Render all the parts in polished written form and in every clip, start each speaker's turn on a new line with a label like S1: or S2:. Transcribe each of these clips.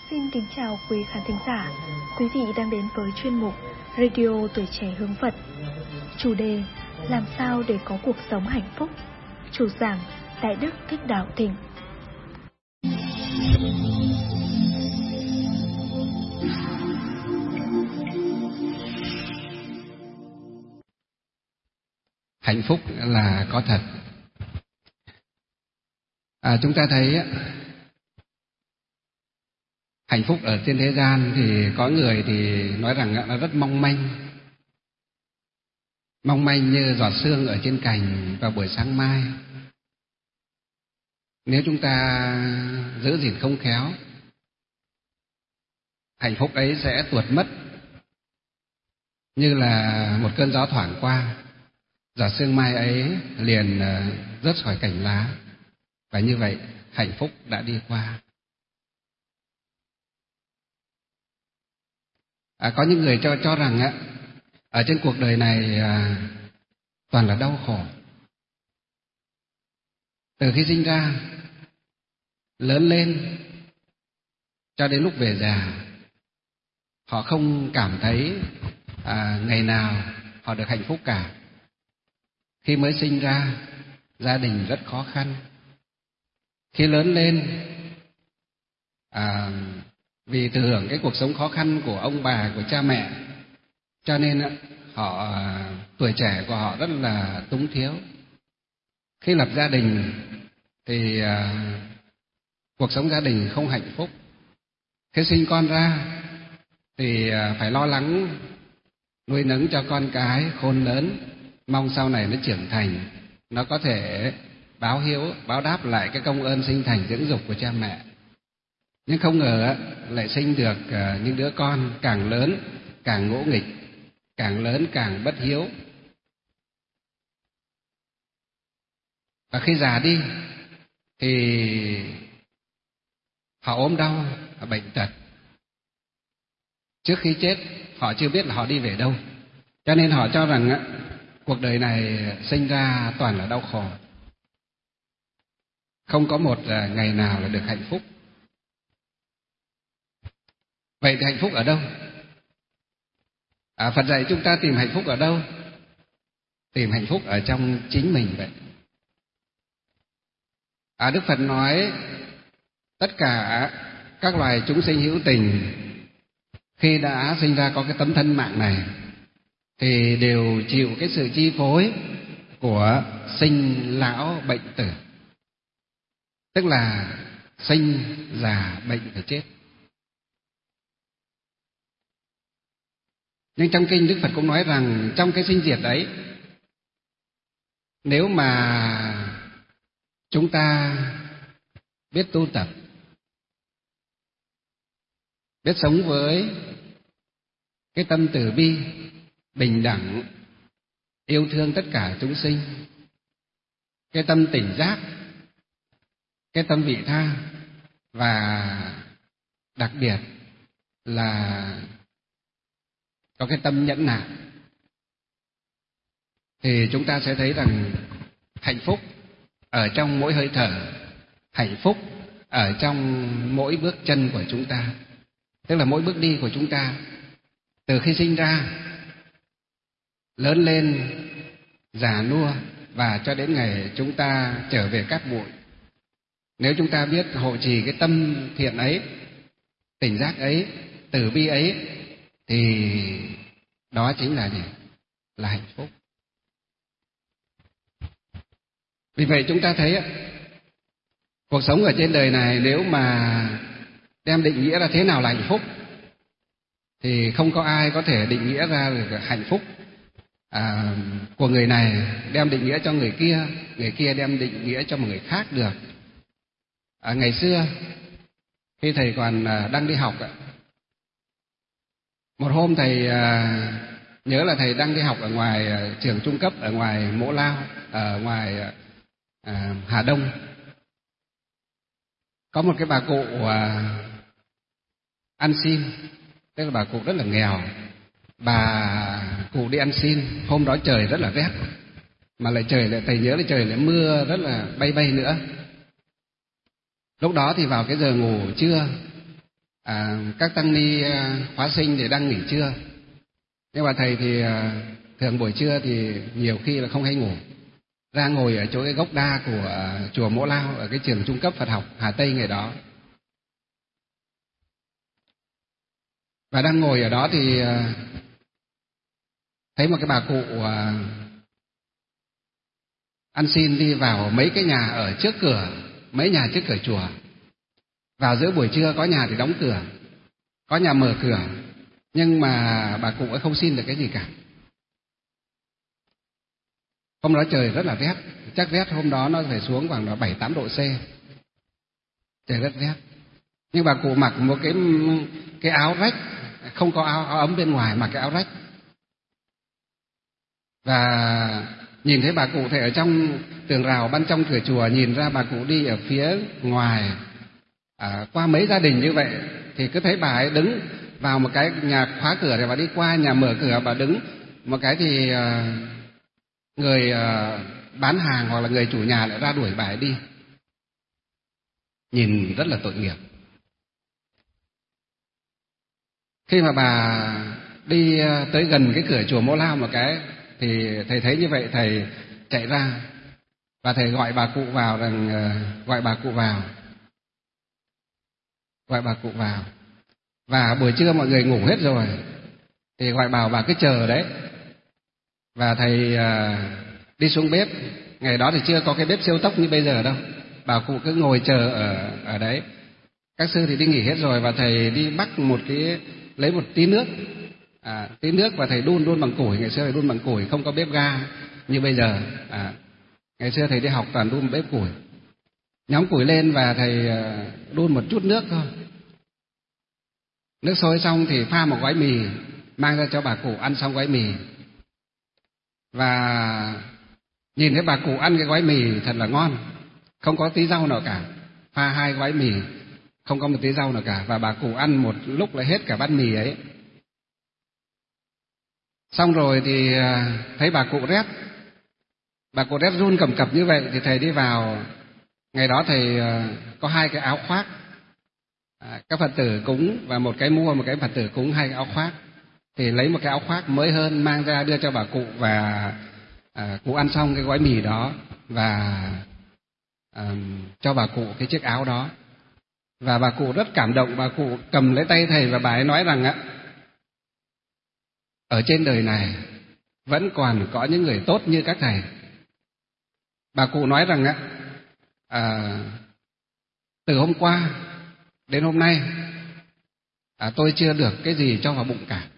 S1: Xin kính chào quý khán thính giả. Quý vị đang đến với chuyên mục Radio Tuổi Trẻ Hướng Phật. Chủ đề: làm sao để có cuộc sống hạnh phúc. Chủ giảng: Đại Đức Thích Đạo Thịnh.
S2: Hạnh phúc là có thật. Chúng ta thấy hạnh phúc ở trên thế gian thì có người thì nói rằng nó rất mong manh như giọt sương ở trên cành vào buổi sáng mai. Nếu chúng ta giữ gìn không khéo, hạnh phúc ấy sẽ tuột mất như là một cơn gió thoảng qua. Giọt sương mai ấy liền rớt khỏi cành lá, và như vậy hạnh phúc đã đi qua. Có những người cho rằng ở trên cuộc đời này toàn là đau khổ. Từ khi sinh ra, lớn lên, cho đến lúc về già, họ không cảm thấy ngày nào họ được hạnh phúc cả. Khi mới sinh ra, gia đình rất khó khăn. Khi lớn lên, vì thừa hưởng cái cuộc sống khó khăn của ông bà, của cha mẹ, cho nên họ tuổi trẻ của họ rất là túng thiếu. Khi lập gia đình thì cuộc sống gia đình không hạnh phúc. Khi sinh con ra thì phải lo lắng nuôi nấng cho con cái khôn lớn, mong sau này nó trưởng thành, nó có thể báo hiếu, báo đáp lại cái công ơn sinh thành dưỡng dục của cha mẹ. Nhưng không ngờ lại sinh được những đứa con càng lớn càng ngỗ nghịch, càng lớn càng bất hiếu. Và khi già đi thì họ ốm đau, bệnh tật. Trước khi chết họ chưa biết là họ đi về đâu, cho nên họ cho rằng cuộc đời này sinh ra toàn là đau khổ, không có một ngày nào là được hạnh phúc. Vậy thì hạnh phúc ở đâu? Phật dạy chúng ta tìm hạnh phúc ở đâu? Tìm hạnh phúc ở trong chính mình vậy. Đức Phật nói tất cả các loài chúng sinh hữu tình khi đã sinh ra có cái tấm thân mạng này thì đều chịu cái sự chi phối của sinh lão bệnh tử, tức là sinh già bệnh và chết. Nhưng trong kinh Đức Phật cũng nói rằng trong cái sinh diệt đấy, nếu mà chúng ta biết tu tập, biết sống với cái tâm từ bi, bình đẳng, yêu thương tất cả chúng sinh, cái tâm tỉnh giác, cái tâm vị tha, và đặc biệt là có cái tâm nhẫn nại, thì chúng ta sẽ thấy rằng hạnh phúc ở trong mỗi hơi thở, hạnh phúc ở trong mỗi bước chân của chúng ta, tức là mỗi bước đi của chúng ta. Từ khi sinh ra, lớn lên, già nua, và cho đến ngày chúng ta trở về cát bụi. Nếu chúng ta biết hộ trì cái tâm thiện ấy, tỉnh giác ấy, từ bi ấy, thì đó chính là gì? Là hạnh phúc. Vì vậy chúng ta thấy cuộc sống ở trên đời này nếu mà đem định nghĩa ra thế nào là hạnh phúc thì không có ai có thể định nghĩa ra được hạnh phúc của người này đem định nghĩa cho người kia đem định nghĩa cho một người khác được. Ngày xưa khi thầy còn đang đi học, một hôm thầy nhớ là thầy đang đi học ở ngoài trường trung cấp ở ngoài Mỗ Lao, ở ngoài Hà Đông. Có một cái bà cụ ăn xin, tức là bà cụ rất là nghèo. Bà cụ đi ăn xin, hôm đó trời rất là rét, mà lại trời lại, thầy nhớ là trời lại mưa rất là bay nữa. Lúc đó thì vào cái giờ ngủ trưa, các tăng ni khóa sinh thì đang nghỉ trưa. Nhưng mà thầy thì thường buổi trưa thì nhiều khi là không hay ngủ, ra ngồi ở chỗ cái gốc đa của chùa Mỗ Lao ở cái trường trung cấp Phật học Hà Tây ngày đó. Và đang ngồi ở đó thì thấy một cái bà cụ ăn xin đi vào mấy cái nhà ở trước cửa, mấy nhà trước cửa chùa. Vào giữa buổi trưa có nhà thì đóng cửa, có nhà mở cửa, nhưng mà bà cụ ấy không xin được cái gì cả. Hôm đó trời rất là rét, chắc rét hôm đó nó phải xuống khoảng 7-8 độ C. Trời rất rét. Nhưng bà cụ mặc một cái áo rách, không có áo ấm bên ngoài, mặc cái áo rách. Và nhìn thấy bà cụ thì ở trong tường rào ban trong cửa chùa, nhìn ra bà cụ đi ở phía ngoài, qua mấy gia đình như vậy thì cứ thấy bà ấy đứng vào một cái nhà khóa cửa rồi bà đi qua nhà mở cửa, bà đứng một cái thì người bán hàng hoặc là người chủ nhà lại ra đuổi bà ấy đi. Nhìn rất là tội nghiệp. Khi mà bà đi tới gần cái cửa chùa Mỗ Lao một cái thì thầy thấy như vậy, thầy chạy ra và thầy gọi bà cụ vào, gọi bà cụ vào. Và buổi trưa mọi người ngủ hết rồi thì gọi bà cứ chờ đấy. Và thầy đi xuống bếp. Ngày đó thì chưa có cái bếp siêu tốc như bây giờ đâu, bà cụ cứ ngồi chờ ở đấy. Các sư thì đi nghỉ hết rồi và thầy đi bắt lấy một tí nước, và thầy đun bằng củi. Ngày xưa thầy đun bằng củi, không có bếp ga như bây giờ. Ngày xưa thầy đi học toàn đun bếp củi. Nhóm củi lên và thầy đun một chút nước thôi. Nước sôi xong thì pha một gói mì mang ra cho bà cụ ăn xong gói mì. Và nhìn thấy bà cụ ăn cái gói mì thật là ngon, không có tí rau nào cả. Pha 2 gói mì không có một tí rau nào cả, và bà cụ ăn một lúc là hết cả bát mì ấy. Xong rồi thì thấy bà cụ rét run cầm cập như vậy thì thầy đi vào. Ngày đó thầy có 2 cái áo khoác, các Phật tử cúng, và một cái mua, một cái Phật tử cúng 2 cái áo khoác. Thì lấy một cái áo khoác mới hơn mang ra đưa cho bà cụ, và cụ ăn xong cái gói mì đó và cho bà cụ cái chiếc áo đó. Và bà cụ rất cảm động, bà cụ cầm lấy tay thầy và bà ấy nói rằng ở trên đời này vẫn còn có những người tốt như các thầy. Bà cụ nói rằng từ hôm qua đến hôm nay tôi chưa được cái gì cho vào bụng cả,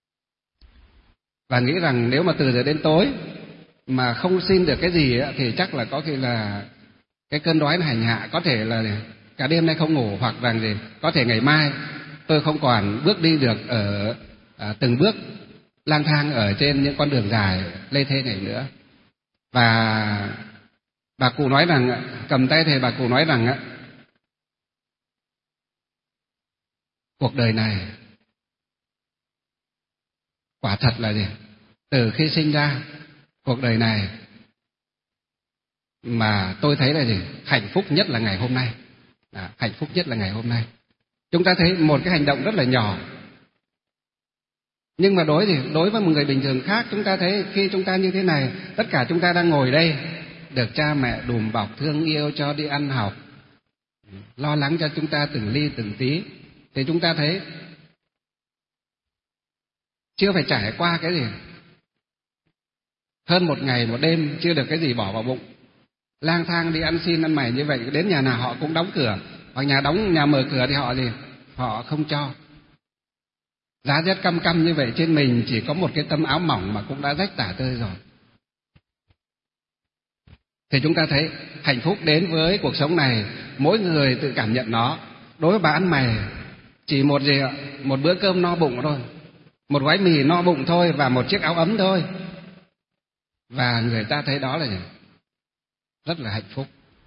S2: và nghĩ rằng nếu mà từ giờ đến tối mà không xin được cái gì thì chắc là có khi là cái cơn đói nó hành hạ, có thể là cả đêm nay không ngủ, hoặc rằng gì có thể ngày mai tôi không còn bước đi được ở từng bước lang thang ở trên những con đường dài lê thê này nữa. Và bà cụ nói rằng, cầm tay thầy, bà cụ nói rằng cuộc đời này quả thật là gì, từ khi sinh ra cuộc đời này mà tôi thấy là gì, hạnh phúc nhất là ngày hôm nay. Hạnh phúc nhất là ngày hôm nay. Chúng ta thấy một cái hành động rất là nhỏ, nhưng mà đối với một người bình thường khác, chúng ta thấy khi chúng ta như thế này, tất cả chúng ta đang ngồi đây, được cha mẹ đùm bọc thương yêu cho đi ăn học, lo lắng cho chúng ta từng ly từng tí, thì chúng ta thấy chưa phải trải qua cái gì hơn một ngày một đêm chưa được cái gì bỏ vào bụng, lang thang đi ăn xin ăn mày như vậy, đến nhà nào họ cũng đóng cửa, hoặc nhà mở cửa thì họ không cho. Giá rét căm căm như vậy, trên mình chỉ có một cái tấm áo mỏng mà cũng đã rách tả tơi rồi. Thì chúng ta thấy hạnh phúc đến với cuộc sống này, mỗi người tự cảm nhận nó. Đối với bà ăn mày, chỉ một bữa cơm no bụng thôi, một gói mì no bụng thôi, và một chiếc áo ấm thôi, và người ta thấy đó là gì? Rất là hạnh phúc.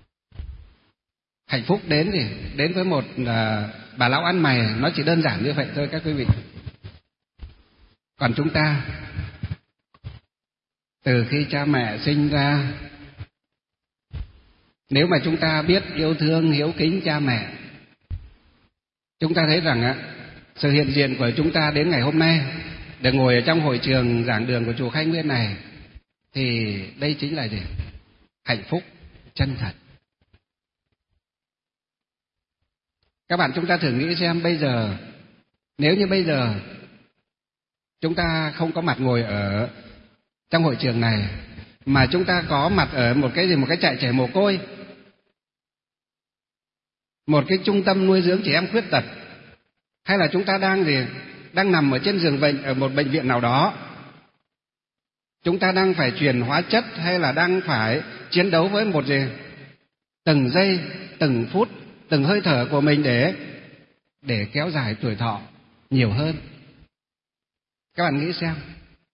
S2: Hạnh phúc đến với một bà lão ăn mày, nó chỉ đơn giản như vậy thôi các quý vị. Còn chúng ta, từ khi cha mẹ sinh ra, nếu mà chúng ta biết yêu thương hiếu kính cha mẹ, chúng ta thấy rằng sự hiện diện của chúng ta đến ngày hôm nay để ngồi ở trong hội trường giảng đường của chùa Khai Nguyên này, thì đây chính là gì? Hạnh phúc chân thật. Các bạn, chúng ta thử nghĩ xem, bây giờ nếu như bây giờ chúng ta không có mặt ngồi ở trong hội trường này, mà chúng ta có mặt ở một cái trại trẻ mồ côi, một cái trung tâm nuôi dưỡng trẻ em khuyết tật, hay là chúng ta đang nằm ở trên giường bệnh ở một bệnh viện nào đó, chúng ta đang phải truyền hóa chất, hay là đang phải chiến đấu với từng giây, từng phút, từng hơi thở của mình để kéo dài tuổi thọ nhiều hơn. Các bạn nghĩ xem.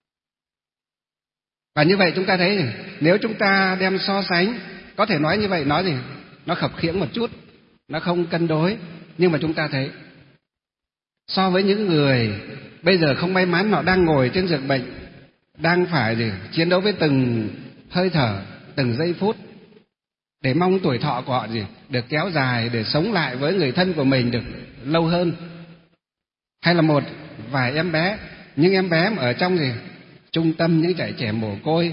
S2: Và như vậy chúng ta thấy, nếu chúng ta đem so sánh, có thể nói như vậy, nó khập khiễng một chút, nó không cân đối, nhưng mà chúng ta thấy so với những người bây giờ không may mắn, họ đang ngồi trên giường bệnh, đang phải chiến đấu với từng hơi thở, từng giây phút để mong tuổi thọ của họ được kéo dài, để sống lại với người thân của mình được lâu hơn. Hay là một vài em bé, những em bé mà ở trong trung tâm những trại trẻ mồ côi,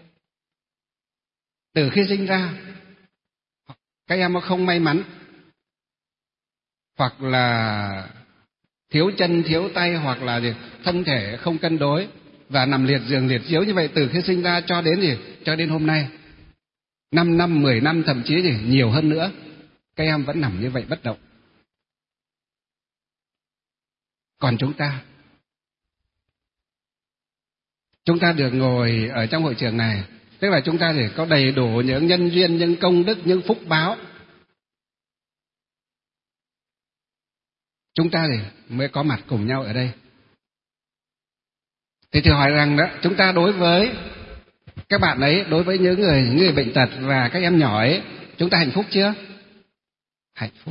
S2: từ khi sinh ra các em nó không may mắn, hoặc là thiếu chân thiếu tay, hoặc là thân thể không cân đối và nằm liệt giường liệt chiếu như vậy từ khi sinh ra cho đến hôm nay, 5 năm, 10 năm, thậm chí nhiều hơn nữa, các em vẫn nằm như vậy bất động. Còn chúng ta được ngồi ở trong hội trường này, tức là chúng ta có đầy đủ những nhân duyên, những công đức, những phúc báo, chúng ta mới có mặt cùng nhau ở đây. Thì thử hỏi rằng đó, chúng ta đối với các bạn ấy, đối với những người bệnh tật và các em nhỏ ấy, chúng ta hạnh phúc chưa? Hạnh phúc.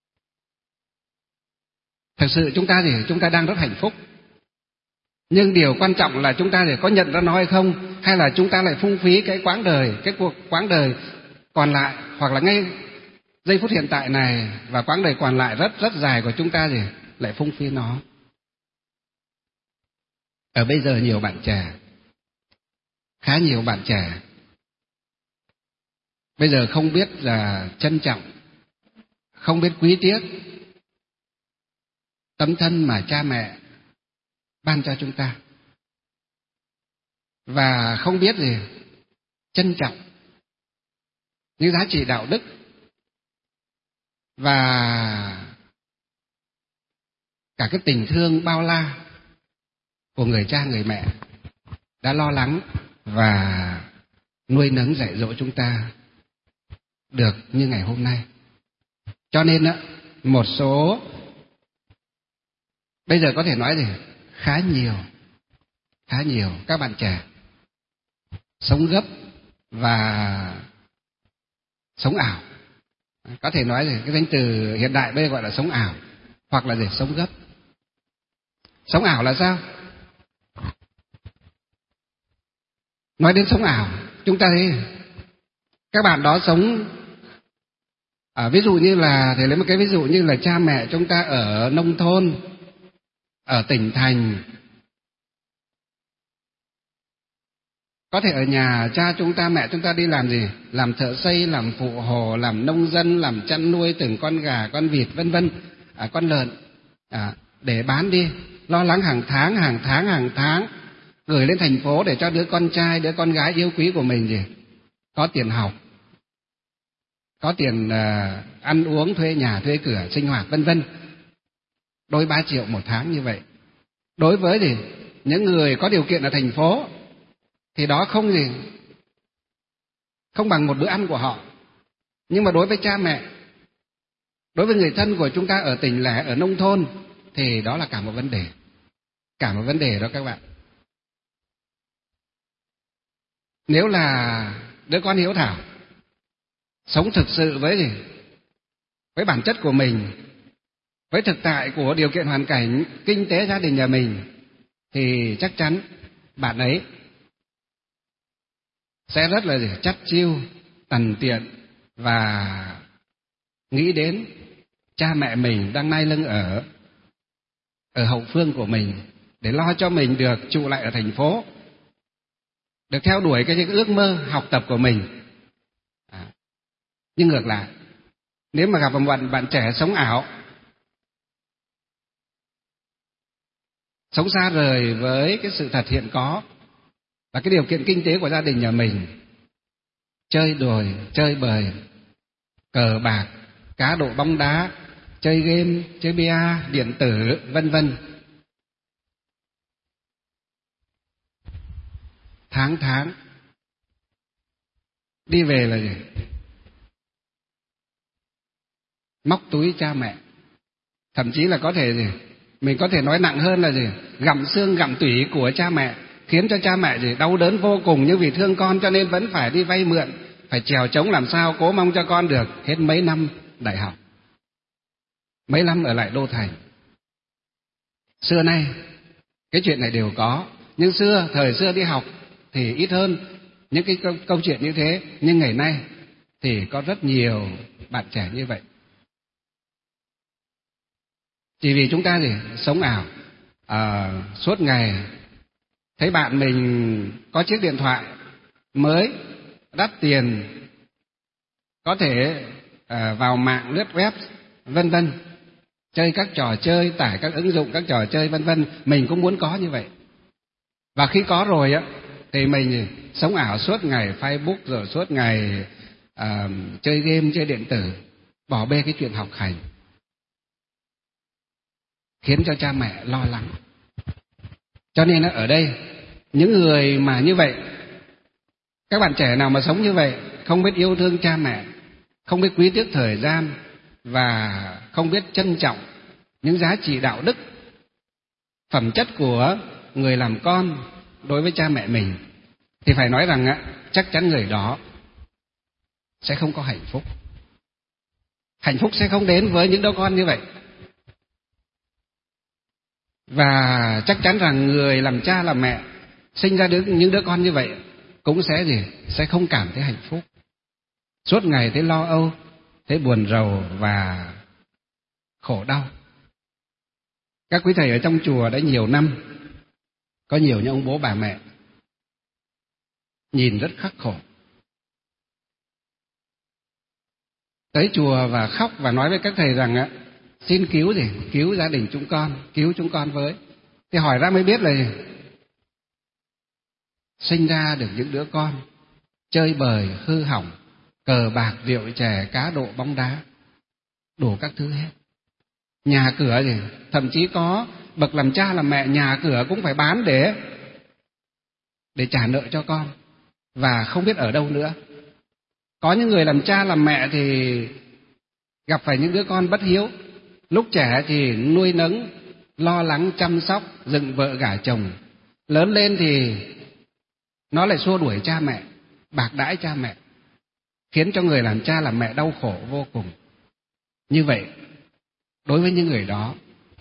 S2: Thật sự chúng ta đang rất hạnh phúc. Nhưng điều quan trọng là chúng ta có nhận ra nó hay không, hay là chúng ta lại phung phí cái cuộc quãng đời còn lại, hoặc là ngay giây phút hiện tại này và quãng đời còn lại rất rất dài của chúng ta lại phung phí nó. Ở bây giờ nhiều bạn trẻ, khá nhiều bạn trẻ bây giờ không biết là trân trọng, không biết quý tiếc tấm thân mà cha mẹ ban cho chúng ta, và không biết trân trọng những giá trị đạo đức và cả cái tình thương bao la của người cha người mẹ đã lo lắng và nuôi nấng dạy dỗ chúng ta được như ngày hôm nay. Cho nên một số bây giờ có thể nói khá nhiều các bạn trẻ sống gấp và sống ảo. Có thể nói cái danh từ hiện đại bây giờ gọi là sống ảo, hoặc là sống gấp. Sống ảo là sao? Nói đến sống ảo, chúng ta thấy các bạn đó sống ví dụ như là, thầy lấy một cái ví dụ như là cha mẹ chúng ta ở nông thôn, ở tỉnh thành, có thể ở nhà cha chúng ta, mẹ chúng ta đi làm làm thợ xây, làm phụ hồ, làm nông dân, làm chăn nuôi từng con gà, con vịt, vân vân, con lợn, để bán đi, lo lắng hàng tháng gửi lên thành phố để cho đứa con trai, đứa con gái yêu quý của mình có tiền học, có tiền ăn uống, thuê nhà, thuê cửa, sinh hoạt, vân vân. Đôi 3 triệu một tháng như vậy. Đối với những người có điều kiện ở thành phố thì đó không bằng một bữa ăn của họ. Nhưng mà đối với cha mẹ, đối với người thân của chúng ta ở tỉnh lẻ, ở nông thôn, thì đó là cả một vấn đề. Cả một vấn đề đó các bạn. Nếu là đứa con hiếu thảo, sống thực sự với bản chất của mình, với thực tại của điều kiện hoàn cảnh kinh tế gia đình nhà mình, thì chắc chắn bạn ấy sẽ rất là chắt chiu, tằn tiện và nghĩ đến cha mẹ mình đang nai lưng ở hậu phương của mình, để lo cho mình được trụ lại ở thành phố, được theo đuổi cái ước mơ học tập của mình. Nhưng ngược lại, nếu mà gặp một bạn trẻ sống ảo, sống xa rời với cái sự thật hiện có và cái điều kiện kinh tế của gia đình nhà mình, chơi đùi, chơi bời, cờ bạc, cá độ bóng đá, chơi game, chơi bia, điện tử, vân vân. Tháng đi về là gì? Móc túi cha mẹ. Thậm chí là có thể gì? Mình có thể nói nặng hơn là gì? Gặm xương gặm tủy của cha mẹ, khiến cho cha mẹ gì? Đau đớn vô cùng, nhưng vì thương con cho nên vẫn phải đi vay mượn, phải trèo trống làm sao cố mong cho con được hết mấy năm đại học, mấy năm ở lại đô thành. Xưa nay cái chuyện này đều có, nhưng thời xưa đi học thì ít hơn những cái câu chuyện như thế, nhưng ngày nay thì có rất nhiều bạn trẻ như vậy. Chỉ vì chúng ta gì? Sống ảo, suốt ngày thấy bạn mình có chiếc điện thoại mới đắt tiền, có thể vào mạng lướt web vân vân, chơi các trò chơi, tải các ứng dụng các trò chơi vân vân, mình cũng muốn có như vậy. Và khi có rồi á thì mình sống ảo suốt ngày Facebook, rồi suốt ngày chơi game, chơi điện tử, bỏ bê cái chuyện học hành, khiến cho cha mẹ lo lắng. Cho nên ở đây những người mà như vậy, các bạn trẻ nào mà sống như vậy, không biết yêu thương cha mẹ, không biết quý tiếc thời gian và không biết trân trọng những giá trị đạo đức, phẩm chất của người làm con đối với cha mẹ mình, thì phải nói rằng chắc chắn người đó sẽ không có hạnh phúc. Hạnh phúc sẽ không đến với những đứa con như vậy. Và chắc chắn rằng người làm cha làm mẹ sinh ra những đứa con như vậy cũng sẽ sẽ không cảm thấy hạnh phúc. Suốt ngày thấy lo âu, thấy buồn rầu và khổ đau. Các quý thầy ở trong chùa đã nhiều năm, có nhiều những ông bố bà mẹ nhìn rất khắc khổ, tới chùa và khóc và nói với các thầy rằng xin cứu gia đình chúng con, cứu chúng con với. Thì hỏi ra mới biết là sinh ra được những đứa con chơi bời hư hỏng, cờ bạc, rượu chè, cá độ bóng đá, đủ các thứ hết. Nhà cửa thậm chí có bậc làm cha làm mẹ nhà cửa cũng phải bán để trả nợ cho con, và không biết ở đâu nữa. Có những người làm cha làm mẹ thì gặp phải những đứa con bất hiếu, lúc trẻ thì nuôi nấng, lo lắng chăm sóc, dựng vợ gả chồng, lớn lên thì nó lại xua đuổi cha mẹ, bạc đãi cha mẹ, khiến cho người làm cha làm mẹ đau khổ vô cùng. Như vậy, đối với những người đó,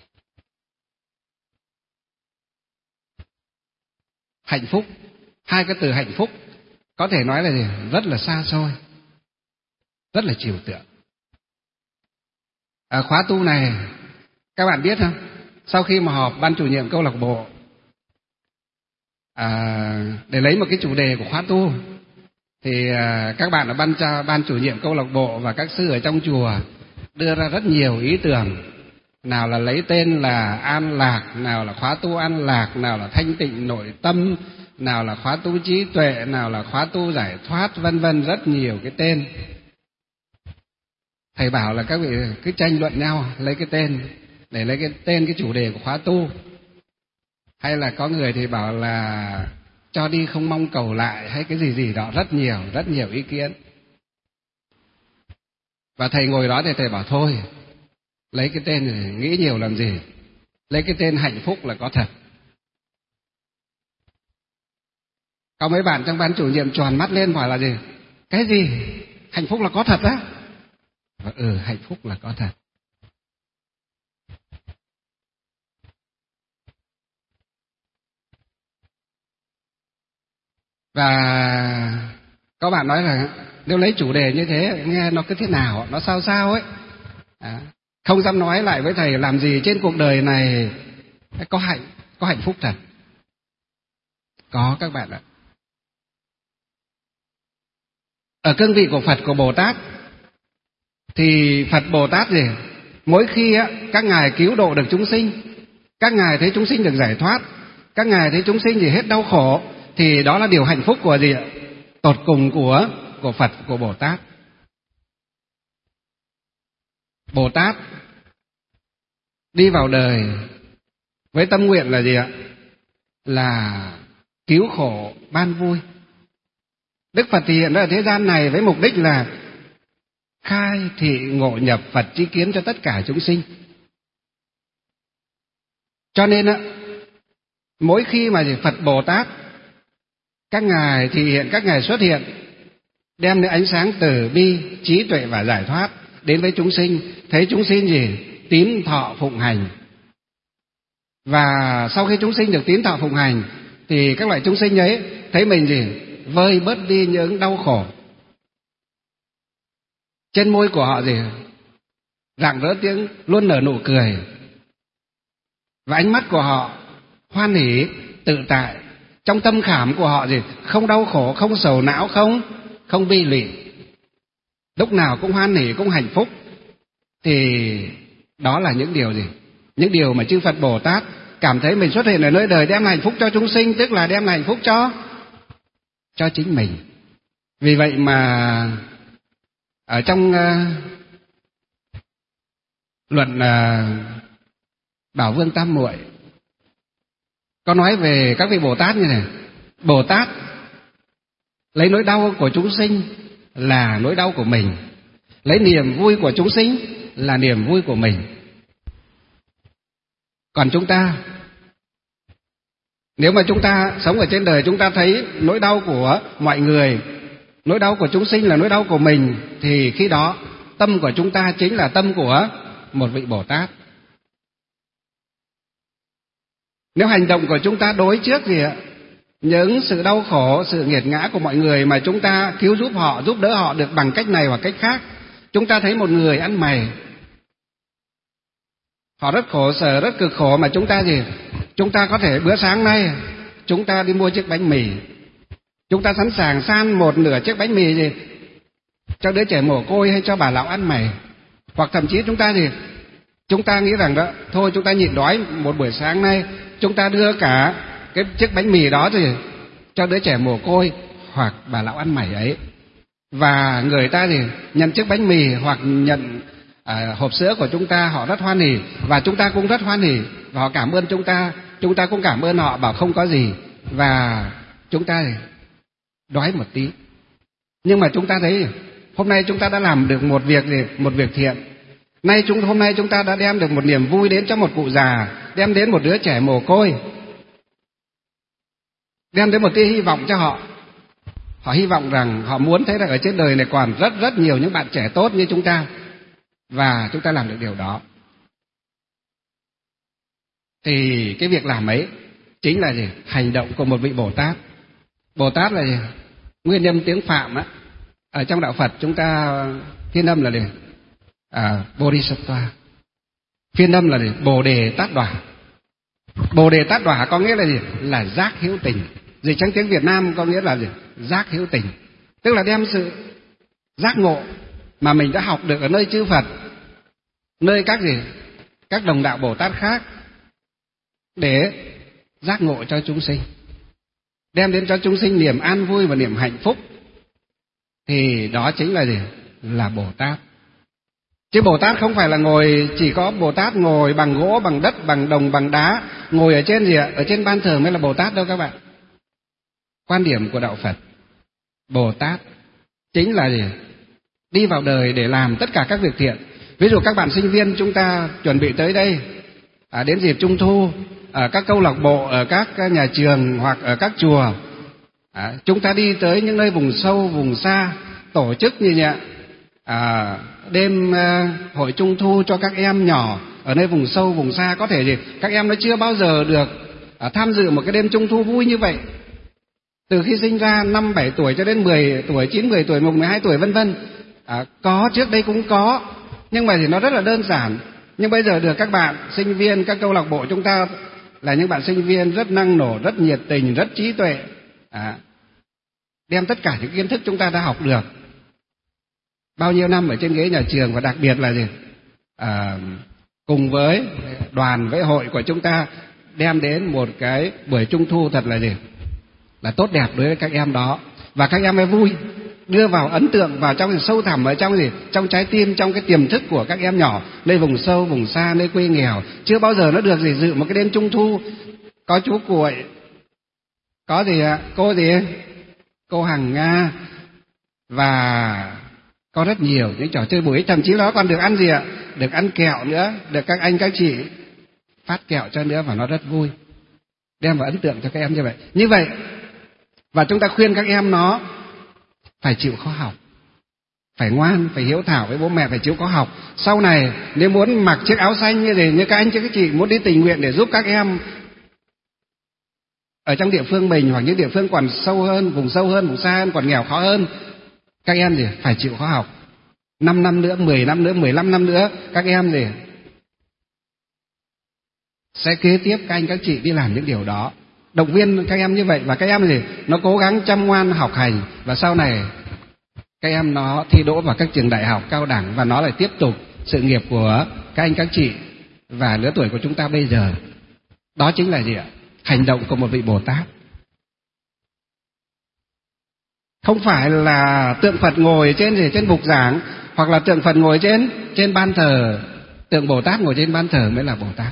S2: hạnh phúc, hai cái từ hạnh phúc có thể nói là rất là xa xôi, rất là trừu tượng. Khóa tu này các bạn biết không, sau khi mà họp ban chủ nhiệm câu lạc bộ để lấy một cái chủ đề của khóa tu, thì các bạn ở ban chủ nhiệm câu lạc bộ và các sư ở trong chùa đưa ra rất nhiều ý tưởng. Nào là lấy tên là An Lạc, nào là khóa tu An Lạc, nào là thanh tịnh nội tâm, nào là khóa tu trí tuệ, nào là khóa tu giải thoát, vân vân, rất nhiều cái tên. Thầy bảo là các vị cứ tranh luận nhau lấy cái tên, để lấy cái tên cái chủ đề của khóa tu. Hay là có người thì bảo là cho đi không mong cầu lại, hay cái gì đó, rất nhiều ý kiến. Và thầy ngồi đó thì thầy bảo thôi, lấy cái tên này nghĩ nhiều làm gì, lấy cái tên hạnh phúc là có thật. Có mấy bạn trong ban chủ nhiệm tròn mắt lên hỏi là gì? Cái gì? Hạnh phúc là có thật á? Hạnh phúc là có thật. Và có bạn nói là nếu lấy chủ đề như thế nghe nó cứ thế nào, nó sao ấy. Không dám nói lại với thầy làm gì trên cuộc đời này có hạnh phúc thật. Có các bạn ạ. Ở cương vị của Phật, của Bồ Tát, thì Phật Bồ Tát gì? Mỗi khi các ngài cứu độ được chúng sinh, các ngài thấy chúng sinh được giải thoát, các ngài thấy chúng sinh gì hết đau khổ, thì đó là điều hạnh phúc của gì ạ? Tột cùng của Phật, của Bồ Tát. Bồ Tát đi vào đời với tâm nguyện là gì ạ? Là cứu khổ ban vui. Đức Phật thì hiện ra ở thế gian này với mục đích là khai thị ngộ nhập Phật tri kiến cho tất cả chúng sinh. Cho nên mỗi khi mà Phật Bồ Tát các ngài thị hiện, các ngài xuất hiện, đem đến ánh sáng từ bi, trí tuệ và giải thoát đến với chúng sinh, thấy chúng sinh gì? Tín thọ phụng hành. Và sau khi chúng sinh được tín thọ phụng hành thì các loại chúng sinh ấy thấy mình gì? Vơi bớt đi những đau khổ. Trên môi của họ gì? Rạng rỡ tiếng, luôn nở nụ cười. Và ánh mắt của họ hoan hỉ, tự tại. Trong tâm khảm của họ gì? Không đau khổ, không sầu não, không bi lụy. Lúc nào cũng hoan hỉ, cũng hạnh phúc. Thì đó là những điều gì? Những điều mà chư Phật Bồ Tát cảm thấy mình xuất hiện ở nơi đời đem hạnh phúc cho chúng sinh, tức là đem hạnh phúc cho chính mình. Vì vậy mà ở trong luận Bảo Vương Tam Muội có nói về các vị Bồ Tát như này: Bồ Tát lấy nỗi đau của chúng sinh là nỗi đau của mình, lấy niềm vui của chúng sinh là niềm vui của mình. Còn chúng ta, nếu mà chúng ta sống ở trên đời, chúng ta thấy nỗi đau của mọi người, nỗi đau của chúng sinh là nỗi đau của mình, thì khi đó tâm của chúng ta chính là tâm của một vị Bồ Tát. Nếu hành động của chúng ta đối trước gì ạ? Những sự đau khổ, sự nghiệt ngã của mọi người mà chúng ta cứu giúp họ, giúp đỡ họ được bằng cách này hoặc cách khác. Chúng ta thấy một người ăn mày, họ rất khổ sở, rất cực khổ, mà chúng ta gì? Chúng ta có thể bữa sáng nay chúng ta đi mua chiếc bánh mì, chúng ta sẵn sàng san một nửa chiếc bánh mì gì cho đứa trẻ mồ côi hay cho bà lão ăn mày. Hoặc thậm chí chúng ta gì? Chúng ta nghĩ rằng đó, thôi chúng ta nhịn đói một buổi sáng nay, chúng ta đưa cả cái chiếc bánh mì đó thì cho đứa trẻ mồ côi hoặc bà lão ăn mày ấy. Và người ta thì nhận chiếc bánh mì hoặc nhận hộp sữa của chúng ta, họ rất hoan hỉ, và chúng ta cũng rất hoan hỉ, và họ cảm ơn chúng ta cũng cảm ơn họ, bảo không có gì, và chúng ta thì đói một tí. Nhưng mà chúng ta thấy hôm nay chúng ta đã làm được một việc thiện. Hôm nay chúng ta đã đem được một niềm vui đến cho một cụ già, đem đến một đứa trẻ mồ côi, đem đến một tia hy vọng cho họ. Họ hy vọng rằng, họ muốn thấy rằng ở trên đời này còn rất nhiều những bạn trẻ tốt như chúng ta, và chúng ta làm được điều đó. Thì cái việc làm ấy chính là gì? Hành động của một vị Bồ Tát. Bồ Tát là gì? Nguyên âm tiếng Phạm á. Ở trong đạo Phật chúng ta phiên âm là gì? Bodhisattva. Phiên âm là gì? Bồ Đề Tát Đỏa. Bồ Đề Tát Đỏa có nghĩa là gì? Là giác hữu tình. Dịch trong tiếng Việt Nam có nghĩa là gì? Giác hữu tình. Tức là đem sự giác ngộ mà mình đã học được ở nơi chư Phật, nơi các đồng đạo Bồ Tát khác, để giác ngộ cho chúng sinh, đem đến cho chúng sinh niềm an vui và niềm hạnh phúc. Thì đó chính là gì? Là Bồ Tát. Chứ Bồ Tát không phải là chỉ có Bồ Tát ngồi bằng gỗ, bằng đất, bằng đồng, bằng đá, ngồi ở trên gì ạ? Ở trên ban thờ mới là Bồ Tát đâu các bạn. Quan điểm của đạo Phật, Bồ Tát chính là gì? Đi vào đời để làm tất cả các việc thiện. Ví dụ các bạn sinh viên chúng ta chuẩn bị tới đây, đến dịp Trung Thu, ở các câu lạc bộ, ở các nhà trường hoặc ở các chùa, chúng ta đi tới những nơi vùng sâu, vùng xa, tổ chức như vậy, đêm hội Trung Thu cho các em nhỏ ở nơi vùng sâu, vùng xa. Có thể gì? Các em nó chưa bao giờ được tham dự một cái đêm Trung Thu vui như vậy. Từ khi sinh ra 5-7 tuổi cho đến 10 tuổi, 9-10 tuổi, 12 tuổi vân vân. Có, trước đây cũng có, nhưng mà thì nó rất là đơn giản. Nhưng bây giờ được các bạn sinh viên, các câu lạc bộ chúng ta là những bạn sinh viên rất năng nổ, rất nhiệt tình, rất trí tuệ, đem tất cả những kiến thức chúng ta đã học được bao nhiêu năm ở trên ghế nhà trường, và đặc biệt là gì? Cùng với đoàn với hội của chúng ta đem đến một cái buổi trung thu thật là gì? Là tốt đẹp đối với các em đó, và các em ấy vui, đưa vào ấn tượng vào trong sâu thẳm ở trong gì? Trong trái tim, trong cái tiềm thức của các em nhỏ, nơi vùng sâu, vùng xa, nơi quê nghèo, chưa bao giờ nó được gì dự một cái đêm trung thu có chú Cuội, có gì ạ? Cô gì? Cô Hằng Nga, và có rất nhiều những trò chơi buổi, thậm chí nó còn được ăn gì ạ? Được ăn kẹo nữa, được các anh các chị phát kẹo cho nữa, và nó rất vui, đem vào ấn tượng cho các em như vậy. Như vậy, và chúng ta khuyên các em nó phải chịu khó học, phải ngoan, phải hiếu thảo với bố mẹ, phải chịu khó học. Sau này nếu muốn mặc chiếc áo xanh như các anh các chị muốn đi tình nguyện để giúp các em ở trong địa phương mình, hoặc những địa phương còn sâu hơn, vùng xa hơn, còn nghèo khó hơn, các em gì phải chịu khó học. 5 năm nữa, 10 năm nữa, 15 năm nữa, các em gì sẽ kế tiếp các anh các chị đi làm những điều đó. Động viên các em như vậy, và các em gì nó cố gắng chăm ngoan học hành, và sau này các em nó thi đỗ vào các trường đại học, cao đẳng, và nó lại tiếp tục sự nghiệp của các anh các chị và lứa tuổi của chúng ta bây giờ. Đó chính là gì ạ? Hành động của một vị Bồ Tát. Không phải là tượng Phật ngồi trên bục giảng, hoặc là tượng Phật ngồi trên ban thờ, tượng Bồ Tát ngồi trên ban thờ mới là Bồ Tát.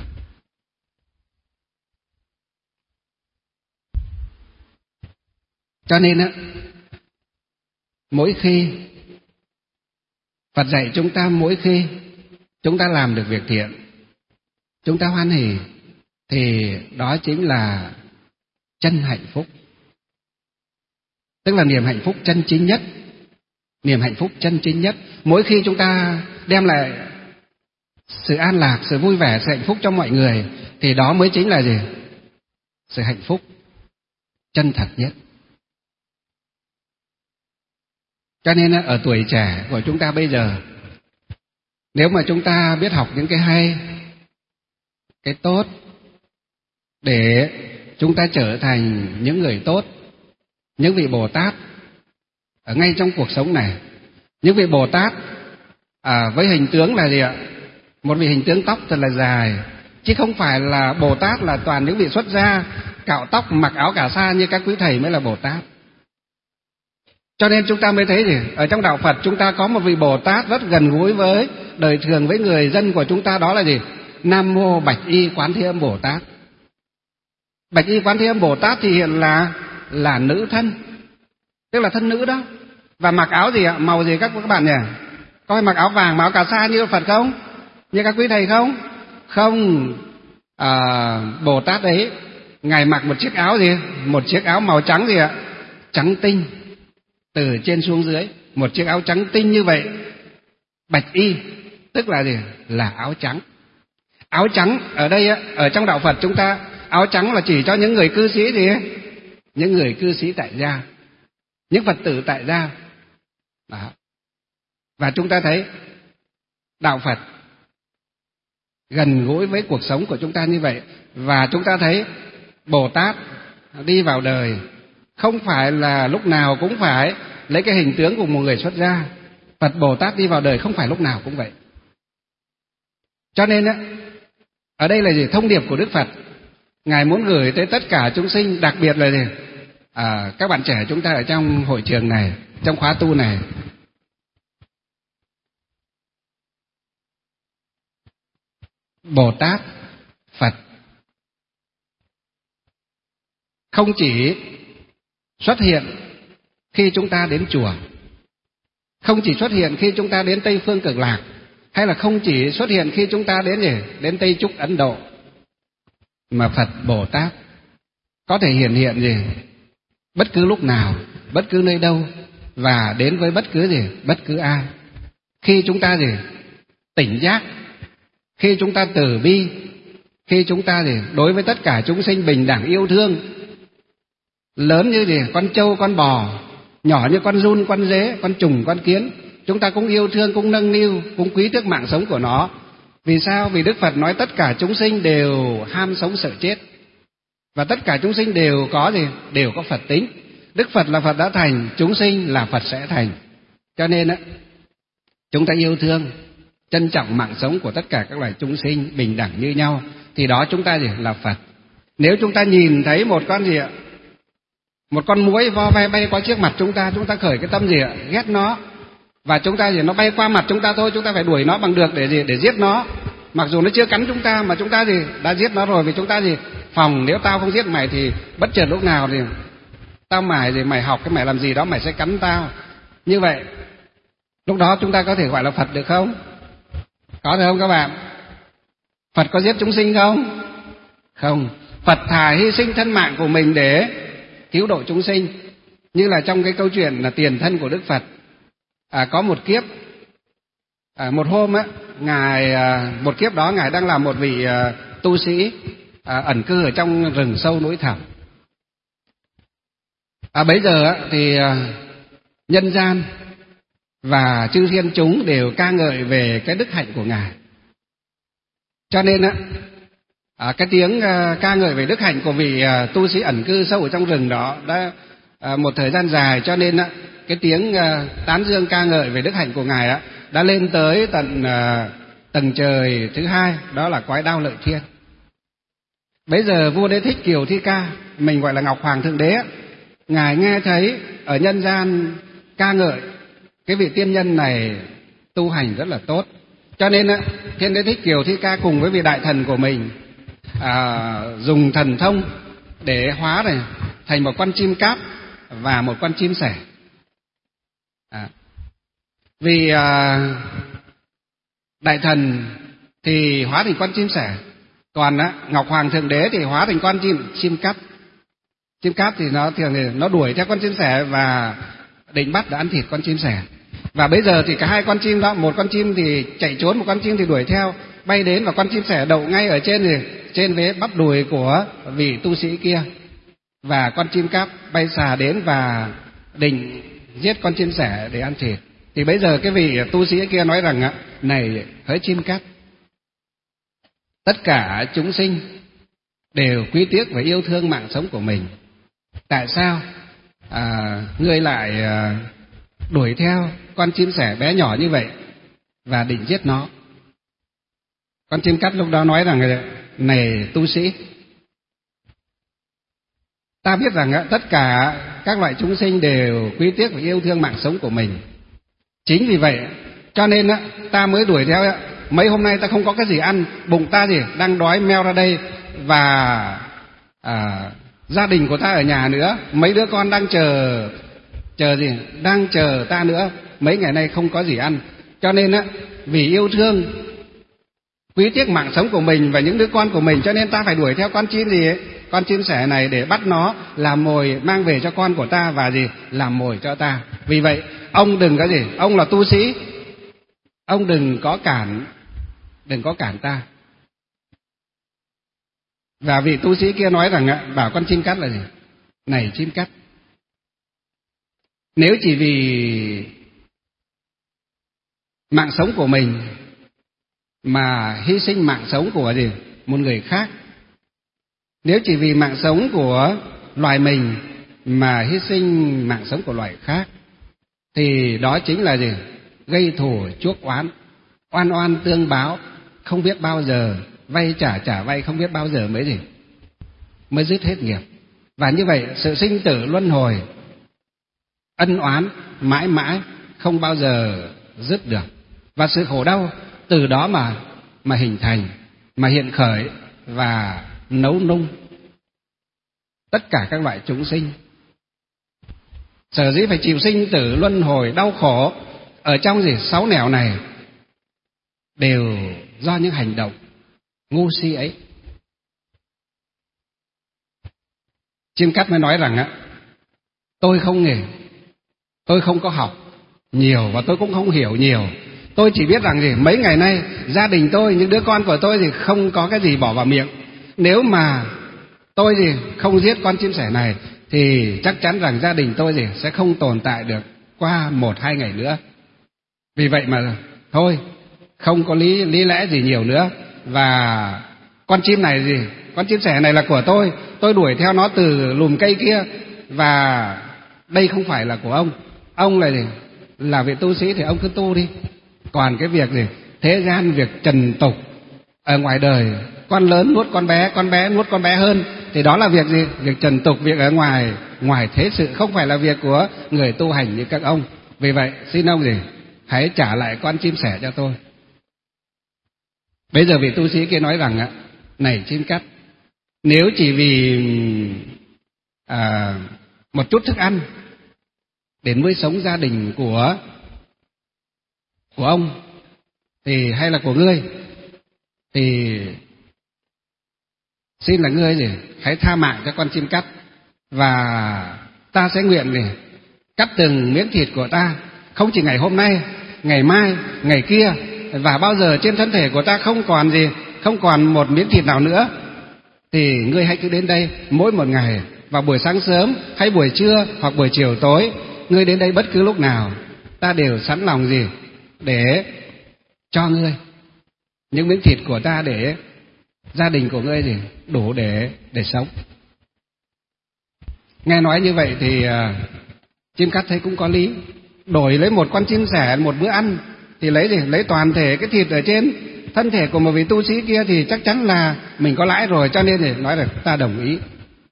S2: Cho nên á, mỗi khi Phật dạy chúng ta, mỗi khi chúng ta làm được việc thiện, chúng ta hoan hỉ, thì đó chính là chân hạnh phúc. Tức là niềm hạnh phúc chân chính nhất. Niềm hạnh phúc chân chính nhất. Mỗi khi chúng ta đem lại sự an lạc, sự vui vẻ, sự hạnh phúc cho mọi người, thì đó mới chính là gì? Sự hạnh phúc chân thật nhất. Cho nên ở tuổi trẻ của chúng ta bây giờ, nếu mà chúng ta biết học những cái hay, cái tốt, để chúng ta trở thành những người tốt, những vị Bồ Tát ở ngay trong cuộc sống này. Những vị Bồ Tát với hình tướng là gì ạ? Một vị hình tướng tóc thật là dài, chứ không phải là Bồ Tát là toàn những vị xuất gia cạo tóc, mặc áo cà sa như các quý thầy mới là Bồ Tát. Cho nên chúng ta mới thấy gì? Ở trong đạo Phật chúng ta có một vị Bồ Tát rất gần gũi với đời thường, với người dân của chúng ta, đó là gì? Nam Mô Bạch Y Quán Thế Âm Bồ Tát. Bạch Y Quán Thế Âm Bồ Tát thì hiện là nữ thân, tức là thân nữ đó. Và mặc áo gì ạ? Màu gì các bạn nhỉ? Có phải mặc áo vàng, mặc áo cà sa như Phật không? Như các quý thầy không? Không. Bồ Tát ấy, Ngài mặc một chiếc áo gì? Một chiếc áo màu trắng gì ạ? Trắng tinh, từ trên xuống dưới, một chiếc áo trắng tinh như vậy. Bạch Y tức là gì? Là áo trắng. Áo trắng ở đây ở trong đạo Phật chúng ta, áo trắng là chỉ cho những người cư sĩ gì? Những người cư sĩ tại gia, những Phật tử tại gia. Đó. Và chúng ta thấy đạo Phật gần gũi với cuộc sống của chúng ta như vậy. Và chúng ta thấy Bồ Tát đi vào đời không phải là lúc nào cũng phải lấy cái hình tướng của một người xuất gia. Phật Bồ Tát đi vào đời không phải lúc nào cũng vậy. Cho nên ở đây là gì? Thông điệp của Đức Phật Ngài muốn gửi tới tất cả chúng sinh, đặc biệt là gì? Các bạn trẻ chúng ta ở trong hội trường này, trong khóa tu này. Bồ Tát, Phật không chỉ xuất hiện khi chúng ta đến chùa, không chỉ xuất hiện khi chúng ta đến Tây Phương Cực Lạc, hay là không chỉ xuất hiện khi chúng ta đến Tây Trúc Ấn Độ, mà Phật Bồ Tát có thể hiện gì? Bất cứ lúc nào, bất cứ nơi đâu, và đến với bất cứ gì, bất cứ ai. Khi chúng ta tỉnh giác, khi chúng ta từ bi, khi chúng ta đối với tất cả chúng sinh bình đẳng yêu thương, lớn như con trâu, con bò, nhỏ như con giun, con dế, con trùng, con kiến, chúng ta cũng yêu thương, cũng nâng niu, cũng quý tiếc mạng sống của nó. Vì sao? Vì Đức Phật nói tất cả chúng sinh đều ham sống sợ chết. Và tất cả chúng sinh đều có gì? Đều có Phật tính. Đức Phật là Phật đã thành, chúng sinh là Phật sẽ thành. Cho nên chúng ta yêu thương, trân trọng mạng sống của tất cả các loài chúng sinh bình đẳng như nhau, thì đó chúng ta gì? Là Phật. Nếu chúng ta nhìn thấy một con gì ạ? Một con muỗi vo ve bay qua trước mặt chúng ta khởi cái tâm gì ạ? Ghét nó. Và chúng ta gì? Nó bay qua mặt chúng ta thôi, chúng ta phải đuổi nó bằng được để gì? Để giết nó. Mặc dù nó chưa cắn chúng ta mà chúng ta gì? Đã giết nó rồi, vì chúng ta gì? Phòng nếu tao không giết mày thì bất chợt lúc nào thì tao mải gì, mày học cái mày làm gì đó mày sẽ cắn tao. Như vậy, lúc đó chúng ta có thể gọi là Phật được không? Có được không các bạn? Phật có giết chúng sinh không? Không. Phật thà hy sinh thân mạng của mình để cứu độ chúng sinh. Như là trong cái câu chuyện là tiền thân của Đức Phật. Có một kiếp, một hôm ngài, một kiếp đó ngài đang làm một vị tu sĩ ẩn cư ở trong rừng sâu núi thẳm. Bấy giờ thì nhân gian và chư thiên chúng đều ca ngợi về cái đức hạnh của ngài. Cho nên cái tiếng ca ngợi về đức hạnh của vị tu sĩ ẩn cư sâu ở trong rừng đó đã một thời gian dài, cho nên cái tiếng tán dương ca ngợi về đức hạnh của ngài đã lên tới tận tầng trời thứ hai, đó là cõi Đao Lợi Thiên. Bấy giờ vua Đế Thích Kiều Thi Ca, mình gọi là Ngọc Hoàng Thượng Đế, ngài nghe thấy ở nhân gian ca ngợi cái vị tiên nhân này tu hành rất là tốt, cho nên Thiên Đế Thích Kiều Thi Ca cùng với vị đại thần của mình dùng thần thông để hóa này thành một con chim cáp và một con chim sẻ. Vì đại thần thì hóa thành con chim sẻ, còn Ngọc Hoàng Thượng Đế thì hóa thành con chim cáp. Chim cáp thì nó thường thì nó đuổi theo con chim sẻ và định bắt để ăn thịt con chim sẻ. Và bây giờ thì cả hai con chim đó, một con chim thì chạy trốn, một con chim thì đuổi theo, bay đến và con chim sẻ đậu ngay ở trên vế bắp đùi của vị tu sĩ kia. Và con chim cáp bay xà đến và định giết con chim sẻ để ăn thịt. Thì bây giờ cái vị tu sĩ kia nói rằng này hỡi chim cáp, tất cả chúng sinh đều quý tiếc và yêu thương mạng sống của mình. Tại sao ngươi lại đuổi theo con chim sẻ bé nhỏ như vậy và định giết nó? Con chim cát lúc đó nói rằng này tu sĩ, ta biết rằng tất cả các loại chúng sinh đều quý tiếc và yêu thương mạng sống của mình. Chính vì vậy cho nên ta mới đuổi theo. Mấy hôm nay ta không có cái gì ăn, bụng ta đang đói meo ra đây, và gia đình của ta ở nhà nữa, mấy đứa con đang đang chờ ta nữa, mấy ngày nay không có gì ăn. Cho nên vì yêu thương quý tiếc mạng sống của mình và những đứa con của mình, cho nên ta phải đuổi theo con chim con chim sẻ này để bắt nó làm mồi mang về cho con của ta và làm mồi cho ta. Vì vậy ông đừng có ông là tu sĩ, ông đừng có cản ta. Và vị tu sĩ kia nói rằng bảo con chim cát là này chim cát, nếu chỉ vì mạng sống của mình mà hy sinh mạng sống của một người khác, nếu chỉ vì mạng sống của loài mình mà hy sinh mạng sống của loài khác, thì đó chính là gây thù chuốc oán, oan oan tương báo, không biết bao giờ vay trả vay, không biết bao giờ mới dứt hết nghiệp. Và như vậy sự sinh tử luân hồi, ân oán mãi mãi không bao giờ dứt được, và sự khổ đau từ đó mà hình thành, mà hiện khởi và nấu nung tất cả các loại chúng sinh. Sở dĩ phải chịu sinh tử luân hồi đau khổ ở trong 6 nẻo này đều do những hành động ngu si ấy. Chim cát mới nói rằng tôi không có học nhiều và tôi cũng không hiểu nhiều. Tôi chỉ biết rằng mấy ngày nay gia đình tôi, những đứa con của tôi không có cái gì bỏ vào miệng. Nếu mà tôi không giết con chim sẻ này thì chắc chắn rằng gia đình tôi sẽ không tồn tại được qua 1-2 ngày nữa. Vì vậy mà thôi, không có lý lẽ gì nhiều nữa. Và con chim này gì, con chim sẻ này là của tôi đuổi theo nó từ lùm cây kia, và đây không phải là của ông là gì, là vị tu sĩ thì ông cứ tu đi. Còn cái việc gì thế gian, việc trần tục ở ngoài đời, con lớn nuốt con bé nuốt con bé hơn, thì đó là việc gì, việc trần tục, việc ở ngoài thế sự, không phải là việc của người tu hành như các ông. Vì vậy xin ông gì, hãy trả lại con chim sẻ cho tôi. Bây giờ vị tu sĩ kia nói rằng này chim cắt, nếu chỉ vì một chút thức ăn để nuôi sống gia đình của ông thì hay là của ngươi, thì xin là ngươi gì hãy tha mạng cho con chim cắt, và ta sẽ nguyện gì cắt từng miếng thịt của ta, không chỉ ngày hôm nay, ngày mai, ngày kia, và bao giờ trên thân thể của ta không còn một miếng thịt nào nữa, thì ngươi hãy cứ đến đây mỗi một ngày, vào buổi sáng sớm hay buổi trưa hoặc buổi chiều tối, ngươi đến đây bất cứ lúc nào, ta đều sẵn lòng gì để cho ngươi những miếng thịt của ta, để gia đình của ngươi gì đủ để sống. Nghe nói như vậy thì chim cắt thấy cũng có lý, đổi lấy một con chim sẻ một bữa ăn thì lấy toàn thể cái thịt ở trên thân thể của một vị tu sĩ kia thì chắc chắn là mình có lãi rồi, cho nên thì nói là ta đồng ý.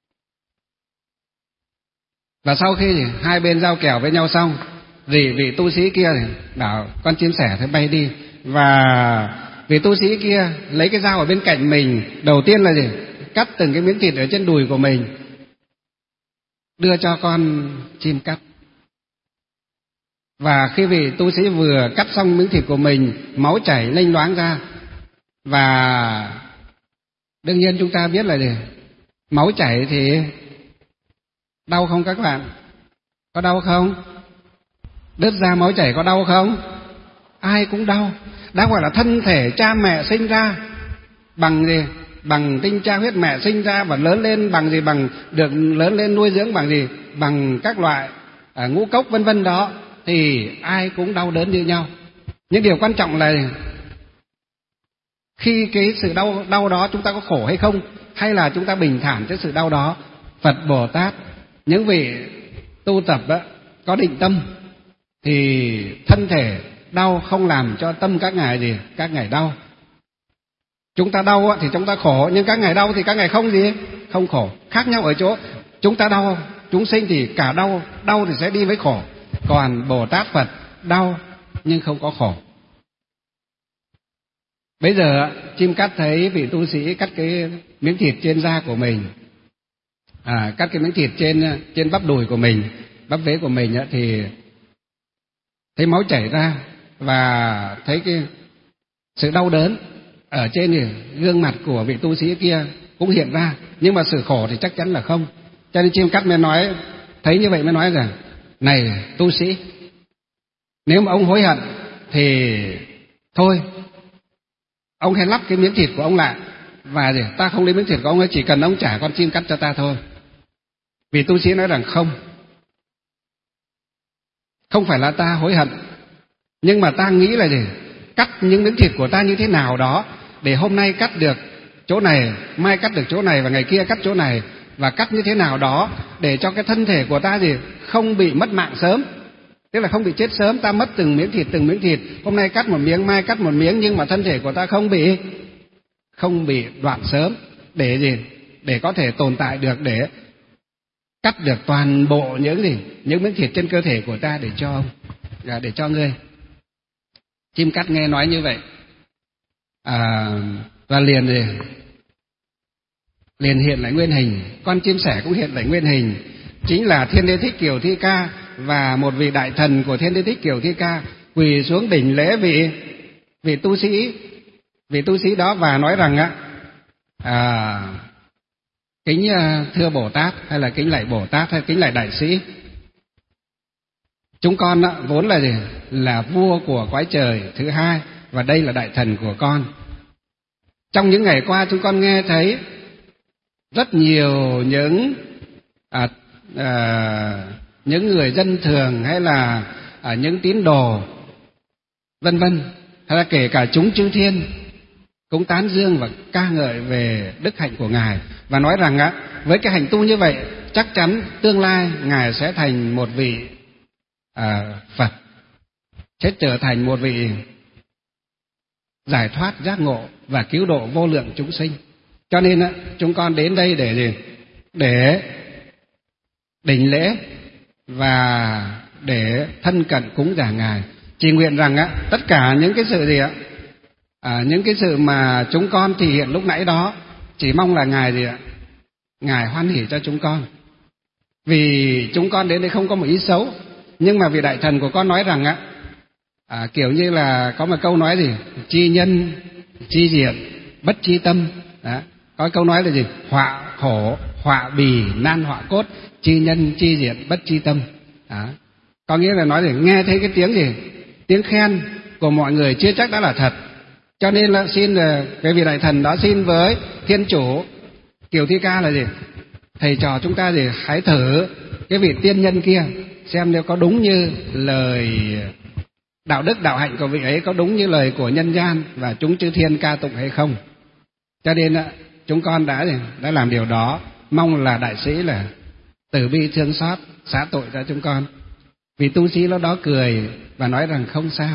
S2: Và sau khi hai bên giao kèo với nhau xong, thì vị tu sĩ kia thì bảo con chim sẻ thì bay đi, và vị tu sĩ kia lấy cái dao ở bên cạnh mình, đầu tiên là gì cắt từng cái miếng thịt ở trên đùi của mình, đưa cho con chim cắt. Và khi vị tu sĩ vừa cắt xong miếng thịt của mình, máu chảy lênh loáng ra, và đương nhiên chúng ta biết là gì, máu chảy thì đau không các bạn? Có đau không? Đứt ra máu chảy có đau không? Ai cũng đau. Đã gọi là thân thể cha mẹ sinh ra bằng gì? Bằng tinh cha huyết mẹ sinh ra, và lớn lên bằng gì? Bằng được lớn lên nuôi dưỡng bằng gì? Bằng các loại ngũ cốc vân vân đó, thì ai cũng đau đớn như nhau. Nhưng điều quan trọng là khi cái sự đau đó chúng ta có khổ hay không, hay là chúng ta bình thản trước sự đau đó. Phật Bồ Tát, những vị tu tập có định tâm thì thân thể đau không làm cho tâm các ngài đau. Chúng ta đau thì chúng ta khổ, nhưng các ngài đau thì các ngài không khổ. Khác nhau ở chỗ chúng ta đau, chúng sinh thì cả đau thì sẽ đi với khổ, còn Bồ Tát Phật đau nhưng không có khổ. Bây giờ chim cắt thấy vị tu sĩ cắt cái miếng thịt trên da của mình, cắt cái miếng thịt trên bắp đùi của mình, bắp vế của mình thì thấy máu chảy ra, và thấy cái sự đau đớn ở trên gương mặt của vị tu sĩ kia cũng hiện ra, nhưng mà sự khổ thì chắc chắn là không. Cho nên chim cắt mới nói, thấy như vậy mới nói rằng này tu sĩ, nếu mà ông hối hận thì thôi, ông hãy lắp cái miếng thịt của ông lại, và ta không lấy miếng thịt của ông ấy, chỉ cần ông trả con chim cắt cho ta thôi. Vì tu sĩ nói rằng không phải là ta hối hận, nhưng mà ta nghĩ là cắt những miếng thịt của ta như thế nào đó, để hôm nay cắt được chỗ này, mai cắt được chỗ này, và ngày kia cắt chỗ này, và cắt như thế nào đó để cho cái thân thể của ta không bị mất mạng sớm, tức là không bị chết sớm. Ta mất từng miếng thịt, hôm nay cắt một miếng, mai cắt một miếng, nhưng mà thân thể của ta không bị đoạn sớm, để có thể tồn tại được, để cắt được toàn bộ những miếng thịt trên cơ thể của ta để cho ngươi. Chim cắt nghe nói như vậy, và liền hiện lại nguyên hình. Con chim sẻ cũng hiện lại nguyên hình, chính là Thiên Đế Thích Kiều Thi Ca và một vị đại thần của Thiên Đế Thích Kiều Thi Ca quỳ xuống đỉnh lễ vị tu sĩ đó, và nói rằng kính thưa Bồ Tát, hay là kính lạy Bồ Tát, hay kính lạy đại sĩ, chúng con vốn là vua của cõi trời thứ hai, và đây là đại thần của con. Trong những ngày qua chúng con nghe thấy rất nhiều những người dân thường, hay là những tín đồ vân vân, hay là kể cả chúng chư thiên cũng tán dương và ca ngợi về đức hạnh của Ngài, và nói rằng với cái hành tu như vậy chắc chắn tương lai Ngài sẽ thành một vị Phật, sẽ trở thành một vị giải thoát giác ngộ và cứu độ vô lượng chúng sinh. Cho nên chúng con đến đây để gì? Để đảnh lễ và để thân cận cúng dường Ngài. Chỉ nguyện rằng tất cả những cái sự gì những cái sự mà chúng con thể hiện lúc nãy đó, chỉ mong là Ngài gì Ngài hoan hỉ cho chúng con. Vì chúng con đến đây không có một ý xấu, nhưng mà vị đại thần của con nói rằng kiểu như là có một câu nói gì? Chi nhân, chi diện, bất chi tâm. Đó. Có câu nói là gì? Họa khổ, họa bì, nan họa cốt, chi nhân, chi diện, bất chi tâm. Đó. Có nghĩa là nói để nghe thấy cái tiếng gì? Tiếng khen của mọi người chưa chắc đã là thật. Cho nên là xin cái vị đại thần đó xin với Thiên Chủ Kiều Thi Ca là gì? Thầy trò chúng ta gì? Hãy thử cái vị tiên nhân kia xem nếu có đúng như lời đạo đức đạo hạnh của vị ấy, có đúng như lời của nhân gian và chúng chư thiên ca tụng hay không. Cho nên chúng con đã làm điều đó, mong là đại sĩ là từ bi thương xót xá tội cho chúng con. Vì tu sĩ lúc đó cười và nói rằng không sao.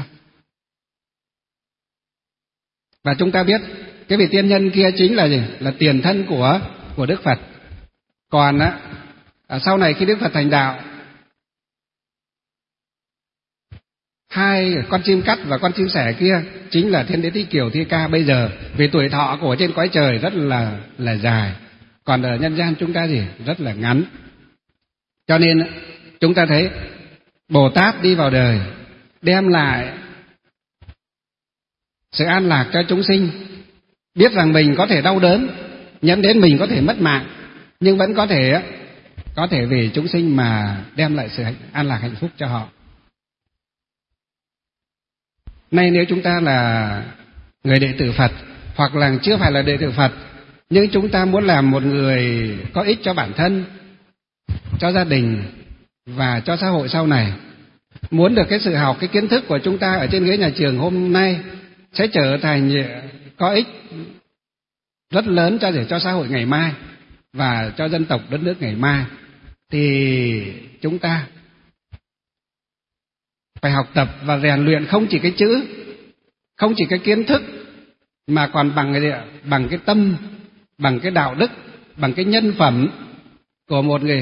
S2: Và chúng ta biết cái vị tiên nhân kia chính là gì? Là tiền thân của Đức Phật. Còn sau này khi Đức Phật thành đạo, hai con chim cắt và con chim sẻ kia chính là Thiên Đế Thích Kiều Thi Ca bây giờ, vì tuổi thọ của trên cõi trời rất là dài, còn ở nhân gian chúng ta gì? Rất là ngắn. Cho nên chúng ta thấy Bồ Tát đi vào đời đem lại sự an lạc cho chúng sinh, biết rằng mình có thể đau đớn, nhẫn đến mình có thể mất mạng, nhưng vẫn có thể vì chúng sinh mà đem lại sự an lạc hạnh phúc cho họ. Nay nếu chúng ta là người đệ tử Phật, hoặc là chưa phải là đệ tử Phật, nhưng chúng ta muốn làm một người có ích cho bản thân, cho gia đình và cho xã hội sau này, muốn được cái sự học, cái kiến thức của chúng ta ở trên ghế nhà trường hôm nay sẽ trở thành có ích rất lớn cho xã hội ngày mai và cho dân tộc đất nước ngày mai, thì chúng ta phải học tập và rèn luyện không chỉ cái chữ, không chỉ cái kiến thức, mà còn bằng cái tâm, bằng cái đạo đức, bằng cái nhân phẩm của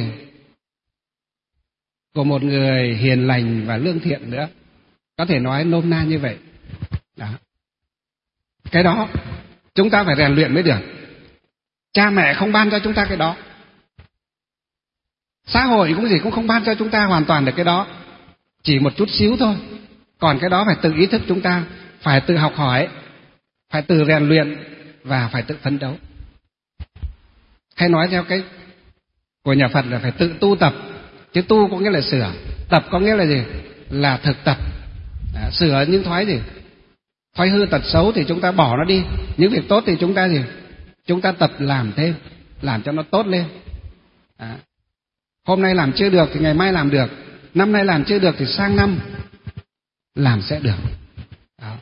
S2: một người hiền lành và lương thiện nữa. Có thể nói nôm na như vậy. Đó. Cái đó chúng ta phải rèn luyện mới được. Cha mẹ không ban cho chúng ta cái đó, xã hội cũng không ban cho chúng ta hoàn toàn được cái đó, chỉ một chút xíu thôi. Còn cái đó phải tự ý thức, chúng ta phải tự học hỏi, phải tự rèn luyện và phải tự phấn đấu. Hay nói theo cái của nhà Phật là phải tự tu tập. Chứ tu có nghĩa là sửa, tập có nghĩa là gì? Là thực tập. Sửa những thói hư tật xấu thì chúng ta bỏ nó đi, những việc tốt thì chúng ta chúng ta tập làm thêm, làm cho nó tốt lên. Hôm nay làm chưa được thì ngày mai làm được, năm nay làm chưa được thì sang năm làm sẽ được. Đó.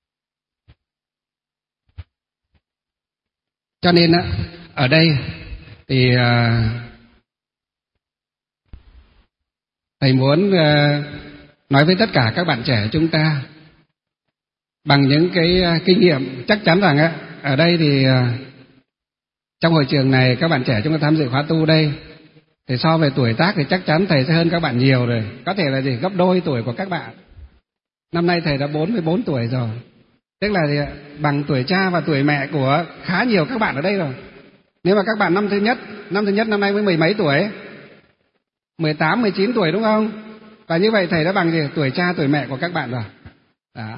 S2: Cho nên ở đây thì thầy muốn nói với tất cả các bạn trẻ chúng ta bằng những cái kinh nghiệm. Chắc chắn rằng ở đây thì trong hội trường này các bạn trẻ chúng ta tham dự khóa tu đây thì so về tuổi tác thì chắc chắn thầy sẽ hơn các bạn nhiều rồi, có thể là gấp đôi tuổi của các bạn. Năm nay thầy đã 44 tuổi rồi, tức là bằng tuổi cha và tuổi mẹ của khá nhiều các bạn ở đây rồi. Nếu mà các bạn năm thứ nhất năm nay mới mười mấy tuổi, 18, 19 tuổi đúng không? Và như vậy thầy đã bằng tuổi cha tuổi mẹ của các bạn rồi. Đó.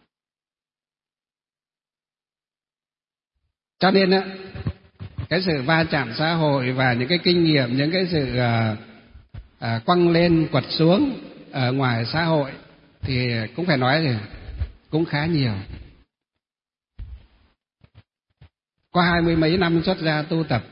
S2: Cho nên cái sự va chạm xã hội và những cái kinh nghiệm, những cái sự quăng lên quật xuống ở ngoài xã hội thì cũng phải nói thì cũng khá nhiều. Qua 20 mấy năm xuất gia tu tập,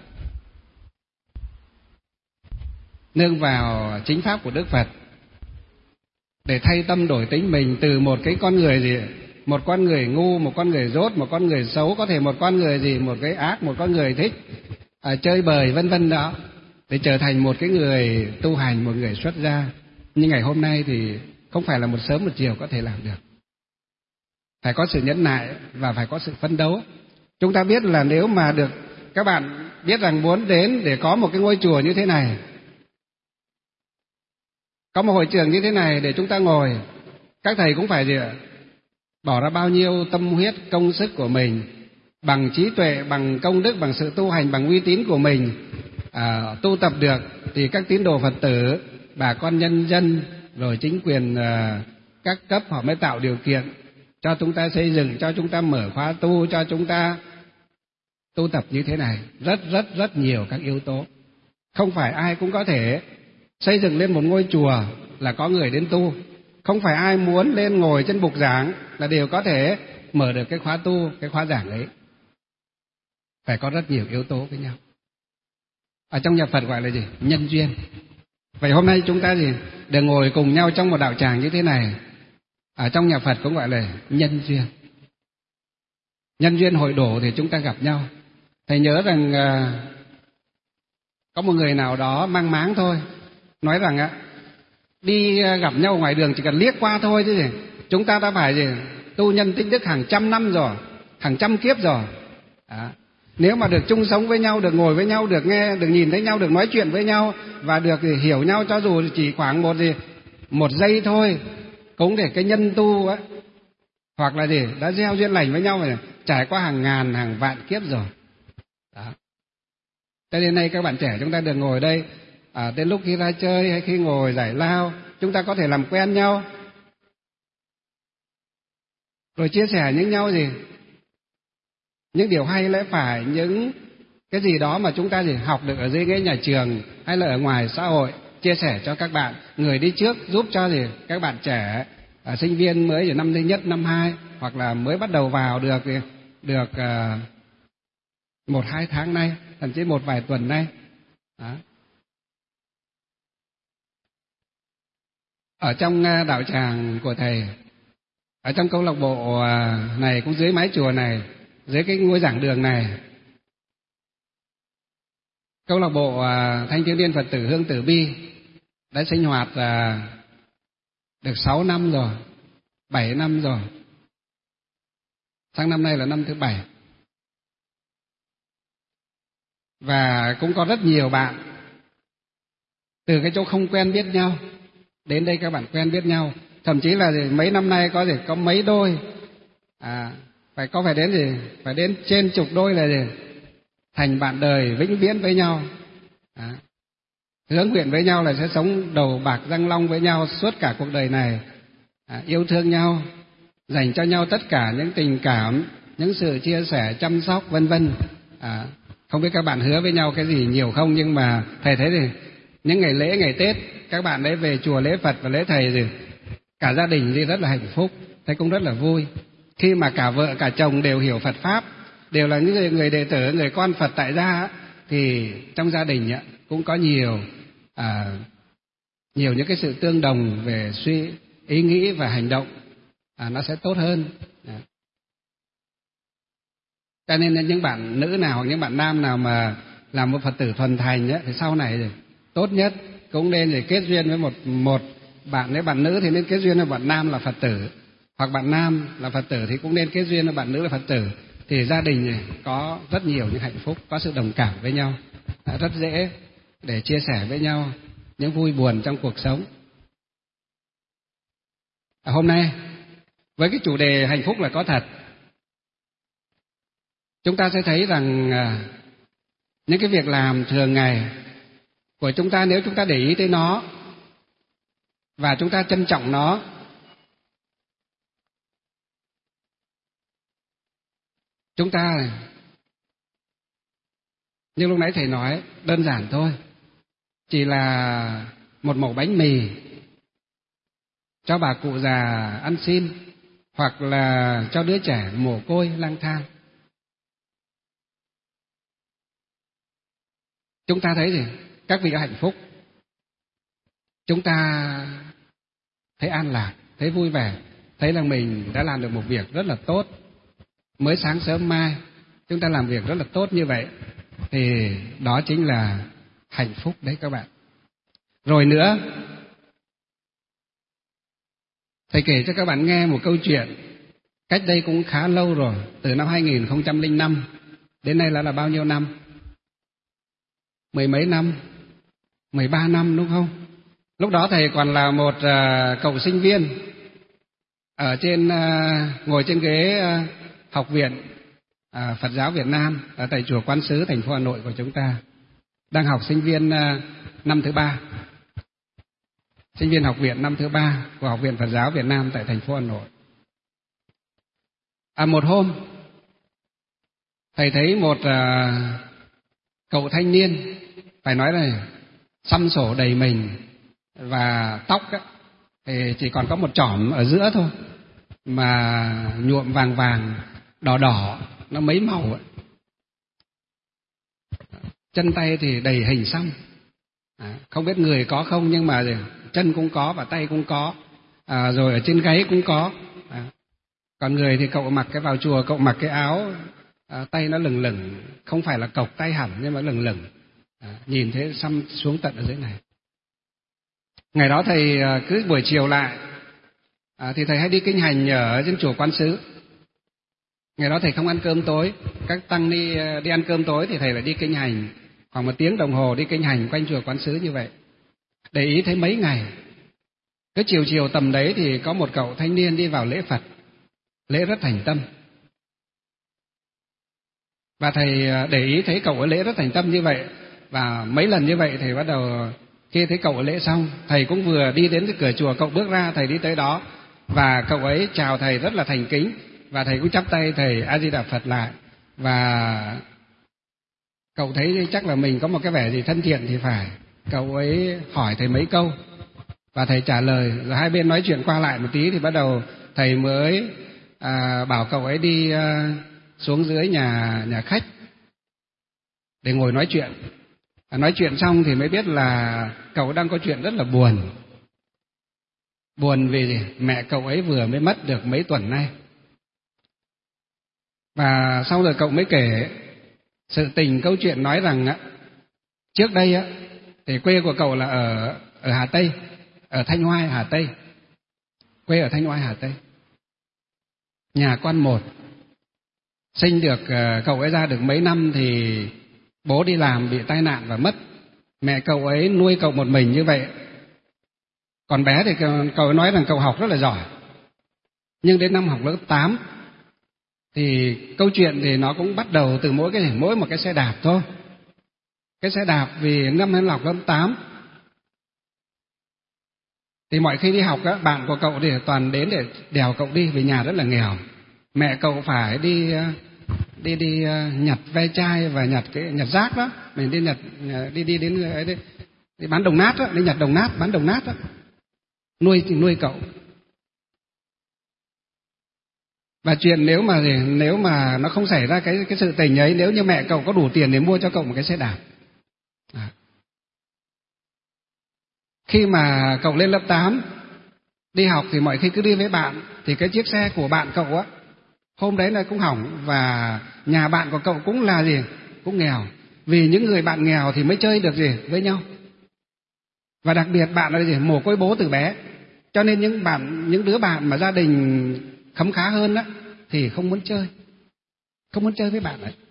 S2: nương vào chính pháp của Đức Phật để thay tâm đổi tính mình từ một cái con người một con người ngu, một con người dốt, một con người xấu, có thể một con người gì, một cái ác, một con người thích chơi bời vân vân đó, để trở thành một cái người tu hành, một người xuất gia. Nhưng ngày hôm nay thì không phải là một sớm một chiều có thể làm được. Phải có sự nhẫn nại và phải có sự phấn đấu. Chúng ta biết là nếu mà được, các bạn biết rằng muốn đến để có một cái ngôi chùa như thế này, có một hội trường như thế này để chúng ta ngồi, các thầy cũng phải gì ạ? Bỏ ra bao nhiêu tâm huyết, công sức của mình, bằng trí tuệ, bằng công đức, bằng sự tu hành, bằng uy tín của mình tu tập được, thì các tín đồ Phật tử, bà con nhân dân, rồi chính quyền các cấp họ mới tạo điều kiện cho chúng ta xây dựng, cho chúng ta mở khóa tu, cho chúng ta tu tập như thế này. Rất nhiều các yếu tố. Không phải ai cũng có thể xây dựng lên một ngôi chùa là có người đến tu. Không phải ai muốn lên ngồi trên bục giảng là đều có thể mở được cái khóa tu, cái khóa giảng ấy. Phải có rất nhiều yếu tố với nhau. Ở trong nhà Phật gọi là gì? Nhân duyên. Vậy hôm nay chúng ta gì? Được ngồi cùng nhau trong một đạo tràng như thế này, ở trong nhà Phật cũng gọi là nhân duyên. Nhân duyên hội đổ thì chúng ta gặp nhau. Thầy nhớ rằng có một người nào đó mang máng thôi, nói rằng đi gặp nhau ngoài đường chỉ cần liếc qua thôi chứ gì. Chúng ta đã phải gì? Tu nhân tích đức hàng trăm năm rồi, hàng trăm kiếp rồi. Nếu mà được chung sống với nhau, được ngồi với nhau, được nghe, được nhìn thấy nhau, được nói chuyện với nhau và được hiểu nhau, cho dù chỉ khoảng một giây thôi, cũng để cái nhân tu á, hoặc là gì đã gieo duyên lành với nhau rồi, trải qua hàng ngàn hàng vạn kiếp rồi. Đó. Cho nên nay các bạn trẻ chúng ta được ngồi đây, đến lúc khi ra chơi hay khi ngồi giải lao, chúng ta có thể làm quen nhau, rồi chia sẻ những nhau gì, những điều hay lẽ phải, những cái gì đó mà chúng ta học được ở dưới ghế nhà trường hay là ở ngoài xã hội, chia sẻ cho các bạn người đi trước, giúp cho các bạn trẻ, sinh viên mới ở năm thứ nhất, năm hai, hoặc là mới bắt đầu vào được 1-2 tháng nay, thậm chí một vài tuần nay. Đó. Ở trong đạo tràng của thầy, ở trong câu lạc bộ này, cũng dưới mái chùa này, dưới cái ngôi giảng đường này, câu lạc bộ Thanh thiếu niên Phật tử Hương Tử Bi đã sinh hoạt được 6 năm rồi, 7 năm rồi. Sang năm nay là năm thứ 7. Và cũng có rất nhiều bạn từ cái chỗ không quen biết nhau đến đây các bạn quen biết nhau. Thậm chí là mấy năm nay có mấy đôi phải đến trên chục đôi là thành bạn đời vĩnh viễn với nhau. Hứa nguyện với nhau là sẽ sống đầu bạc răng long với nhau suốt cả cuộc đời này, yêu thương nhau, dành cho nhau tất cả những tình cảm, những sự chia sẻ, chăm sóc vân vân. Không biết các bạn hứa với nhau cái gì nhiều không, nhưng mà thầy thấy thì những ngày lễ, ngày Tết các bạn ấy về chùa lễ Phật và lễ thầy thì cả gia đình đi rất là hạnh phúc, thầy cũng rất là vui. Khi mà cả vợ cả chồng đều hiểu Phật pháp, đều là những người đệ tử, người con Phật tại gia, thì trong gia đình cũng có nhiều những cái sự tương đồng về ý nghĩ và hành động, nó sẽ tốt hơn. Cho nên những bạn nữ nào hoặc những bạn nam nào mà làm một Phật tử thuần thành thì sau này tốt nhất cũng nên kết duyên với một bạn. Nếu bạn nữ thì nên kết duyên với bạn nam là Phật tử, hoặc bạn nam là Phật tử thì cũng nên kết duyên với bạn nữ là Phật tử. Thì gia đình có rất nhiều những hạnh phúc, có sự đồng cảm với nhau, rất dễ để chia sẻ với nhau những vui buồn trong cuộc sống. Hôm nay với cái chủ đề hạnh phúc là có thật, chúng ta sẽ thấy rằng những cái việc làm thường ngày của chúng ta, nếu chúng ta để ý tới nó và chúng ta trân trọng nó, chúng ta như lúc nãy thầy nói, đơn giản thôi, chỉ là một mẩu bánh mì cho bà cụ già ăn xin, hoặc là cho đứa trẻ mồ côi lang thang. Chúng ta thấy gì? Các vị đã hạnh phúc, chúng ta thấy an lạc, thấy vui vẻ, thấy là mình đã làm được một việc rất là tốt. Mới sáng sớm mai chúng ta làm việc rất là tốt như vậy, thì đó chính là hạnh phúc đấy các bạn. Rồi nữa, thầy kể cho các bạn nghe một câu chuyện cách đây cũng khá lâu rồi, từ năm 2005 đến nay là bao nhiêu năm? Mười mấy năm, 13 năm đúng không? Lúc đó thầy còn là một cậu sinh viên ở ngồi trên ghế học viện Phật giáo Việt Nam ở tại chùa Quán Sứ thành phố Hà Nội của chúng ta, đang học sinh viên năm thứ 3, sinh viên học viện năm thứ 3 của Học viện Phật giáo Việt Nam tại thành phố Hà Nội. Một hôm thầy thấy một cậu thanh niên, phải nói là xăm sổ đầy mình và tóc thì chỉ còn có một chỏm ở giữa thôi, mà nhuộm vàng vàng đỏ đỏ, nó mấy màu ấy. Chân tay thì đầy hình xăm, không biết người có không, nhưng mà chân cũng có và tay cũng có, rồi ở trên gáy cũng có. Còn người thì cậu mặc vào chùa cậu mặc cái áo tay nó lửng lửng, không phải là cộc tay hẳn nhưng mà lửng lửng, nhìn thấy xăm xuống tận ở dưới này. Ngày đó thầy cứ buổi chiều lại thì thầy hay đi kinh hành ở trên chùa Quán Sứ. Ngày đó thầy không ăn cơm tối, các tăng đi ăn cơm tối thì thầy phải đi kinh hành khoảng 1 tiếng đồng hồ, đi kinh hành quanh chùa Quán Sứ như vậy. Để ý thấy mấy ngày, cứ chiều tầm đấy thì có một cậu thanh niên đi vào lễ Phật, lễ rất thành tâm. Và thầy để ý thấy cậu ấy lễ rất thành tâm như vậy, và mấy lần như vậy thầy bắt đầu, khi thấy cậu ấy lễ xong, thầy cũng vừa đi đến cái cửa chùa, cậu bước ra, thầy đi tới đó và cậu ấy chào thầy rất là thành kính, và thầy cũng chắp tay thầy A Di Đà Phật lại, và cậu thấy chắc là mình có một cái vẻ gì thân thiện thì phải, cậu ấy hỏi thầy mấy câu và thầy trả lời, rồi hai bên nói chuyện qua lại một tí thì bắt đầu thầy mới bảo cậu ấy đi xuống dưới nhà khách để ngồi nói chuyện. Nói chuyện xong thì mới biết là cậu đang có chuyện rất là buồn. Buồn vì mẹ cậu ấy vừa mới mất được mấy tuần nay. Và sau rồi cậu mới kể sự tình câu chuyện, nói rằng trước đây thì quê của cậu là ở Hà Tây, ở Thanh Oai Hà Tây. Quê ở Thanh Oai Hà Tây. Nhà con một. Sinh được cậu ấy ra được mấy năm thì bố đi làm bị tai nạn và mất. Mẹ cậu ấy nuôi cậu một mình như vậy. Còn bé thì cậu ấy nói rằng cậu học rất là giỏi. Nhưng đến năm học lớp 8 thì câu chuyện thì nó cũng bắt đầu từ mỗi một cái xe đạp thôi. Cái xe đạp, vì năm học lớp 8 thì mọi khi đi học bạn của cậu thì toàn đến để đèo cậu đi, vì nhà rất là nghèo. Mẹ cậu phải đi nhặt ve chai và nhặt rác đó, mình đi bán đồng nát đó, đi nhặt đồng nát, bán đồng nát đó, nuôi cậu. Và chuyện nếu mà nó không xảy ra cái sự tình ấy, nếu như mẹ cậu có đủ tiền để mua cho cậu một cái xe đạp. Khi mà cậu lên lớp 8 đi học thì mọi khi cứ đi với bạn, thì cái chiếc xe của bạn cậu hôm đấy là cũng hỏng, và nhà bạn của cậu cũng là cũng nghèo. Vì những người bạn nghèo thì mới chơi được với nhau. Và đặc biệt bạn là mồ côi bố từ bé. Cho nên những đứa bạn mà gia đình khấm khá hơn thì không muốn chơi với bạn ấy.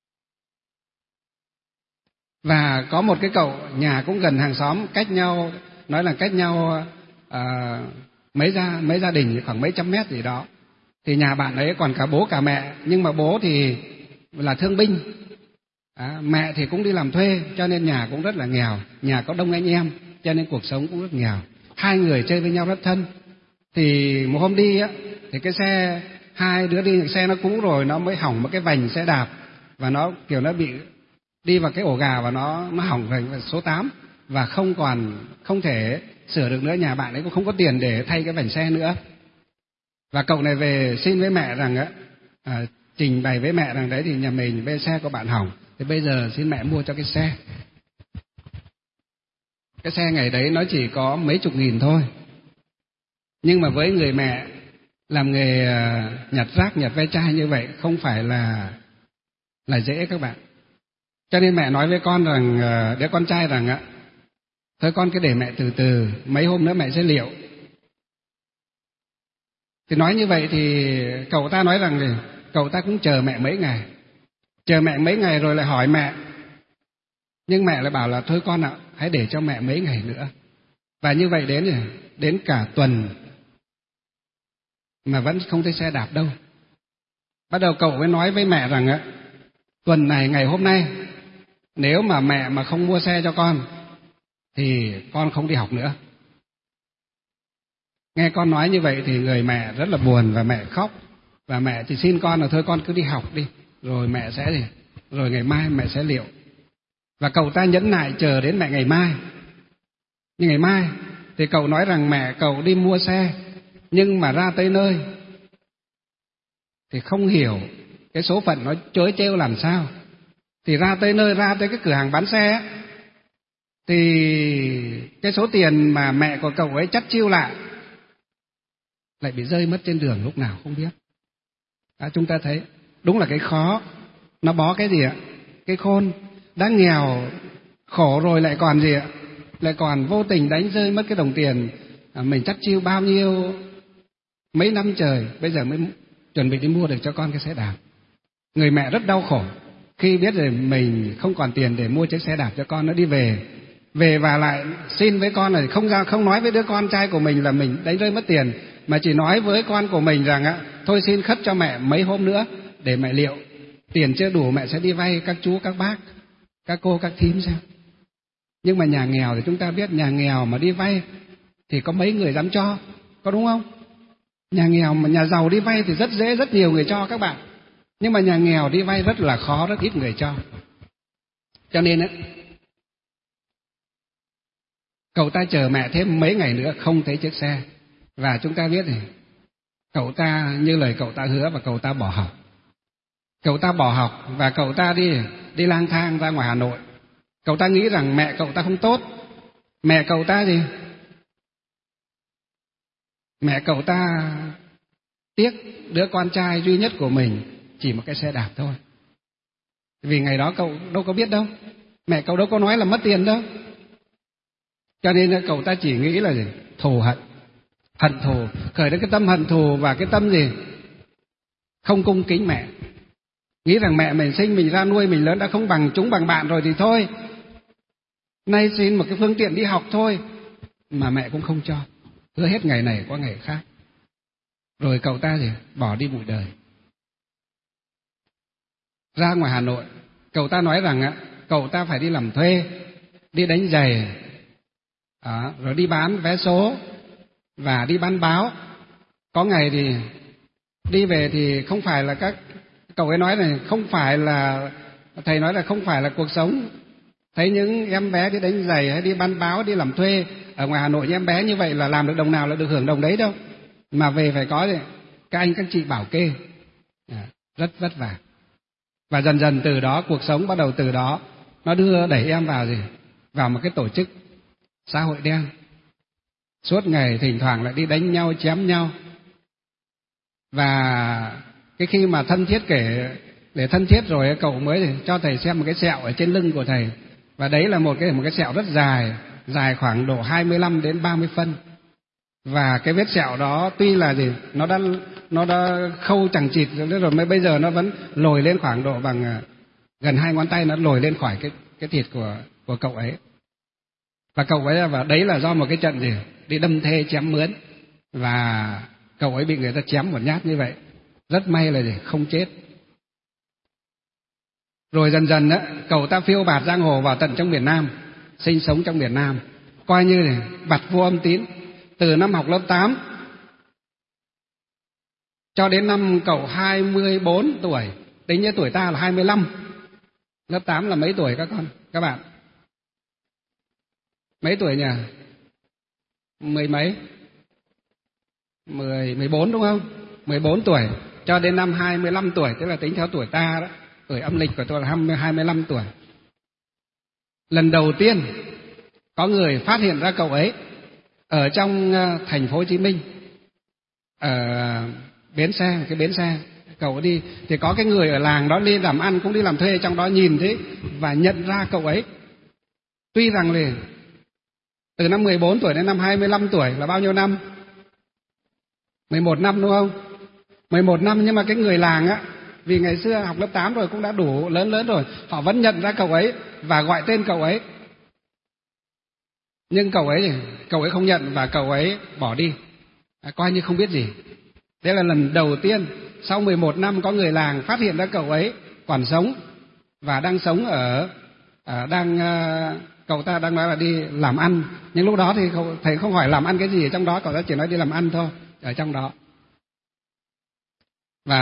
S2: Và có một cái cậu nhà cũng gần hàng xóm, cách nhau, nói là cách nhau mấy gia đình khoảng mấy trăm mét gì đó. Thì nhà bạn ấy còn cả bố cả mẹ, nhưng mà bố thì là thương binh, mẹ thì cũng đi làm thuê, cho nên nhà cũng rất là nghèo. Nhà có đông anh em, cho nên cuộc sống cũng rất nghèo. Hai người chơi với nhau rất thân. Thì một hôm đi thì cái xe, hai đứa đi, xe nó cũ rồi, nó mới hỏng một cái vành xe đạp, và nó kiểu nó bị đi vào cái ổ gà và nó hỏng vành số 8 và không thể sửa được nữa. Nhà bạn ấy cũng không có tiền để thay cái vành xe nữa. Và cậu này về xin với mẹ rằng trình bày với mẹ rằng đấy thì nhà mình bên xe của bạn hỏng, thì bây giờ xin mẹ mua cho cái xe. Cái xe ngày đấy nó chỉ có mấy chục nghìn thôi, nhưng mà với người mẹ Làm nghề nhặt rác, nhặt ve chai như vậy không phải là dễ các bạn. Cho nên mẹ nói với con rằng, đứa con trai rằng thôi con cứ để mẹ từ từ, mấy hôm nữa mẹ sẽ liệu. Thì nói như vậy thì cậu ta nói rằng thì cậu ta cũng chờ mẹ mấy ngày. Chờ mẹ mấy ngày rồi lại hỏi mẹ. Nhưng mẹ lại bảo là thôi con ạ, hãy để cho mẹ mấy ngày nữa. Và như vậy đến cả tuần mà vẫn không thấy xe đạp đâu. Bắt đầu cậu mới nói với mẹ rằng tuần này, ngày hôm nay, nếu mà mẹ mà không mua xe cho con thì con không đi học nữa. Nghe con nói như vậy thì người mẹ rất là buồn và mẹ khóc. Và mẹ thì xin con là thôi con cứ đi học đi, rồi mẹ sẽ rồi ngày mai mẹ sẽ liệu. Và cậu ta nhẫn nại chờ đến mẹ ngày mai. Nhưng ngày mai thì cậu nói rằng mẹ cậu đi mua xe, nhưng mà ra tới nơi thì không hiểu cái số phận nó trớ trêu làm sao. Thì ra tới nơi, ra tới cái cửa hàng bán xe thì cái số tiền mà mẹ của cậu ấy chắt chiu lại bị rơi mất trên đường lúc nào không biết. Chúng ta thấy đúng là cái khó nó bó cái gì ạ? Cái khôn. Đã nghèo khổ rồi lại còn gì ạ? Lại còn vô tình đánh rơi mất cái đồng tiền mình chắt chiu bao nhiêu mấy năm trời, bây giờ mới chuẩn bị đi mua được cho con cái xe đạp. Người mẹ rất đau khổ khi biết rồi mình không còn tiền để mua chiếc xe đạp cho con. Nó đi về và lại xin với con là không nói với đứa con trai của mình là mình đánh rơi mất tiền, mà chỉ nói với con của mình rằng thôi xin khất cho mẹ mấy hôm nữa để mẹ liệu, tiền chưa đủ mẹ sẽ đi vay các chú các bác, các cô các thím xem. Nhưng mà nhà nghèo thì chúng ta biết, nhà nghèo mà đi vay thì có mấy người dám cho, có đúng không? Nhà nghèo mà nhà giàu đi vay thì rất dễ, rất nhiều người cho các bạn. Nhưng mà nhà nghèo đi vay rất là khó, rất ít người cho. Cho nên cậu ta chờ mẹ thêm mấy ngày nữa không thấy chiếc xe. Và chúng ta biết cậu ta như lời cậu ta hứa và cậu ta bỏ học. Cậu ta bỏ học và cậu ta đi lang thang ra ngoài Hà Nội. Cậu ta nghĩ rằng mẹ cậu ta không tốt. Mẹ cậu ta mẹ cậu ta tiếc đứa con trai duy nhất của mình chỉ một cái xe đạp thôi. Vì ngày đó cậu đâu có biết đâu, mẹ cậu đâu có nói là mất tiền đâu. Cho nên cậu ta chỉ nghĩ là thù hận thù, khởi đến cái tâm hận thù và cái tâm không cung kính mẹ. Nghĩ rằng mẹ mình sinh mình ra nuôi mình lớn đã không bằng chúng bằng bạn rồi thì thôi, nay xin một cái phương tiện đi học thôi. Mà mẹ cũng không cho, hứa hết ngày này qua ngày khác. Rồi cậu ta bỏ đi bụi đời. Ra ngoài Hà Nội, cậu ta nói rằng cậu ta phải đi làm thuê, đi đánh giày, rồi đi bán vé số và đi bán báo. Có ngày thì đi về thì không phải là cậu ấy nói này, không phải là thầy nói là không phải là cuộc sống. Thấy những em bé đi đánh giày hay đi bán báo, đi làm thuê ở ngoài Hà Nội, những em bé như vậy là làm được đồng nào là được hưởng đồng đấy đâu. Mà về phải có các anh các chị bảo kê, rất vất vả. Và dần dần từ đó cuộc sống bắt đầu từ đó nó đẩy em vào một cái tổ chức xã hội đen. Suốt ngày thỉnh thoảng lại đi đánh nhau, chém nhau. Và cái khi mà thân thiết để thân thiết rồi cậu mới cho thầy xem một cái sẹo ở trên lưng của thầy. Và đấy là một cái sẹo rất dài khoảng độ 25 đến 30 phân. Và cái vết sẹo đó tuy là nó đã khâu chằng chịt rồi mà bây giờ nó vẫn lồi lên khoảng độ bằng gần 2 ngón tay, nó lồi lên khỏi cái thịt của cậu ấy. Và cậu ấy và đấy là do một cái trận đi đâm thê chém mướn, và cậu ấy bị người ta chém một nhát như vậy. Rất may là không chết. Rồi dần dần cậu ta phiêu bạt giang hồ vào tận trong miền Nam, sinh sống trong miền Nam, coi như vặt vô âm tín. Từ năm học lớp 8 cho đến năm cậu 24 tuổi, tính như tuổi ta là 25. Lớp 8 là mấy tuổi các bạn? Mấy tuổi nhỉ? 14 đúng không? 14 tuổi cho đến năm 25 tuổi, tức là tính theo tuổi ta đó, tuổi âm lịch của tôi là 25 tuổi. Lần đầu tiên có người phát hiện ra cậu ấy ở trong thành phố Hồ Chí Minh. ở cái bến xe cậu đi, thì có cái người ở làng đó đi làm ăn cũng đi làm thuê trong đó, nhìn thấy và nhận ra cậu ấy. Tuy rằng là từ năm 14 tuổi đến năm 25 tuổi là bao nhiêu năm? 11 năm đúng không? 11 năm, nhưng mà cái người làng á, vì ngày xưa học lớp 8 rồi cũng đã đủ lớn rồi, họ vẫn nhận ra cậu ấy và gọi tên cậu ấy. Nhưng cậu ấy không nhận và cậu ấy bỏ đi, coi như không biết gì. Đây là lần đầu tiên sau 11 năm có người làng phát hiện ra cậu ấy còn sống và đang sống ở cậu ta đang nói là đi làm ăn, nhưng lúc đó thì thầy không hỏi làm ăn cái gì ở trong đó, cậu ta chỉ nói đi làm ăn thôi ở trong đó. Và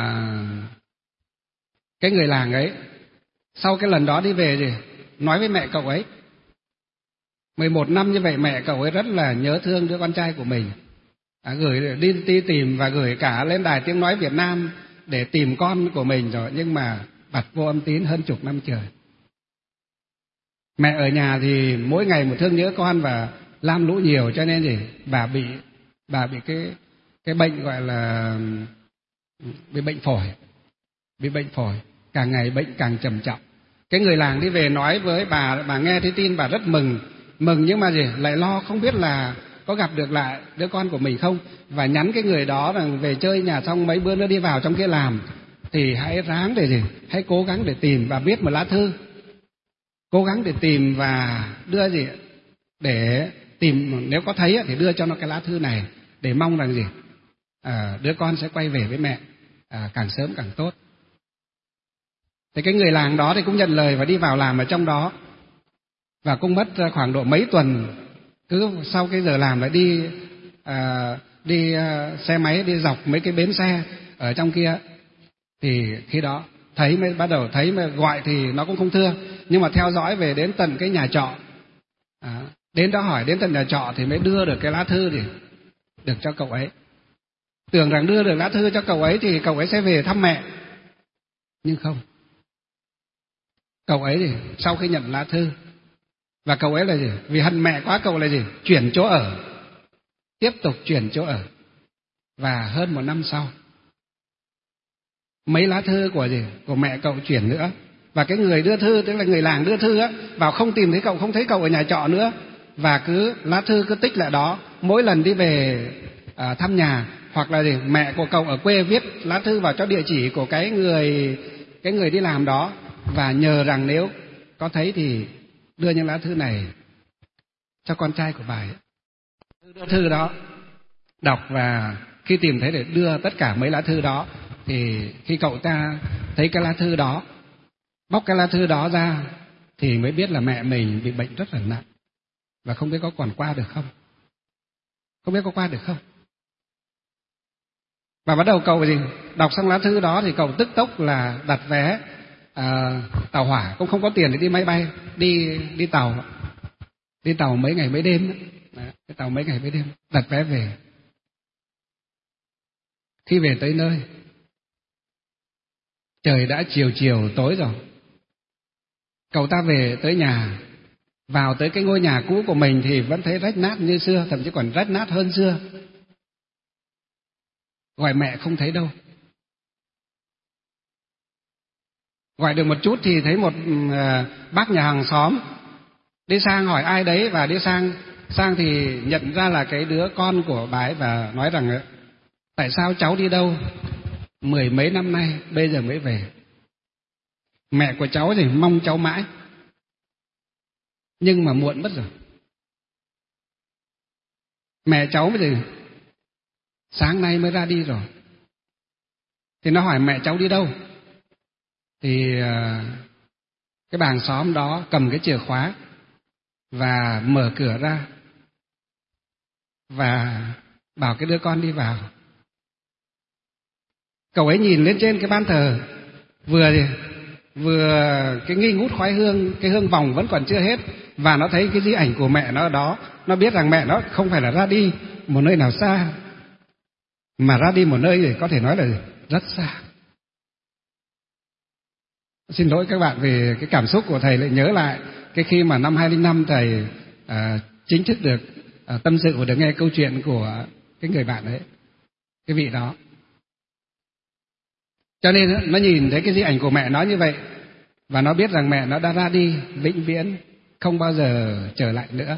S2: cái người làng ấy sau cái lần đó đi về thì nói với mẹ cậu ấy, 11 năm như vậy mẹ cậu ấy rất là nhớ thương đứa con trai của mình, gửi đi tìm và gửi cả lên đài tiếng nói Việt Nam để tìm con của mình rồi, nhưng mà bặt vô âm tín hơn chục năm trời. Mẹ ở nhà thì mỗi ngày một thương nhớ con và lam lũ nhiều, cho nên thì bà bị cái bệnh gọi là bị bệnh phổi, càng ngày bệnh càng trầm trọng. Cái người làng đi về nói với bà nghe thấy tin bà rất mừng nhưng mà lại lo không biết là có gặp được lại đứa con của mình không, và nhắn cái người đó rằng về chơi nhà xong mấy bữa nữa đi vào trong kia làm thì hãy ráng hãy cố gắng để tìm và viết một lá thư, cố gắng để tìm và đưa để tìm, nếu có thấy thì đưa cho nó cái lá thư này để mong rằng đứa con sẽ quay về với mẹ càng sớm càng tốt. Thì cái người làng đó thì cũng nhận lời và đi vào làm ở trong đó, và cũng mất khoảng độ mấy tuần, cứ sau cái giờ làm lại đi xe máy đi dọc mấy cái bến xe ở trong kia, thì khi đó bắt đầu thấy mà gọi thì nó cũng không thưa, nhưng mà theo dõi về đến tận cái nhà trọ, đến đó hỏi đến tận nhà trọ thì mới đưa được cái lá thư được cho cậu ấy. Tưởng rằng đưa được lá thư cho cậu ấy thì cậu ấy sẽ về thăm mẹ, nhưng không. Cậu ấy thì sau khi nhận lá thư, và cậu ấy là vì hận mẹ quá, cậu là chuyển chỗ ở, tiếp tục chuyển chỗ ở. Và hơn 1 năm sau, mấy lá thư của mẹ cậu chuyển nữa, và cái người đưa thư, tức là người làng đưa thư á, vào không tìm thấy cậu, không thấy cậu ở nhà trọ nữa, và cứ lá thư cứ tích lại đó. Mỗi lần đi về thăm nhà, hoặc là mẹ của cậu ở quê viết lá thư vào cho địa chỉ của cái người đi làm đó, và nhờ rằng nếu có thấy thì đưa những lá thư này cho con trai của bà ấy. Đưa thư đó đọc, và khi tìm thấy để đưa tất cả mấy lá thư đó, thì khi cậu ta thấy cái lá thư đó, bóc cái lá thư đó ra thì mới biết là mẹ mình bị bệnh rất là nặng, và không biết có còn qua được không. Và bắt đầu cậu đọc xong lá thư đó thì cậu tức tốc là đặt vé tàu hỏa, cũng không có tiền để đi máy bay, đi tàu mấy ngày mấy đêm. Cái tàu mấy ngày mấy đêm, đặt vé về. Khi về tới nơi, trời đã chiều tối rồi. Cậu ta về tới nhà, vào tới cái ngôi nhà cũ của mình thì vẫn thấy rách nát như xưa, thậm chí còn rách nát hơn xưa. Gọi mẹ không thấy đâu. Gọi được một chút thì thấy một bác nhà hàng xóm đi sang hỏi ai đấy, và đi sang thì nhận ra là cái đứa con của bà ấy, và nói rằng tại sao cháu đi đâu 10 mấy năm nay bây giờ mới về. Mẹ của cháu thì mong cháu mãi, nhưng mà muộn mất rồi. Mẹ cháu thì sáng nay mới ra đi rồi. Thì nó hỏi mẹ cháu đi đâu, thì cái bà hàng xóm đó cầm cái chìa khóa và mở cửa ra và bảo cái đứa con đi vào. Cậu ấy nhìn lên trên cái ban thờ, vừa cái nghi ngút khói hương, cái hương vòng vẫn còn chưa hết, và nó thấy cái di ảnh của mẹ nó đó. Nó biết rằng mẹ nó không phải là ra đi một nơi nào xa, mà ra đi một nơi thì có thể nói là rất xa. Xin lỗi các bạn về cái cảm xúc của thầy, lại nhớ lại cái khi mà năm 2005 thầy chính thức được tâm sự và được nghe câu chuyện của cái người bạn ấy. cái vị đó. Cho nên nó nhìn thấy cái di ảnh của mẹ nó như vậy, và nó biết rằng mẹ nó đã ra đi vĩnh viễn, không bao giờ trở lại nữa.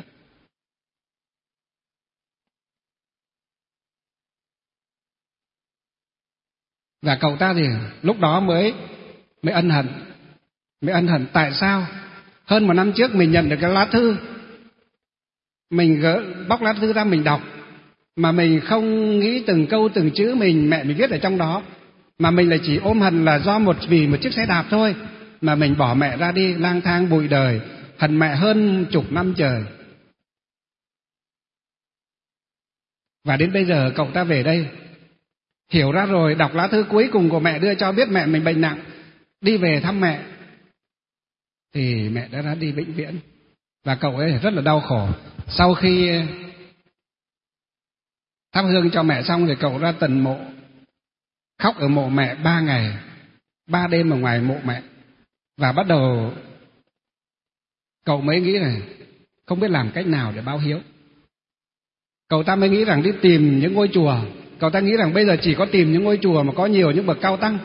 S2: Và cậu ta thì lúc đó mới ân hận. Tại sao hơn 1 năm trước mình nhận được cái lá thư, mình bóc lá thư ra mình đọc, mà mình không nghĩ từng câu từng chữ mẹ mình viết ở trong đó, mà mình lại chỉ ôm hận là vì một chiếc xe đạp thôi mà mình bỏ mẹ ra đi lang thang bụi đời, hận mẹ hơn chục năm trời. Và đến bây giờ cậu ta về đây hiểu ra rồi, đọc lá thư cuối cùng của mẹ đưa cho, biết mẹ mình bệnh nặng, đi về thăm mẹ, thì mẹ đã ra đi vĩnh viễn. Và cậu ấy rất là đau khổ. Sau khi thắp hương cho mẹ xong thì cậu ra tận mộ, khóc ở mộ mẹ 3 ngày 3 đêm ở ngoài mộ mẹ. Và bắt đầu cậu mới nghĩ này, không biết làm cách nào để báo hiếu. Cậu ta mới nghĩ rằng đi tìm những ngôi chùa. Cậu ta nghĩ rằng bây giờ chỉ có tìm những ngôi chùa mà có nhiều những bậc cao tăng,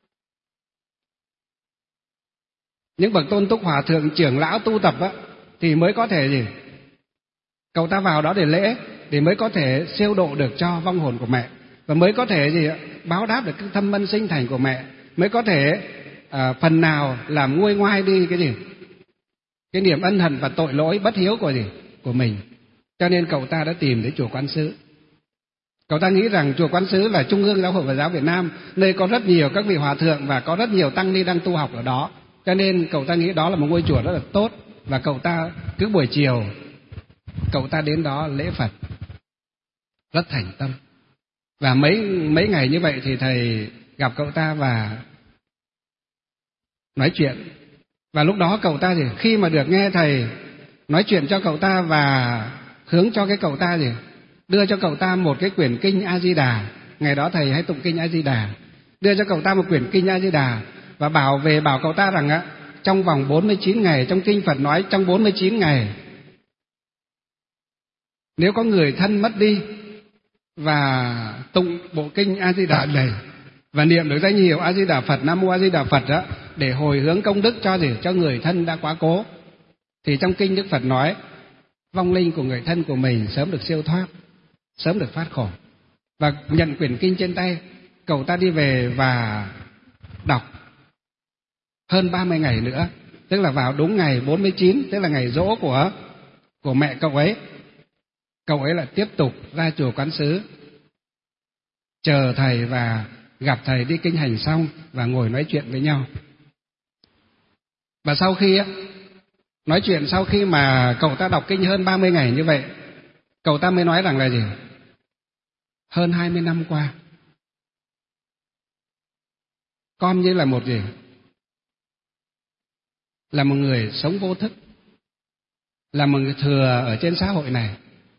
S2: những bậc tôn túc hòa thượng trưởng lão tu tập á, thì mới có thể gì? Cậu ta vào đó để lễ, để mới có thể siêu độ được cho vong hồn của mẹ, và mới có thể gì? Báo đáp được cái thâm ân sinh thành của mẹ, mới có thể phần nào làm nguôi ngoai đi cái gì? Cái niềm ân hận và tội lỗi bất hiếu của mình. Cho nên cậu ta đã tìm đến chùa Quán Sứ. Cậu ta nghĩ rằng chùa Quán Sứ là trung ương giáo hội Phật giáo Việt Nam, nơi có rất nhiều các vị hòa thượng và có rất nhiều tăng ni đang tu học ở đó. Cho nên cậu ta nghĩ đó là một ngôi chùa rất là tốt, và cậu ta cứ buổi chiều cậu ta đến đó lễ Phật rất thành tâm. Và mấy ngày như vậy thì thầy gặp cậu ta và nói chuyện. Và lúc đó cậu ta thì khi mà được nghe thầy nói chuyện cho cậu ta và hướng cho cái cậu ta gì, đưa cho cậu ta một cái quyển kinh A Di Đà. Ngày đó thầy hay tụng kinh A Di Đà, đưa cho cậu ta một quyển kinh A Di Đà và bảo cậu ta rằng trong vòng 49 ngày, trong kinh Phật nói trong 49 ngày, nếu có người thân mất đi và tụng bộ kinh A Di Đà này và niệm được danh hiệu A Di Đà Phật, Nam Mô A Di Đà Phật đó, để hồi hướng công đức cho người thân đã quá cố, thì trong kinh Đức Phật nói vong linh của người thân của mình sớm được siêu thoát, sớm được phát khổ. Và nhận quyển kinh trên tay, cậu ta đi về và đọc hơn 30 ngày nữa, tức là vào đúng ngày 49, tức là ngày giỗ của mẹ cậu ấy. Cậu ấy lại tiếp tục ra chùa Quán Sứ chờ thầy và gặp thầy đi kinh hành xong và ngồi nói chuyện với nhau. Và sau khi nói chuyện, sau khi mà cậu ta đọc kinh hơn 30 ngày như vậy, cậu ta mới nói rằng là gì? Hơn 20 năm qua, con như là một gì? Là một người sống vô thức, là một người thừa ở trên xã hội này.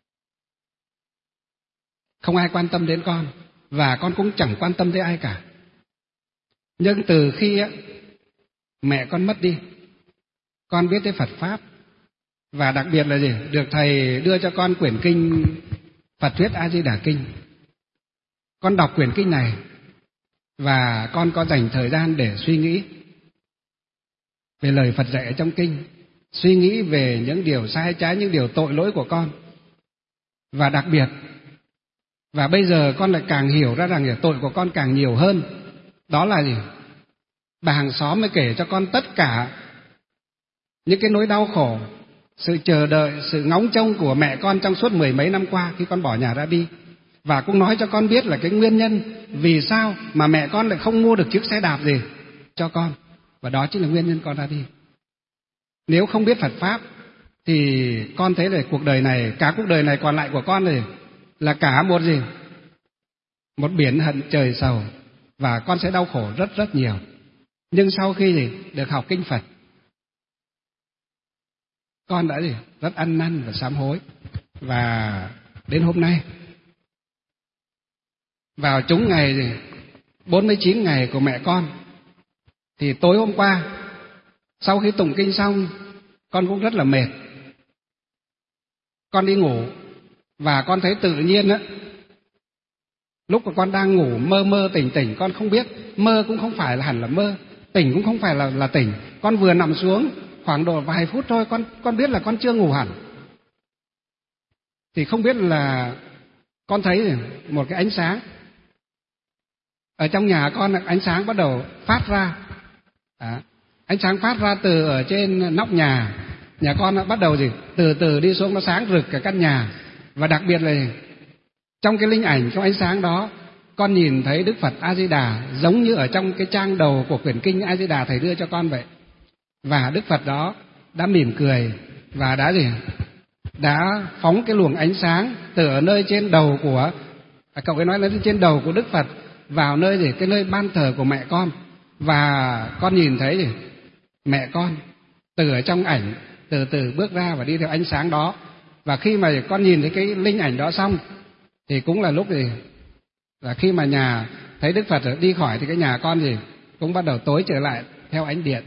S2: Không ai quan tâm đến con, và con cũng chẳng quan tâm tới ai cả. Nhưng từ khi mẹ con mất đi, con biết tới Phật Pháp, và đặc biệt là gì? Được thầy đưa cho con quyển kinh Phật Thuyết A Di Đà Kinh. Con đọc quyển kinh này và con có dành thời gian để suy nghĩ về lời Phật dạy ở trong kinh, suy nghĩ về những điều sai trái, những điều tội lỗi của con. Và đặc biệt, và bây giờ con lại càng hiểu ra rằng tội của con càng nhiều hơn. Đó là gì? Bà hàng xóm mới kể cho con tất cả những cái nỗi đau khổ, sự chờ đợi, sự ngóng trông của mẹ con trong suốt 10 mấy năm qua khi con bỏ nhà ra đi. Và cũng nói cho con biết là cái nguyên nhân vì sao mà mẹ con lại không mua được chiếc xe đạp gì cho con. Và đó chính là nguyên nhân con ra đi. Nếu không biết Phật Pháp thì con thấy là cuộc đời này, cả cuộc đời này còn lại của con này là cả một gì? Một biển hận trời sầu, và con sẽ đau khổ rất rất nhiều. Nhưng sau khi gì? Được học kinh Phật, con đã gì? Rất ăn năn và sám hối. Và đến hôm nay, vào trúng ngày gì? 49 ngày của mẹ con, thì tối hôm qua sau khi tụng kinh xong, con cũng rất là mệt. Con đi ngủ và con thấy tự nhiên Lúc mà con đang ngủ mơ mơ tỉnh tỉnh, con không biết, mơ cũng không phải là hẳn là mơ, tỉnh cũng không phải là tỉnh. Con vừa nằm xuống khoảng độ vài phút thôi, con biết là con chưa ngủ hẳn. Thì không biết là con thấy một cái ánh sáng ở trong nhà con, ánh sáng bắt đầu phát ra. Ánh sáng phát ra từ ở trên nóc nhà con bắt đầu từ từ đi xuống, nó sáng rực cả căn nhà. Và đặc biệt là trong cái linh ảnh, trong ánh sáng đó, con nhìn thấy Đức Phật A Di Đà giống như ở trong cái trang đầu của quyển kinh A Di Đà thầy đưa cho con vậy. Và Đức Phật đó đã mỉm cười và đã phóng cái luồng ánh sáng từ ở nơi trên đầu của cậu ấy nói là trên đầu của Đức Phật vào nơi cái nơi ban thờ của mẹ con. Và con nhìn thấy mẹ con từ ở trong ảnh từ từ bước ra và đi theo ánh sáng đó. Và khi mà con nhìn thấy cái linh ảnh đó xong thì cũng là lúc là khi mà nhà thấy Đức Phật đi khỏi thì cái nhà con cũng bắt đầu tối trở lại theo ánh điện.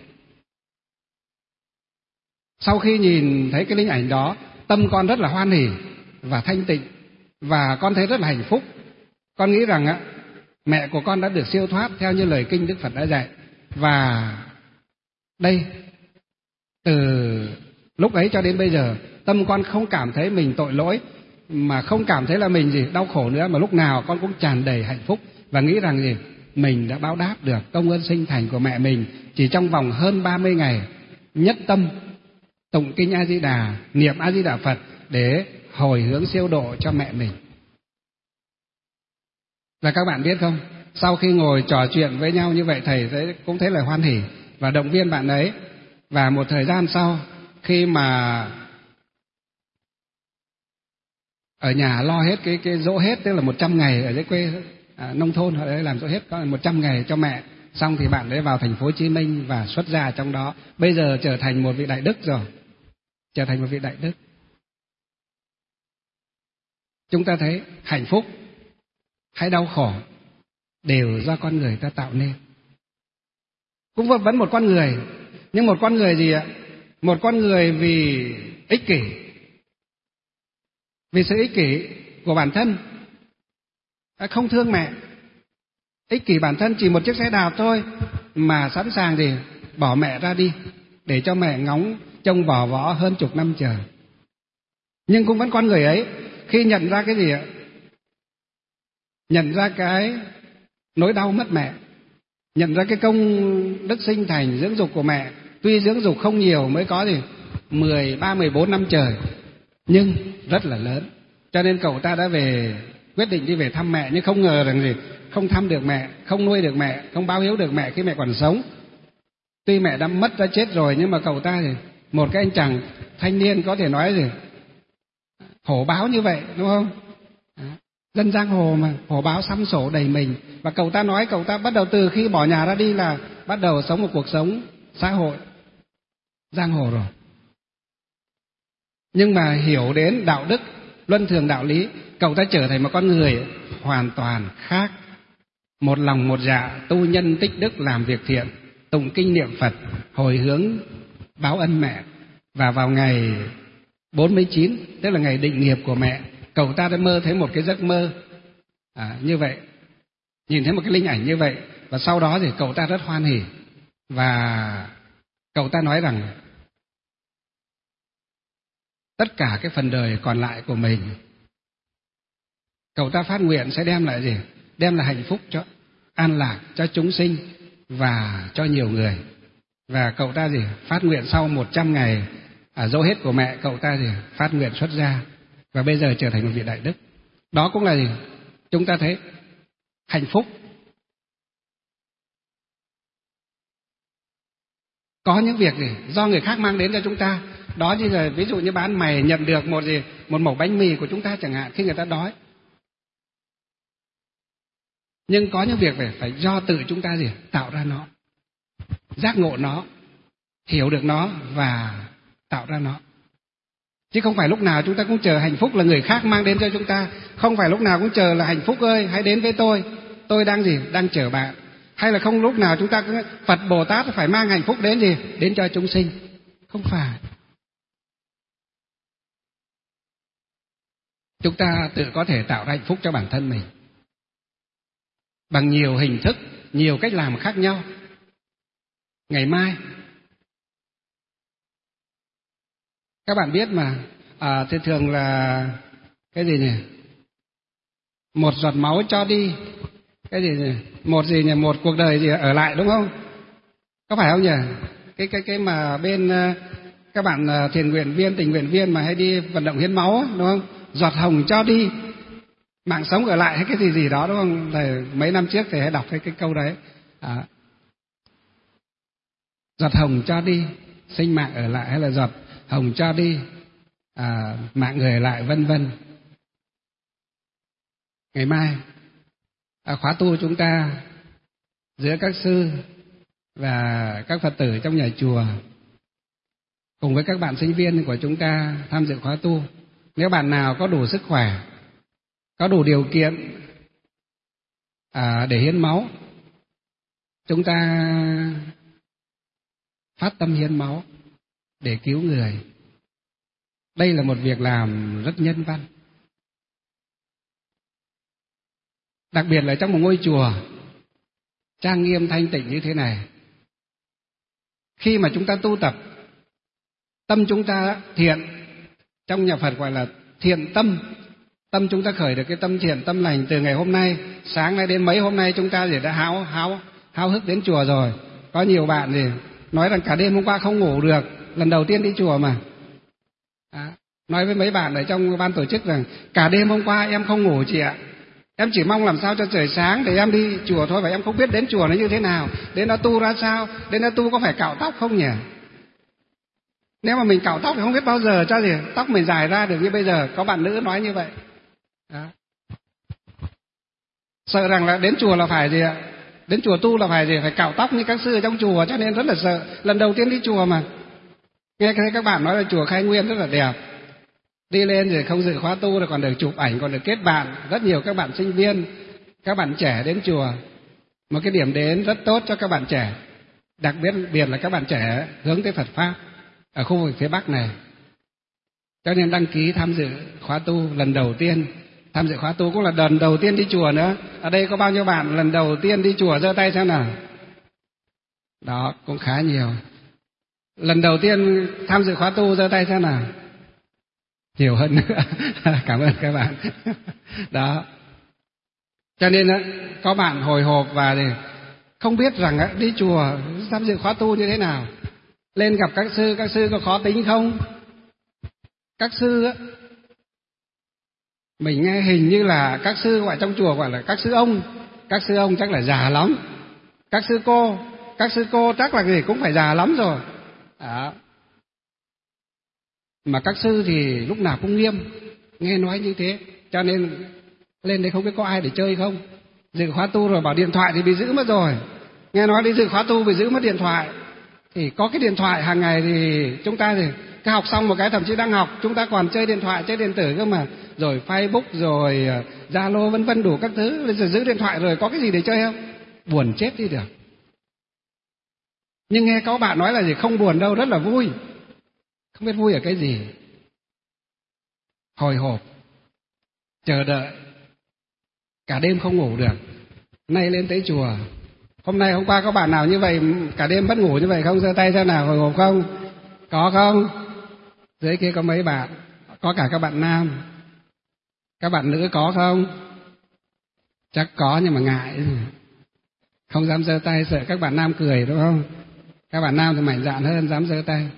S2: Sau khi nhìn thấy cái linh ảnh đó, tâm con rất là hoan hỉ và thanh tịnh, và con thấy rất là hạnh phúc. Con nghĩ rằng mẹ của con đã được siêu thoát theo như lời kinh Đức Phật đã dạy. Và đây, từ lúc ấy cho đến bây giờ, tâm con không cảm thấy mình tội lỗi, mà không cảm thấy là mình đau khổ nữa, mà lúc nào con cũng tràn đầy hạnh phúc và nghĩ rằng mình đã báo đáp được công ơn sinh thành của mẹ mình. Chỉ trong vòng hơn 30 ngày nhất tâm tụng kinh A Di Đà, niệm A Di Đà Phật để hồi hướng siêu độ cho mẹ mình. Và các bạn biết không, sau khi ngồi trò chuyện với nhau như vậy, thầy cũng thấy là hoan hỉ và động viên bạn ấy. Và một thời gian sau, khi mà ở nhà lo hết cái dỗ hết, tức là 100 ngày ở dưới quê nông thôn họ đấy làm dỗ hết có 100 ngày cho mẹ, xong thì bạn ấy vào thành phố Hồ Chí Minh và xuất gia trong đó. Bây giờ trở thành một vị đại đức rồi, trở thành một vị đại đức. Chúng ta thấy hạnh phúc hay đau khổ đều do con người ta tạo nên. Cũng vẫn một con người, nhưng một con người gì ạ? Một con người vì ích kỷ, vì sự ích kỷ của bản thân, không thương mẹ, ích kỷ bản thân, chỉ một chiếc xe đạp thôi mà sẵn sàng bỏ mẹ ra đi để cho mẹ ngóng trông vỏ võ hơn chục năm trời. Nhưng cũng vẫn con người ấy, khi nhận ra cái gì ạ? Nhận ra cái nỗi đau mất mẹ, nhận ra cái công đức sinh thành dưỡng dục của mẹ. Tuy dưỡng dục không nhiều, mới có 13, 14 năm trời, nhưng rất là lớn. Cho nên cậu ta đã quyết định đi về thăm mẹ, nhưng không ngờ rằng không thăm được mẹ, không nuôi được mẹ, không báo hiếu được mẹ khi mẹ còn sống. Tuy mẹ đã mất, đã chết rồi, nhưng mà cậu ta một cái anh chàng thanh niên có thể nói hổ báo như vậy, đúng không? Dân giang hồ mà, hổ báo xăm sổ đầy mình. Và cậu ta nói cậu ta bắt đầu từ khi bỏ nhà ra đi là bắt đầu sống một cuộc sống xã hội giang hồ rồi. Nhưng mà hiểu đến đạo đức, luân thường đạo lý, cậu ta trở thành một con người hoàn toàn khác. Một lòng một dạ tu nhân tích đức, làm việc thiện, tụng kinh niệm Phật, hồi hướng báo ân mẹ. Và vào ngày 49, tức là ngày định nghiệp của mẹ, cậu ta đã mơ thấy một cái giấc mơ như vậy, nhìn thấy một cái linh ảnh như vậy. Và sau đó thì cậu ta rất hoan hỉ, và cậu ta nói rằng tất cả cái phần đời còn lại của mình, cậu ta phát nguyện sẽ đem lại đem lại hạnh phúc cho an lạc cho chúng sinh và cho nhiều người. Và cậu ta phát nguyện sau 100 ngày dỗ hết của mẹ, cậu ta phát nguyện xuất gia và bây giờ trở thành một vị đại đức. Đó cũng là chúng ta thấy hạnh phúc. Có những việc do người khác mang đến cho chúng ta. Đó như là ví dụ như bán mày nhận được một mẩu bánh mì của chúng ta chẳng hạn khi người ta đói. Nhưng có những việc phải do tự chúng ta tạo ra nó, giác ngộ nó, hiểu được nó và tạo ra nó. Chứ không phải lúc nào chúng ta cũng chờ hạnh phúc là người khác mang đến cho chúng ta. Không phải lúc nào cũng chờ là hạnh phúc ơi hãy đến với tôi đang chờ bạn. Hay là không lúc nào chúng ta cũng Phật Bồ Tát phải mang hạnh phúc đến đến cho chúng sinh. Không phải. Chúng ta tự có thể tạo ra hạnh phúc cho bản thân mình. bằng nhiều hình thức, nhiều cách làm khác nhau. Ngày mai các bạn biết mà, thì thường là cái gì nhỉ? Một giọt máu cho đi, cái gì nhỉ? Một gì nhỉ? Một cuộc đời gì ở lại, đúng không? Có phải không nhỉ? Cái mà bên các bạn thiện nguyện viên, tình nguyện viên mà hay đi vận động hiến máu, đúng không? Giọt hồng cho đi, mạng sống ở lại hay cái gì gì đó, đúng không? Thầy mấy năm trước thầy hay đọc cái câu đấy. Giọt hồng cho đi, sinh mạng ở lại, hay là giọt hồng cho đi, mạng người ở lại, vân vân. Ngày mai khóa tu chúng ta giữa các sư và các Phật tử trong nhà chùa cùng với các bạn sinh viên của chúng ta tham dự khóa tu. Nếu bạn nào có đủ sức khỏe, có đủ điều kiện để hiến máu, chúng ta phát tâm hiến máu để cứu người. Đây là một việc làm rất nhân văn. Đặc biệt là trong một ngôi chùa trang nghiêm thanh tịnh như thế này. Khi mà chúng ta tu tập, tâm chúng ta thiện, trong nhà Phật gọi là thiện tâm. Tâm chúng ta khởi được cái tâm thiện, tâm lành từ ngày hôm nay, sáng nay đến mấy hôm nay chúng ta đã háo hức đến chùa rồi. Có nhiều bạn thì nói rằng cả đêm hôm qua không ngủ được, lần đầu tiên đi chùa mà. Nói với mấy bạn ở trong ban tổ chức rằng cả đêm hôm qua em không ngủ chị ạ. Em chỉ mong làm sao cho trời sáng để em đi chùa thôi, và em không biết đến chùa nó như thế nào, đến nó tu ra sao, đến nó tu có phải cạo tóc không nhỉ? Nếu mà mình cạo tóc thì không biết bao giờ cho gì tóc mình dài ra được như bây giờ. Có bạn nữ nói như vậy. Sợ rằng là đến chùa là phải gì ạ? Đến chùa tu là phải gì? Phải cạo tóc như các sư ở trong chùa, cho nên rất là sợ. Lần đầu tiên đi chùa mà. Nghe các bạn nói là chùa Khai Nguyên rất là đẹp. Đi lên rồi không dự khóa tu rồi còn được chụp ảnh, còn được kết bạn. Rất nhiều các bạn sinh viên, các bạn trẻ đến chùa. Một cái điểm đến rất tốt cho các bạn trẻ. Đặc biệt là các bạn trẻ hướng tới Phật Pháp ở khu vực phía Bắc này. Cho nên đăng ký tham dự khóa tu lần đầu tiên. Tham dự khóa tu cũng là lần đầu tiên đi chùa nữa. Ở đây có bao nhiêu bạn lần đầu tiên đi chùa, giơ tay xem nào. Đó, cũng khá nhiều. Lần đầu tiên tham dự khóa tu, giơ tay xem nào. Nhiều hơn nữa. Cảm ơn các bạn. Đó. Cho nên có bạn hồi hộp và không biết rằng đi chùa tham dự khóa tu như thế nào. Lên gặp các sư có khó tính không? Các sư mình nghe hình như là các sư gọi trong chùa gọi là các sư ông chắc là già lắm. Các sư cô chắc là gì cũng phải già lắm rồi. Mà các sư thì lúc nào cũng nghiêm, nghe nói như thế, cho nên lên đấy không biết có ai để chơi không. Dự khóa tu rồi bảo điện thoại thì bị giữ mất rồi. Nghe nói đi dự khóa tu bị giữ mất điện thoại. Thì có cái điện thoại hàng ngày thì chúng ta thì cái học xong một cái thậm chí đang học chúng ta còn chơi điện thoại, chơi điện tử cơ mà, rồi Facebook rồi Zalo vân vân đủ các thứ. Bây giờ giữ điện thoại rồi có cái gì để chơi không? Buồn chết đi được. Nhưng nghe có bạn nói là gì không buồn đâu, rất là vui. Không biết vui ở cái gì. Hồi hộp, chờ đợi, cả đêm không ngủ được. Nay lên tới chùa. Hôm qua có bạn nào như vậy cả đêm mất ngủ như vậy không? Giơ tay xem nào, hồi hộp không? Có không? Dưới kia có mấy bạn, có cả các bạn nam. Các bạn nữ có không? Chắc có nhưng mà ngại, không dám giơ tay, sợ các bạn nam cười, đúng không? Các bạn nam thì mạnh dạn hơn, dám giơ tay.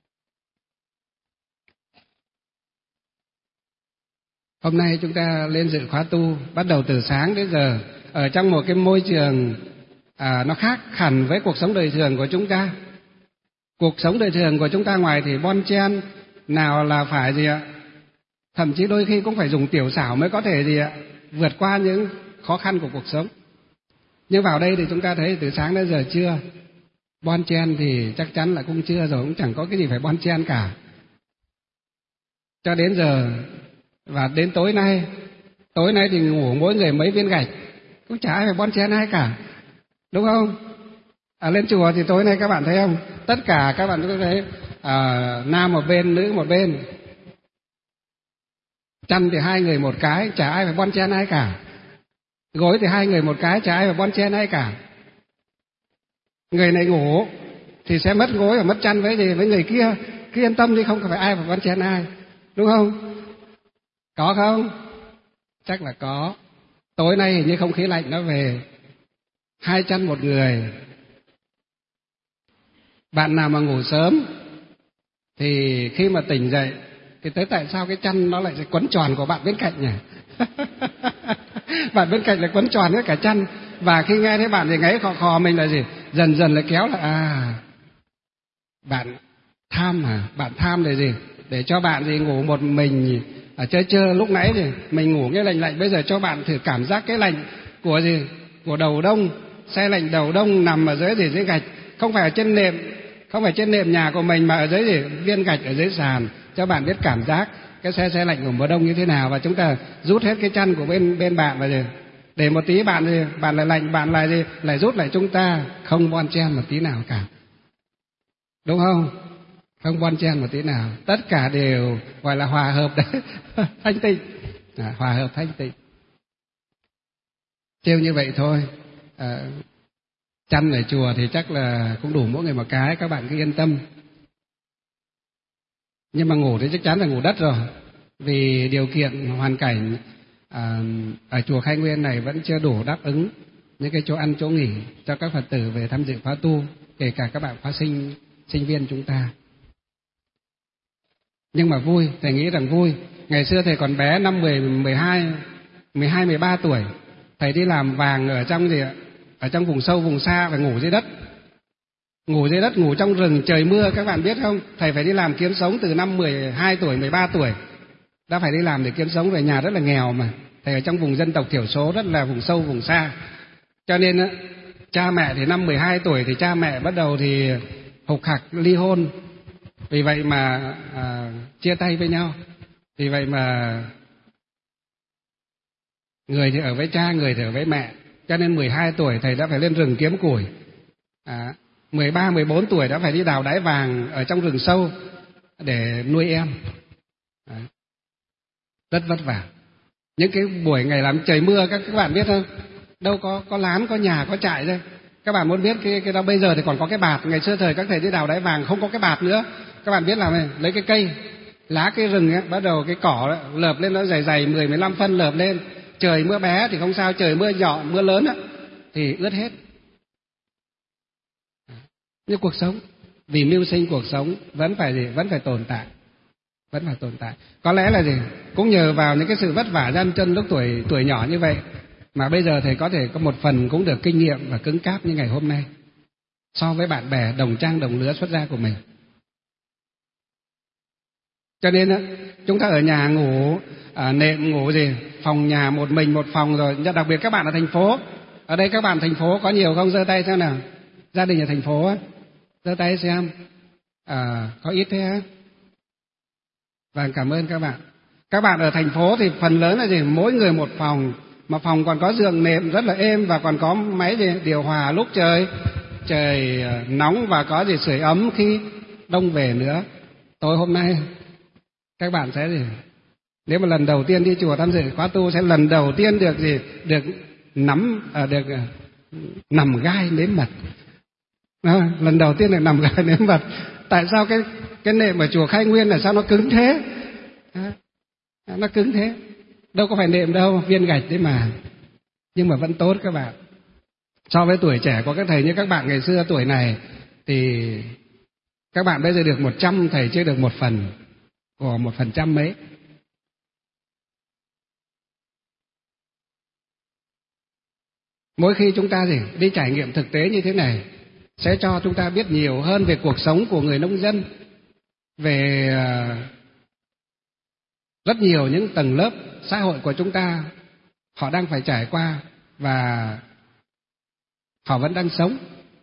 S2: Hôm nay chúng ta lên dự khóa tu, bắt đầu từ sáng đến giờ, ở trong một cái môi trường nó khác hẳn với cuộc sống đời thường của chúng ta. Cuộc sống đời thường của chúng ta ngoài thì bon chen, nào là phải gì ạ? Thậm chí đôi khi cũng phải dùng tiểu xảo mới có thể gì ạ? Vượt qua những khó khăn của cuộc sống. Nhưng vào đây thì chúng ta thấy từ sáng đến giờ chưa. Bon chen thì chắc chắn là cũng chưa rồi, cũng chẳng có cái gì phải bon chen cả. Cho đến giờ và đến tối nay thì ngủ mỗi người mấy viên gạch, cũng chả ai phải bon chen ai cả, đúng không? Lên chùa thì tối nay các bạn thấy không? Tất cả các bạn có thấy nam một bên, nữ một bên. Chăn thì hai người một cái, chả ai phải bon chen ai cả. Gối thì hai người một cái, chả ai mà bon chen ai cả. Người này ngủ thì sẽ mất gối và mất chăn với người kia, cứ yên tâm đi, không phải ai phải bon chen ai, đúng không? Có không? Chắc là có. Tối nay hình như không khí lạnh nó về, 2 chăn một người. Bạn nào mà ngủ sớm thì khi mà tỉnh dậy thì tới tại sao cái chăn nó lại quấn tròn của bạn bên cạnh nhỉ? Bạn bên cạnh lại quấn tròn với cả chăn, và khi nghe thấy bạn thì ngáy khò khò, mình là gì? Dần dần lại kéo là bạn tham hả? Bạn tham để gì? Để cho bạn gì ngủ một mình ở chơi lúc nãy thì mình ngủ cái lạnh, bây giờ cho bạn thử cảm giác cái lạnh của gì? Của đầu đông, xe lạnh đầu đông nằm ở dưới gạch, không phải ở trên nệm, không phải trên nệm nhà của mình mà ở dưới viên gạch ở dưới sàn, cho bạn biết cảm giác cái xe lạnh của mùa đông như thế nào. Và chúng ta rút hết cái chăn của bên bạn và gì? Để một tí bạn lại lạnh, bạn lại rút lại, chúng ta không bon chen một tí nào cả, đúng không? Không bon chen một tí nào, tất cả đều gọi là hòa hợp đấy. Thanh tịnh, hòa hợp thanh tịnh. Trêu như vậy thôi. Chăn ở chùa thì chắc là cũng đủ mỗi người một cái, các bạn cứ yên tâm. Nhưng mà ngủ thì chắc chắn là ngủ đất rồi, vì điều kiện hoàn cảnh ở chùa Khai Nguyên này vẫn chưa đủ đáp ứng những cái chỗ ăn chỗ nghỉ cho các Phật tử về tham dự khóa tu, kể cả các bạn khóa sinh viên chúng ta. Nhưng mà vui, thầy nghĩ rằng vui. Ngày xưa thầy còn bé, năm 12, 13 tuổi, thầy đi làm vàng ở trong ở trong vùng sâu vùng xa, phải ngủ dưới đất. Ngủ trong rừng, trời mưa, các bạn biết không? Thầy phải đi làm kiếm sống từ năm 12 tuổi, 13 tuổi. Đã phải đi làm để kiếm sống, về nhà rất là nghèo mà. Thầy ở trong vùng dân tộc thiểu số, rất là vùng sâu vùng xa. Cho nên cha mẹ thì năm 12 tuổi thì cha mẹ bắt đầu thì hục hặc ly hôn. Vì vậy mà chia tay với nhau. Vì vậy mà người thì ở với cha, người thì ở với mẹ. Cho nên 12 tuổi thầy đã phải lên rừng kiếm củi. 13, 14 tuổi đã phải đi đào đáy vàng ở trong rừng sâu để nuôi em. Rất vất vả. Những cái buổi ngày làm trời mưa, các bạn biết không? Đâu có lán, có nhà, có trại đâu. Các bạn muốn biết cái đó, bây giờ thì còn có cái bạt. Ngày xưa thời các thầy đi đào đáy vàng không có cái bạt nữa. Các bạn biết làm này, lấy cái cây, lá cây rừng ấy, bắt đầu cái cỏ đó, lợp lên nó dày 10-15 phân lợp lên. Trời mưa bé thì không sao, trời mưa nhỏ, mưa lớn á thì ướt hết. Nhưng cuộc sống, vì mưu sinh cuộc sống vẫn phải tồn tại. Vẫn phải tồn tại. Có lẽ là gì? Cũng nhờ vào những cái sự vất vả gian chân lúc tuổi nhỏ như vậy mà bây giờ thầy có thể có một phần cũng được kinh nghiệm và cứng cáp như ngày hôm nay so với bạn bè đồng trang đồng lứa xuất gia của mình. Cho nên chúng ta ở nhà ngủ nệm, ngủ phòng nhà một mình một phòng rồi. Đặc biệt các bạn ở thành phố, ở đây các bạn thành phố có nhiều không? Giơ tay xem nào. Gia đình ở thành phố á, giơ tay xem. Có ít thế á? Vâng, cảm ơn các bạn. Các bạn ở thành phố thì phần lớn là mỗi người một phòng, mà phòng còn có giường nệm rất là êm và còn có máy điều hòa lúc trời nóng, và có sưởi ấm khi đông về nữa. Tối hôm nay các bạn sẽ nếu mà lần đầu tiên đi chùa tham dự khóa tu sẽ lần đầu tiên được nằm gai nếm mật. Lần đầu tiên được nằm gai nếm mật. Tại sao cái nệm ở chùa Khai Nguyên là sao nó cứng thế? Nó cứng thế. Đâu có phải nệm đâu, viên gạch đấy mà. Nhưng mà vẫn tốt các bạn. So với tuổi trẻ của các thầy như các bạn ngày xưa tuổi này thì các bạn bây giờ được 100, thầy chưa được 1 phần của 1% mấy. Mỗi khi chúng ta đi trải nghiệm thực tế như thế này sẽ cho chúng ta biết nhiều hơn về cuộc sống của người nông dân, về rất nhiều những tầng lớp xã hội của chúng ta họ đang phải trải qua và họ vẫn đang sống.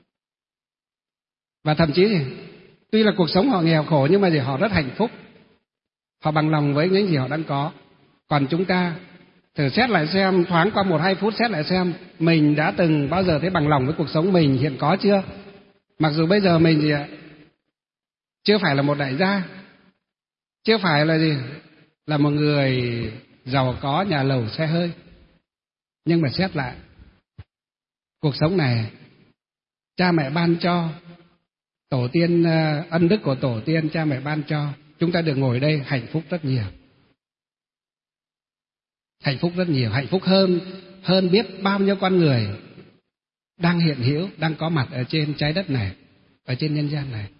S2: Và thậm chí tuy là cuộc sống họ nghèo khổ nhưng mà họ rất hạnh phúc. Họ bằng lòng với những gì họ đang có. Còn chúng ta thử xét lại xem, thoáng qua 1-2 phút xét lại xem mình đã từng bao giờ thấy bằng lòng với cuộc sống mình hiện có chưa? Mặc dù bây giờ mình chưa phải là một đại gia, chưa phải là là một người giàu có nhà lầu xe hơi, Nhưng mà xét lại, cuộc sống này cha mẹ ban cho, tổ tiên, ân đức của tổ tiên cha mẹ ban cho, chúng ta được ngồi đây hạnh phúc rất nhiều. Hạnh phúc rất nhiều, hạnh phúc hơn biết bao nhiêu con người đang hiện hữu, đang có mặt ở trên trái đất này, ở trên nhân gian này.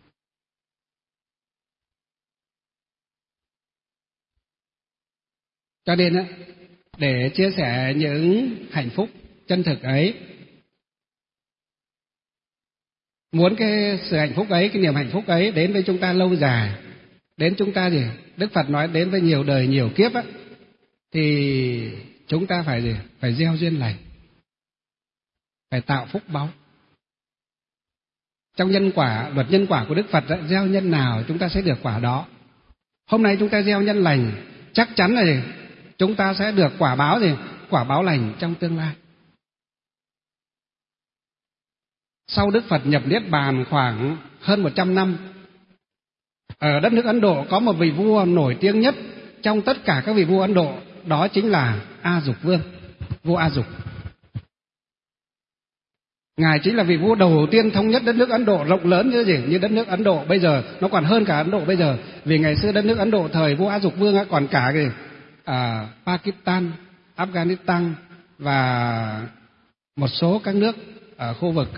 S2: Cho nên á, để chia sẻ những hạnh phúc chân thực ấy, muốn cái sự hạnh phúc ấy, cái niềm hạnh phúc ấy đến với chúng ta lâu dài, đến chúng ta gì? Đức Phật nói đến với nhiều đời nhiều kiếp á, thì chúng ta phải gì? Phải gieo duyên lành, phải tạo phúc báu. Trong nhân quả, luật nhân quả của Đức Phật, gieo nhân nào chúng ta sẽ được quả đó. Hôm nay chúng ta gieo nhân lành, chắc chắn là gì? Chúng ta sẽ được quả báo gì? Quả báo lành trong tương lai. Sau Đức Phật nhập Niết Bàn khoảng hơn 100 năm, ở đất nước Ấn Độ có một vị vua nổi tiếng nhất trong tất cả các vị vua Ấn Độ, đó chính là A Dục Vương, vua A Dục. Ngài chính là vị vua đầu tiên thống nhất đất nước Ấn Độ rộng lớn như gì? Như đất nước Ấn Độ bây giờ, nó còn hơn cả Ấn Độ bây giờ. Vì ngày xưa đất nước Ấn Độ thời vua A Dục Vương còn cả cái Pakistan, Afghanistan và một số các nước ở khu vực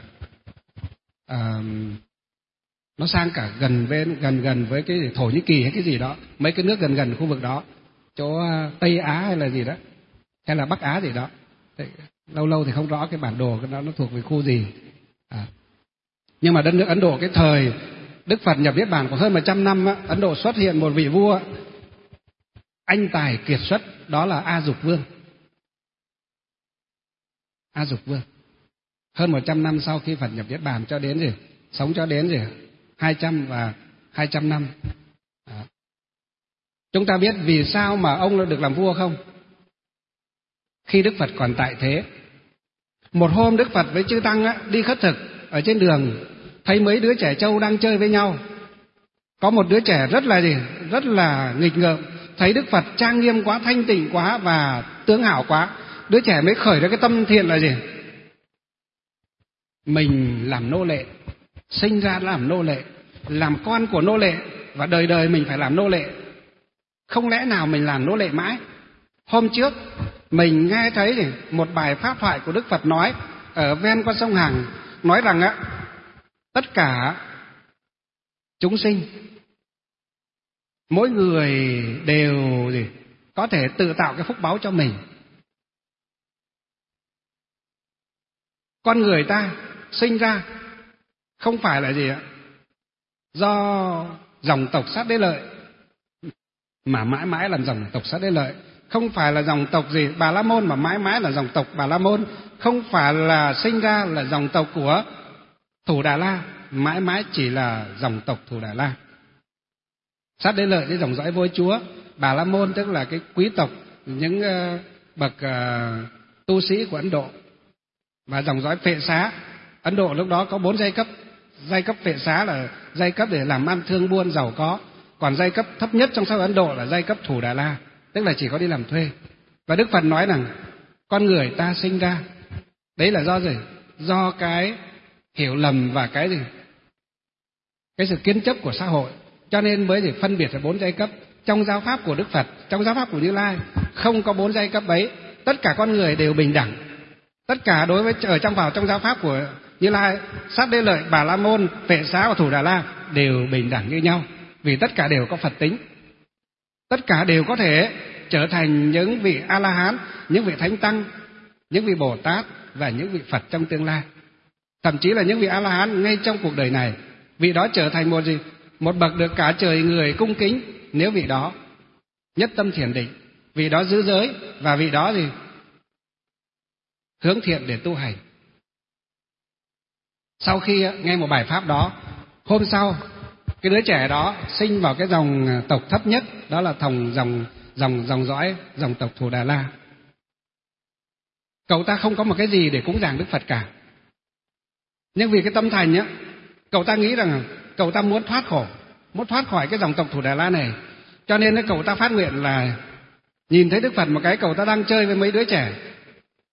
S2: nó sang cả gần với cái Thổ Nhĩ Kỳ hay cái gì đó, mấy cái nước gần khu vực đó, chỗ Tây Á hay là gì đó, hay là Bắc Á gì đó. Lâu thì không rõ cái bản đồ nó thuộc về khu gì. Nhưng mà đất nước Ấn Độ cái thời Đức Phật nhập Niết Bàn của hơn 100 năm, Ấn Độ xuất hiện một vị vua anh tài kiệt xuất, đó là A Dục Vương. A Dục Vương. Hơn 100 năm sau khi Phật nhập Niết Bàn cho đến gì? Sống cho đến gì? 200 năm. Chúng ta biết vì sao mà ông được làm vua không? Khi Đức Phật còn tại thế, một hôm Đức Phật với chư tăng đi khất thực ở trên đường, thấy mấy đứa trẻ trâu đang chơi với nhau. Có một đứa trẻ rất là nghịch ngợm, thấy Đức Phật trang nghiêm quá, thanh tịnh quá và tướng hảo quá, đứa trẻ mới khởi ra cái tâm thiện là gì? Mình làm nô lệ, sinh ra làm nô lệ, làm con của nô lệ, và đời đời mình phải làm nô lệ. Không lẽ nào mình làm nô lệ mãi? Hôm trước mình nghe thấy một bài pháp thoại của Đức Phật nói ở ven con sông Hằng, nói rằng tất cả chúng sinh, mỗi người đều có thể tự tạo cái phúc báu cho mình. Con người ta sinh ra không phải là gì do dòng tộc Sát Đế Lợi, mà mãi mãi là dòng tộc Sát Đế Lợi. Không phải là dòng tộc Bà La Môn, mà mãi mãi là dòng tộc Bà La Môn. Không phải là sinh ra là dòng tộc của Thủ Đà La, mãi mãi chỉ là dòng tộc Thủ Đà La. Sát Đế Lợi cái dòng dõi vua chúa, Bà La Môn tức là cái quý tộc, những bậc tu sĩ của Ấn Độ. Và dòng dõi Phệ Xá, Ấn Độ lúc đó có 4 giai cấp. Giai cấp Phệ Xá là giai cấp để làm ăn thương buôn giàu có. Còn giai cấp thấp nhất trong xã hội Ấn Độ là giai cấp Thủ Đà La, tức là chỉ có đi làm thuê. Và Đức Phật nói rằng con người ta sinh ra, đấy là do gì? Do cái hiểu lầm và cái sự kiến chấp của xã hội. Cho nên mới phân biệt ra 4 giai cấp. Trong giáo pháp của Đức Phật, trong giáo pháp của Như Lai không có 4 giai cấp ấy. Tất cả con người đều bình đẳng. Tất cả đối với trong giáo pháp của Như Lai, Sát Đế Lợi, Bà La Môn, Phệ Xá và Thủ Đà La đều bình đẳng như nhau, vì tất cả đều có Phật tính. Tất cả đều có thể trở thành những vị A-la-hán, những vị thánh tăng, những vị Bồ Tát và những vị Phật trong tương lai. Thậm chí là những vị A-la-hán ngay trong cuộc đời này, vị đó trở thành một bậc được cả trời người cung kính, nếu vị đó nhất tâm thiền định, vị đó giữ giới, và vị đó hướng thiện để tu hành. Sau khi nghe một bài pháp đó, hôm sau cái đứa trẻ đó sinh vào cái dòng tộc thấp nhất, đó là dòng dõi dòng tộc Thủ Đà La. Cậu ta không có một cái gì để cúng dường Đức Phật cả, nhưng vì cái tâm thành cậu ta nghĩ rằng cậu ta muốn thoát khổ, muốn thoát khỏi cái dòng tộc Thủ Đà La này, cho nên cậu ta phát nguyện là nhìn thấy Đức Phật một cái, cậu ta đang chơi với mấy đứa trẻ,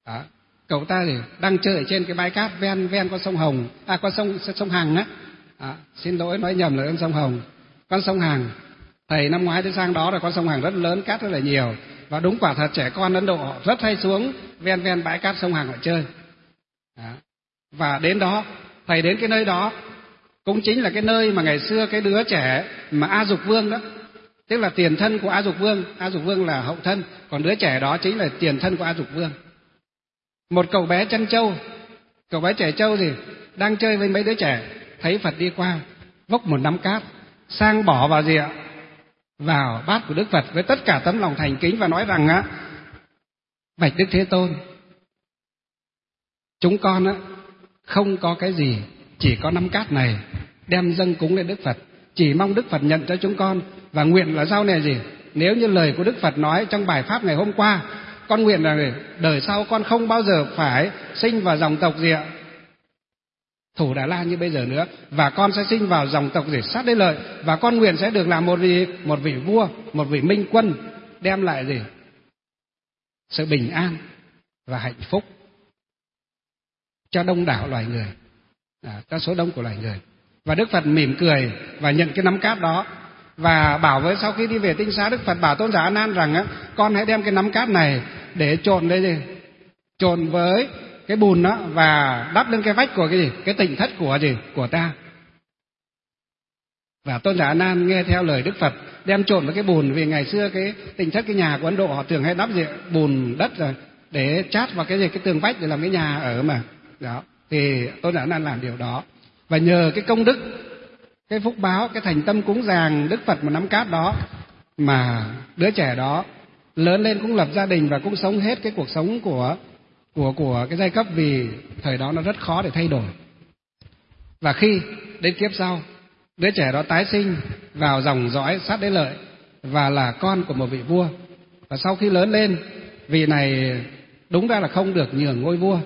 S2: Đó. Cậu ta thì đang chơi ở trên cái bãi cát ven con sông Hồng, con sông Hằng á. Xin lỗi nói nhầm là con sông Hồng, con sông Hằng. Thầy năm ngoái tới sang đó rồi, con sông Hằng rất lớn, cát rất là nhiều, và đúng quả thật trẻ con Ấn Độ họ rất hay xuống ven bãi cát sông Hằng họ chơi. Đó. Và đến đó, thầy đến cái nơi đó cũng chính là cái nơi mà ngày xưa cái đứa trẻ mà A Dục Vương đó, tức là tiền thân của A Dục Vương. A Dục Vương là hậu thân, còn đứa trẻ đó chính là tiền thân của A Dục Vương. Một cậu bé chân trâu, cậu bé trẻ trâu thì đang chơi với mấy đứa trẻ, thấy Phật đi qua, vốc một nắm cát sang bỏ vào gì ạ? Vào bát của Đức Phật với tất cả tấm lòng thành kính và nói rằng á: bạch Đức Thế Tôn, chúng con á không có cái gì, chỉ có nắm cát này đem dâng cúng lên Đức Phật, chỉ mong Đức Phật nhận cho chúng con, và nguyện là sau này gì, nếu như lời của Đức Phật nói trong bài pháp ngày hôm qua, con nguyện là đời sau con không bao giờ phải sinh vào dòng tộc gì ạ? Thủ Đà La như bây giờ nữa, và con sẽ sinh vào dòng tộc gì? Sát Đế Lợi, và con nguyện sẽ được làm một vị vua, một vị minh quân, đem lại gì? Sự bình an và hạnh phúc cho đông đảo loài người, cho số đông của loài người. Và Đức Phật mỉm cười và nhận cái nắm cát đó, và bảo với, sau khi đi về tinh xá, Đức Phật bảo Tôn giả A Nan rằng á: con hãy đem cái nắm cát này để trộn với cái bùn đó và đắp lên cái vách của cái gì? Cái tịnh thất của ta. Và Tôn giả A Nan nghe theo lời Đức Phật, đem trộn với cái bùn, vì ngày xưa cái tịnh thất, cái nhà của Ấn Độ họ thường hay đắp bùn đất rồi để chát vào cái tường vách để làm cái nhà ở mà. Đó, thì Tôn giả A Nan làm điều đó, và nhờ cái công đức, cái phúc báo, cái thành tâm cúng dường Đức Phật một nắm cát đó, mà đứa trẻ đó lớn lên cũng lập gia đình và cũng sống hết cái cuộc sống của cái giai cấp, vì thời đó nó rất khó để thay đổi. Và khi đến kiếp sau, đứa trẻ đó tái sinh vào dòng dõi Sát Đế Lợi và là con của một vị vua. Và sau khi lớn lên, vị này đúng ra là không được nhường ngôi vua,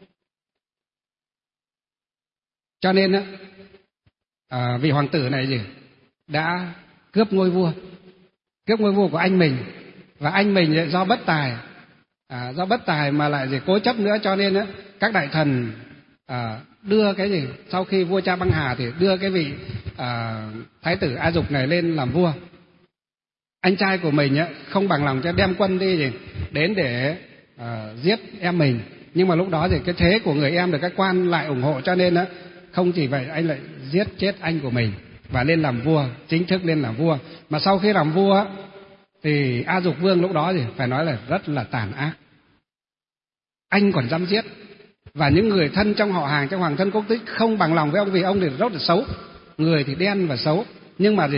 S2: cho nên vị hoàng tử này đã cướp ngôi vua của anh mình, và anh mình do bất tài mà lại cố chấp nữa, cho nên các đại thần đưa sau khi vua Cha Băng Hà thì đưa cái vị thái tử A Dục này lên làm vua. Anh trai của mình không bằng lòng cho đem quân đi đến để giết em mình, nhưng mà lúc đó thì cái thế của người em được các quan lại ủng hộ, cho nên không chỉ vậy, anh lại giết chết anh của mình và lên làm vua, chính thức lên làm vua. Mà sau khi làm vua thì A Dục Vương lúc đó phải nói là rất là tàn ác. Anh còn dám giết, và những người thân trong họ hàng, trong hoàng thân quốc thích không bằng lòng với ông, vì ông thì rất là xấu, người thì đen và xấu, nhưng mà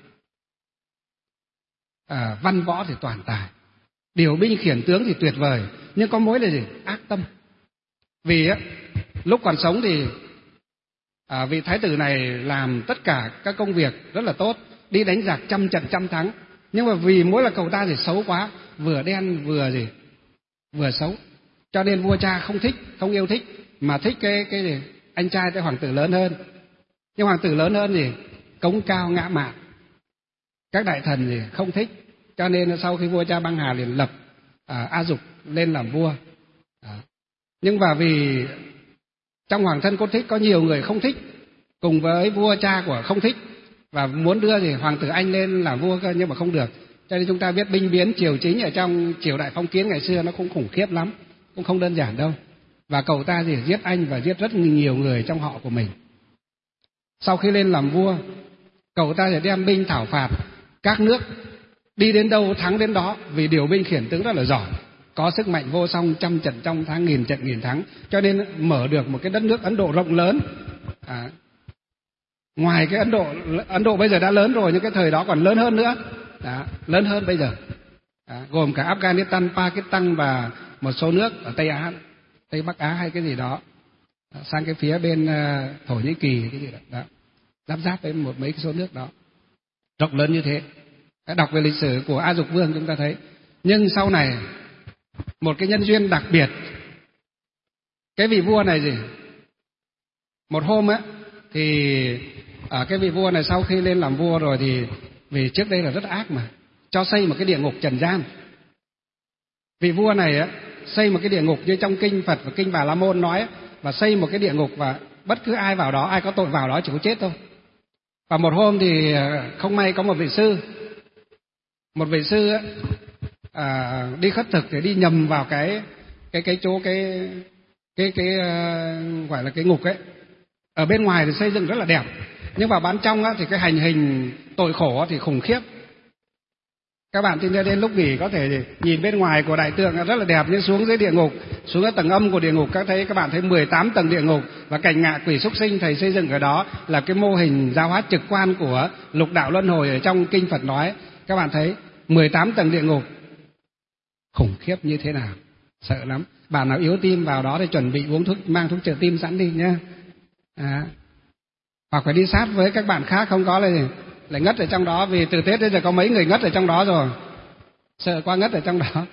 S2: văn võ thì toàn tài, điều binh khiển tướng thì tuyệt vời, nhưng có mối là ác tâm. Vì lúc còn sống thì vị thái tử này làm tất cả các công việc rất là tốt, đi đánh giặc trăm trận trăm thắng, nhưng mà vì mỗi là cậu ta thì xấu quá, vừa đen vừa xấu, cho nên vua cha không yêu thích, mà thích cái anh trai, cái hoàng tử lớn hơn. Nhưng hoàng tử lớn hơn cống cao ngã mạn, các đại thần không thích, cho nên sau khi vua Cha Băng Hà liền lập A Dục lên làm vua. Nhưng mà vì trong hoàng thân cốt thích có nhiều người không thích, cùng với vua cha của không thích, và muốn đưa hoàng tử Anh lên làm vua cơ, nhưng mà không được. Cho nên chúng ta biết binh biến triều chính ở trong triều đại phong kiến ngày xưa nó cũng khủng khiếp lắm, cũng không đơn giản đâu. Và cậu ta giết anh và giết rất nhiều người trong họ của mình. Sau khi lên làm vua, cậu ta sẽ đem binh thảo phạt các nước, đi đến đâu thắng đến đó, vì điều binh khiển tướng rất là giỏi, có sức mạnh vô song, trăm trận trong thắng, nghìn trận nghìn thắng, cho nên mở được một cái đất nước Ấn Độ rộng lớn. Ngoài cái Ấn Độ bây giờ đã lớn rồi, nhưng cái thời đó còn lớn hơn nữa, lớn hơn bây giờ, gồm cả Afghanistan, Pakistan và một số nước ở Tây Á, Tây Bắc Á hay cái gì đó, sang cái phía bên Thổ Nhĩ Kỳ cái gì đó, giáp giáp với mấy cái số nước đó, rộng lớn như thế. Đọc về lịch sử của A Dục Vương chúng ta thấy. Nhưng sau này một cái nhân duyên đặc biệt, cái vị vua này một hôm thì cái vị vua này sau khi lên làm vua rồi thì vì trước đây là rất ác mà, cho xây một cái địa ngục trần gian. Vị vua này xây một cái địa ngục như trong kinh Phật và kinh Bà La Môn nói, và xây một cái địa ngục và bất cứ ai vào đó, ai có tội vào đó chỉ có chết thôi. Và một hôm thì không may có một vị sư đi khất thực thì đi nhầm vào cái chỗ gọi là cái ngục ấy. Ở bên ngoài thì xây dựng rất là đẹp, nhưng vào bên trong thì cái hành hình tội khổ thì khủng khiếp. Các bạn tin đến lúc nghỉ có thể nhìn bên ngoài của đại tượng rất là đẹp, nhưng xuống dưới địa ngục, xuống cái tầng âm của địa ngục, các bạn thấy 18 tầng địa ngục và cảnh ngạ quỷ súc sinh thầy xây dựng ở đó là cái mô hình giáo hóa trực quan của lục đạo luân hồi ở trong kinh Phật nói. Các bạn thấy 18 tầng địa ngục khủng khiếp như thế nào, sợ lắm. Bạn nào yếu tim vào đó thì chuẩn bị uống thuốc, mang thuốc trợ tim sẵn đi nhé. Hoặc phải đi sát với các bạn khác, không có là lại ngất ở trong đó, vì từ Tết đến giờ có mấy người ngất ở trong đó rồi, sợ quá ngất ở trong đó.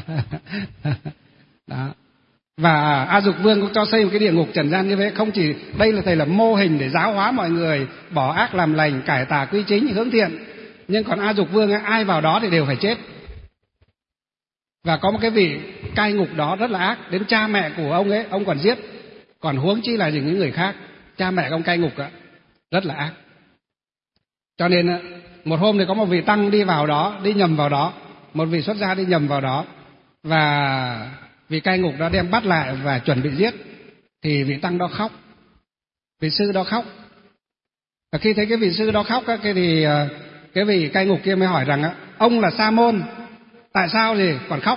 S2: Đó. Và A Dục Vương cũng cho xây một cái địa ngục trần gian như thế. Không chỉ đây là thầy là mô hình để giáo hóa mọi người bỏ ác làm lành, cải tà quy chính, hướng thiện, nhưng còn A Dục Vương ai vào đó thì đều phải chết. Và có một cái vị cai ngục đó rất là ác, đến cha mẹ của ông ấy ông còn giết, còn huống chi là những người khác. Cha mẹ ông cai ngục rất là ác. Cho nên một hôm thì có một vị tăng đi vào đó, đi nhầm vào đó, một vị xuất gia đi nhầm vào đó, và vị cai ngục đó đem bắt lại và chuẩn bị giết. Thì vị tăng đó khóc, vị sư đó khóc. Và khi thấy cái vị sư đó khóc thì cái vị cai ngục kia mới hỏi rằng ông là Sa môn, tại sao gì còn khóc?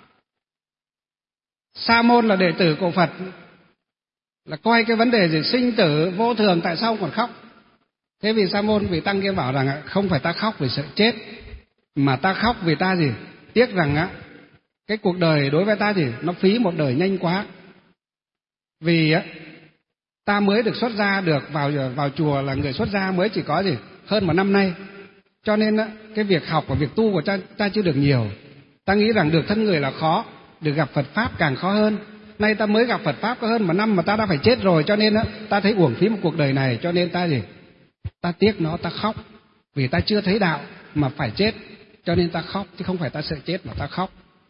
S2: Sa môn là đệ tử của Phật, là coi cái vấn đề gì sinh tử vô thường, tại sao ông còn khóc? Thế vì Sa môn, vị tăng kia bảo rằng không phải ta khóc vì sợ chết, mà ta khóc vì ta gì tiếc rằng cái cuộc đời đối với ta gì nó phí một đời nhanh quá. Vì ta mới được xuất gia, được vào chùa là người xuất gia mới chỉ có gì hơn 1 năm nay, cho nên cái việc học và việc tu của ta chưa được nhiều. Ta nghĩ rằng được thân người là khó, được gặp Phật pháp càng khó hơn. Nay ta mới gặp Phật pháp có hơn 1 năm mà ta đã phải chết rồi, cho nên ta thấy uổng phí một cuộc đời này, cho nên ta gì ta tiếc nó, ta khóc vì ta chưa thấy đạo mà phải chết, cho nên ta khóc, chứ không phải ta sợ chết mà ta khóc.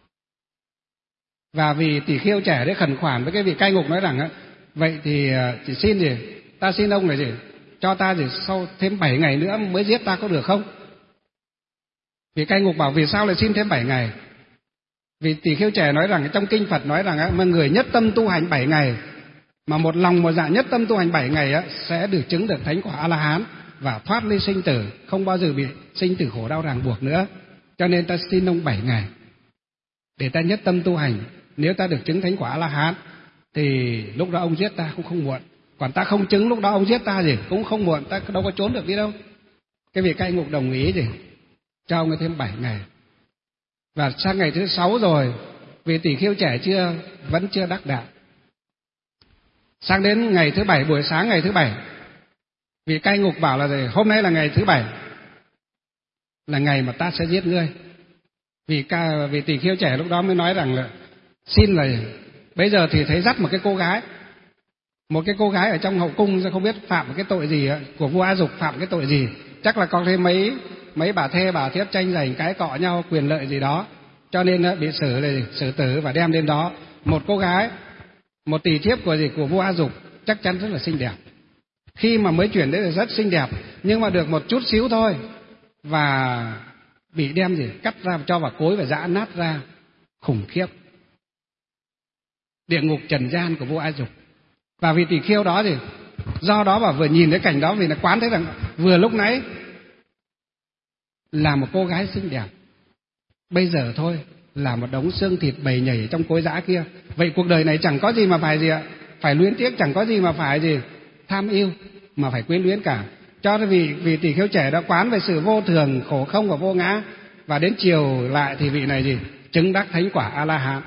S2: Và vì Tỷ Khưu trẻ đấy khẩn khoản với cái vị cai ngục nói rằng vậy thì chỉ xin gì, ta xin ông là gì cho ta gì sau thêm 7 ngày nữa mới giết ta có được không? Vị cai ngục bảo vì sao lại xin thêm 7 ngày? Vì Tỷ Khưu trẻ nói rằng trong kinh Phật nói rằng mà người nhất tâm tu hành 7 ngày, mà một lòng một dạ nhất tâm tu hành 7 ngày sẽ được chứng được thánh quả A-la-hán và thoát ly sinh tử, không bao giờ bị sinh tử khổ đau ràng buộc nữa. Cho nên ta xin ông 7 ngày để ta nhất tâm tu hành. Nếu ta được chứng thánh quả A-la-hán thì lúc đó ông giết ta cũng không muộn. Còn ta không chứng, lúc đó ông giết ta gì cũng không muộn, ta đâu có trốn được đi đâu. Cái vị cai ngục đồng ý gì cho ông thêm 7 ngày. Và sang ngày thứ 6 rồi, vì Tỷ Khưu trẻ vẫn chưa đắc đạo. Sang đến ngày thứ 7, buổi sáng ngày thứ 7, vị cai ngục bảo là gì? Hôm nay là ngày thứ 7, là ngày mà ta sẽ giết ngươi. Vì Tỷ Khưu trẻ lúc đó mới nói rằng là xin là bây giờ thì thấy dắt một cái cô gái ở trong hậu cung, không biết phạm cái tội gì của vua A Dục, phạm cái tội gì, chắc là có thêm mấy bà thê bà thiếp tranh giành cái cọ nhau quyền lợi gì đó, cho nên bị xử tử và đem đến đó. Một cô gái, một tỳ thiếp của vua A Dục chắc chắn rất là xinh đẹp. Khi mà mới chuyển đến là rất xinh đẹp, nhưng mà được một chút xíu thôi và bị đem cắt ra cho vào cối và giã nát ra, khủng khiếp. Địa ngục trần gian của vua A Dục. Và vì Tỷ Khưu đó do đó mà vừa nhìn thấy cảnh đó, vì là quán thấy rằng vừa lúc nãy là một cô gái xinh đẹp, bây giờ thôi là một đống xương thịt bầy nhảy trong cối giã kia. Vậy cuộc đời này chẳng có gì mà phải phải luyến tiếc, chẳng có gì mà phải tham yêu mà phải quyến luyến cả. Cho nên vì Tỷ Khưu trẻ đã quán về sự vô thường, khổ không và vô ngã, và đến chiều lại thì vị này chứng đắc thánh quả A-la-hán.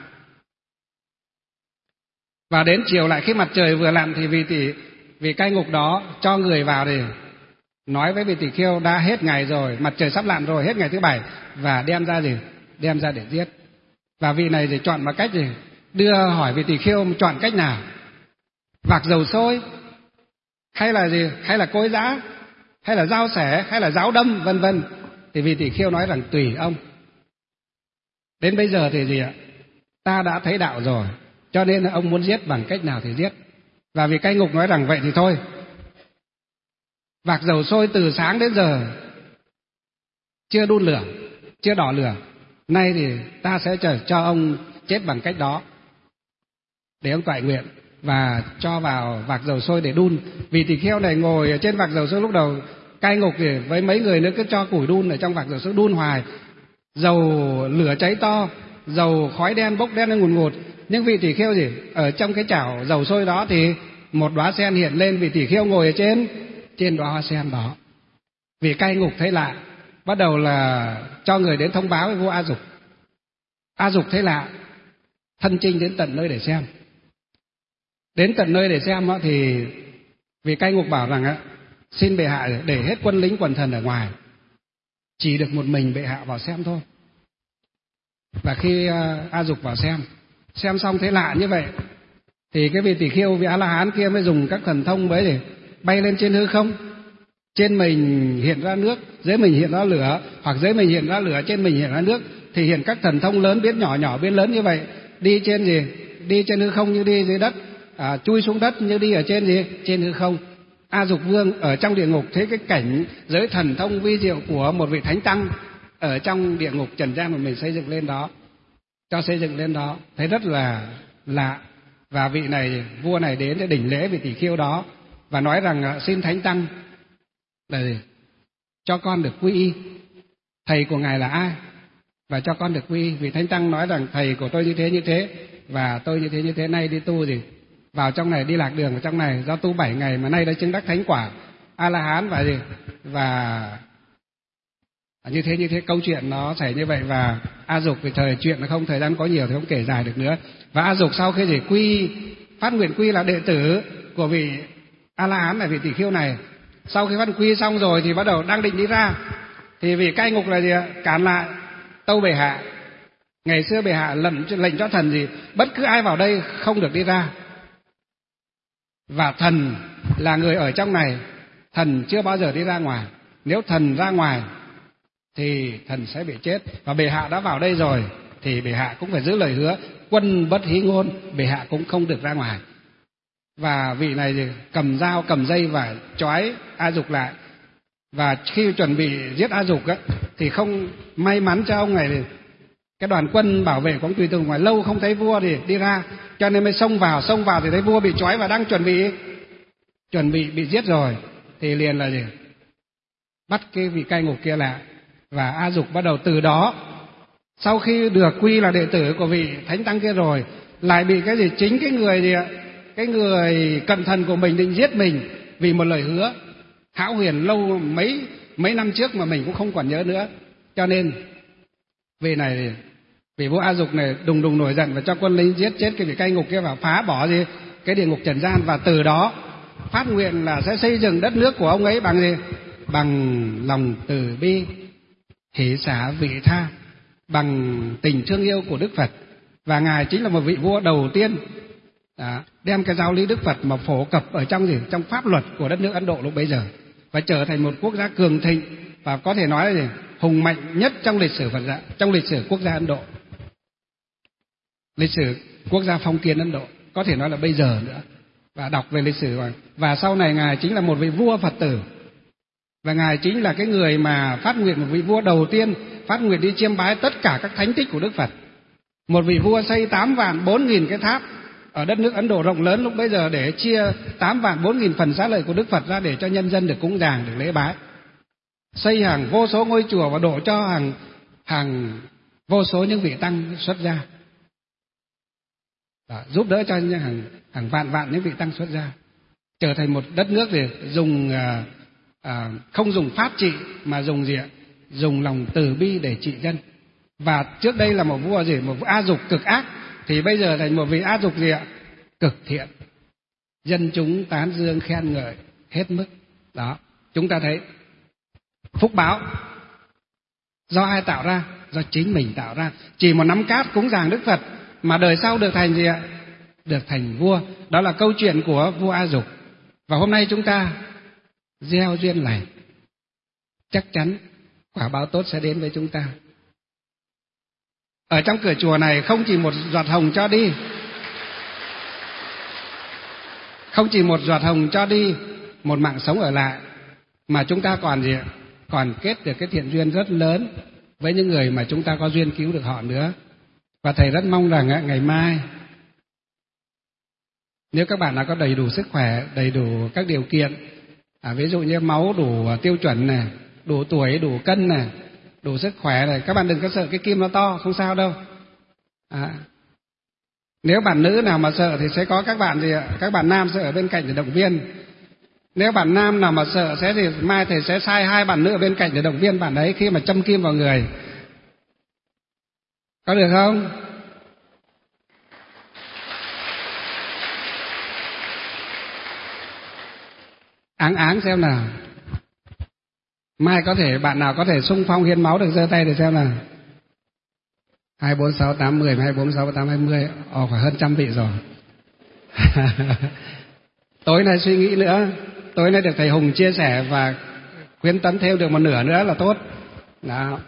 S2: Và đến chiều lại khi mặt trời vừa lặn thì vì cai ngục đó cho người vào để nói với vị Tỷ Khưu đã hết ngày rồi, mặt trời sắp lặn rồi, hết ngày thứ 7, và đem ra để giết. Và vị này chọn một cách đưa hỏi vị Tỷ Khưu chọn cách nào, vạc dầu sôi hay là cối giã, hay là dao xẻ, hay là giáo đâm, vân vân. Thì vị Tỷ Khưu nói rằng tùy ông. Đến bây giờ thì ta đã thấy đạo rồi, cho nên ông muốn giết bằng cách nào thì giết. Và vị cai ngục nói rằng vậy thì thôi, vạc dầu sôi từ sáng đến giờ chưa đun lửa, chưa đỏ lửa, nay thì ta sẽ cho ông chết bằng cách đó, để ông toại nguyện và cho vào vạc dầu sôi để đun. Vị tỳ kheo này ngồi ở trên vạc dầu sôi, lúc đầu cai ngục thì với mấy người nữa cứ cho củi đun ở trong vạc dầu sôi, đun hoài, dầu lửa cháy to, dầu khói đen bốc đen lên ngùn ngụt. Nhưng vị tỳ kheo gì ở trong cái chảo dầu sôi đó thì một đóa sen hiện lên, vị tỳ kheo ngồi ở trên đóa hoa sen đó. Vị cai ngục thấy lạ, bắt đầu là cho người đến thông báo với vua A Dục. A Dục thấy lạ, thân chinh đến tận nơi để xem. Đến tận nơi để xem thì vị cai ngục bảo rằng xin bệ hạ để hết quân lính quần thần ở ngoài, chỉ được một mình bệ hạ vào xem thôi. Và khi A Dục vào xem xong thấy lạ như vậy, thì cái vị tỳ kheo, vị A La Hán kia mới dùng các thần thông mới để bay lên trên hư không. Trên mình hiện ra nước, dưới mình hiện ra lửa, hoặc dưới mình hiện ra lửa, trên mình hiện ra nước, thì hiện các thần thông lớn biến nhỏ, nhỏ biến lớn như vậy, đi trên gì? Đi trên hư không như đi dưới đất, chui xuống đất như đi ở trên gì? Trên hư không. A Dục Vương ở trong địa ngục thấy cái cảnh giới thần thông vi diệu của một vị thánh tăng ở trong địa ngục trần gian mà mình xây dựng lên đó, thấy rất là lạ. Và vị này, vua này đến để đỉnh lễ vị tỳ kheo đó và nói rằng xin thánh tăng là gì? Cho con được quy y. Thầy của ngài là ai? Và cho con được quy y. Vị thánh tăng nói rằng thầy của tôi như thế và tôi như thế, nay đi tu gì? Vào trong này, đi lạc đường ở trong này, do tu 7 ngày mà nay đã chứng đắc thánh quả A La Hán và gì? Và như thế câu chuyện nó xảy như vậy. Và A Dục vì thời chuyện nó không, thời gian có nhiều thì không kể dài được nữa. Và A Dục sau khi gì quy phát nguyện quy là đệ tử của vị A La Hán này, vị tỳ kheo này, sau khi phát quy xong rồi thì bắt đầu đang định đi ra, thì vị cai ngục là gì ạ? Cản lại, tâu bệ hạ, ngày xưa bệ hạ lệnh cho thần gì bất cứ ai vào đây không được đi ra, và thần là người ở trong này, thần chưa bao giờ đi ra ngoài. Nếu thần ra ngoài thì thần sẽ bị chết, và bệ hạ đã vào đây rồi thì bệ hạ cũng phải giữ lời hứa, quân bất hí ngôn, bệ hạ cũng không được ra ngoài. Và vị này thì cầm dao cầm dây và trói A Dục lại. Và khi chuẩn bị giết A Dục thì không may mắn cho ông này, cái đoàn quân bảo vệ của ông tùy tùng ngoài lâu không thấy vua thì đi ra, cho nên mới xông vào thì thấy vua bị trói và đang chuẩn bị bị giết rồi, thì liền là gì? Bắt cái vị cai ngục kia lại. Và A Dục bắt đầu từ đó, sau khi được quy là đệ tử của vị thánh tăng kia rồi, lại bị cái gì? Chính cái người gì ạ? Cái người cận thần của mình định giết mình vì một lời hứa hão huyền lâu mấy năm trước mà mình cũng không còn nhớ nữa. Cho nên vị này, vị vua A Dục này đùng nổi giận và cho quân lính giết chết cái vị cai ngục kia và phá bỏ gì? Cái địa ngục trần gian. Và từ đó phát nguyện là sẽ xây dựng đất nước của ông ấy bằng gì? Bằng lòng từ bi, hỷ xả vị tha, bằng tình thương yêu của Đức Phật. Và ngài chính là một vị vua đầu tiên đem cái giáo lý Đức Phật mà phổ cập ở trong gì? Trong pháp luật của đất nước Ấn Độ lúc bấy giờ, và trở thành một quốc gia cường thịnh và có thể nói là gì? Hùng mạnh nhất trong lịch sử Phật giáo, trong lịch sử quốc gia Ấn Độ, lịch sử quốc gia phong kiến Ấn Độ, có thể nói là bây giờ nữa. Và đọc về lịch sử, và sau này ngài chính là một vị vua Phật tử, và ngài chính là cái người mà phát nguyện, một vị vua đầu tiên phát nguyện đi chiêm bái tất cả các thánh tích của Đức Phật. Một vị vua xây 8.400.000 cái tháp ở đất nước Ấn Độ rộng lớn lúc bấy giờ, để chia 8.400.000 phần xá lợi của Đức Phật ra để cho nhân dân được cúng dường, được lễ bái. Xây hàng vô số ngôi chùa và độ cho hàng vô số những vị tăng xuất gia. Giúp đỡ cho hàng vạn những vị tăng xuất gia, trở thành một đất nước để dùng không dùng pháp trị mà dùng gì ạ? Dùng lòng từ bi để trị dân. Và trước đây là một vua gì? Một vua A Dục cực ác, thì bây giờ thành một vị A Dục gì ạ? Cực thiện, dân chúng tán dương khen ngợi hết mức. Đó, chúng ta thấy phúc báo do ai tạo ra? Do chính mình tạo ra. Chỉ một nắm cát cúng dường Đức Phật mà đời sau được thành gì ạ? Được thành vua. Đó là câu chuyện của vua A Dục. Và hôm nay chúng ta gieo duyên lành, chắc chắn quả báo tốt sẽ đến với chúng ta. Ở trong cửa chùa này không chỉ một giọt hồng cho đi, không chỉ một giọt hồng cho đi, một mạng sống ở lại, mà chúng ta còn kết được cái thiện duyên rất lớn với những người mà chúng ta có duyên cứu được họ nữa. Và thầy rất mong rằng ngày mai, nếu các bạn nào có đầy đủ sức khỏe, đầy đủ các điều kiện, ví dụ như máu đủ tiêu chuẩn này, đủ tuổi, đủ cân này, đủ sức khỏe này, các bạn đừng có sợ cái kim nó to, không sao đâu. Nếu bạn nữ nào mà sợ thì sẽ có các bạn nam sẽ ở bên cạnh để động viên. Nếu bạn nam nào mà sợ thì mai thầy sẽ sai 2 bạn nữ ở bên cạnh để động viên bạn ấy khi mà châm kim vào người. Có được không? Áng xem nào. Mai có thể bạn nào có thể xung phong hiến máu được giơ tay để xem nào. 2, 4, 6, 8, 10, 2, 4, 6, 8, 20. Phải hơn 100 vị rồi. Tối nay suy nghĩ nữa. Tối nay được thầy Hùng chia sẻ và khuyến tấn thêm được một nửa nữa là tốt. Đó.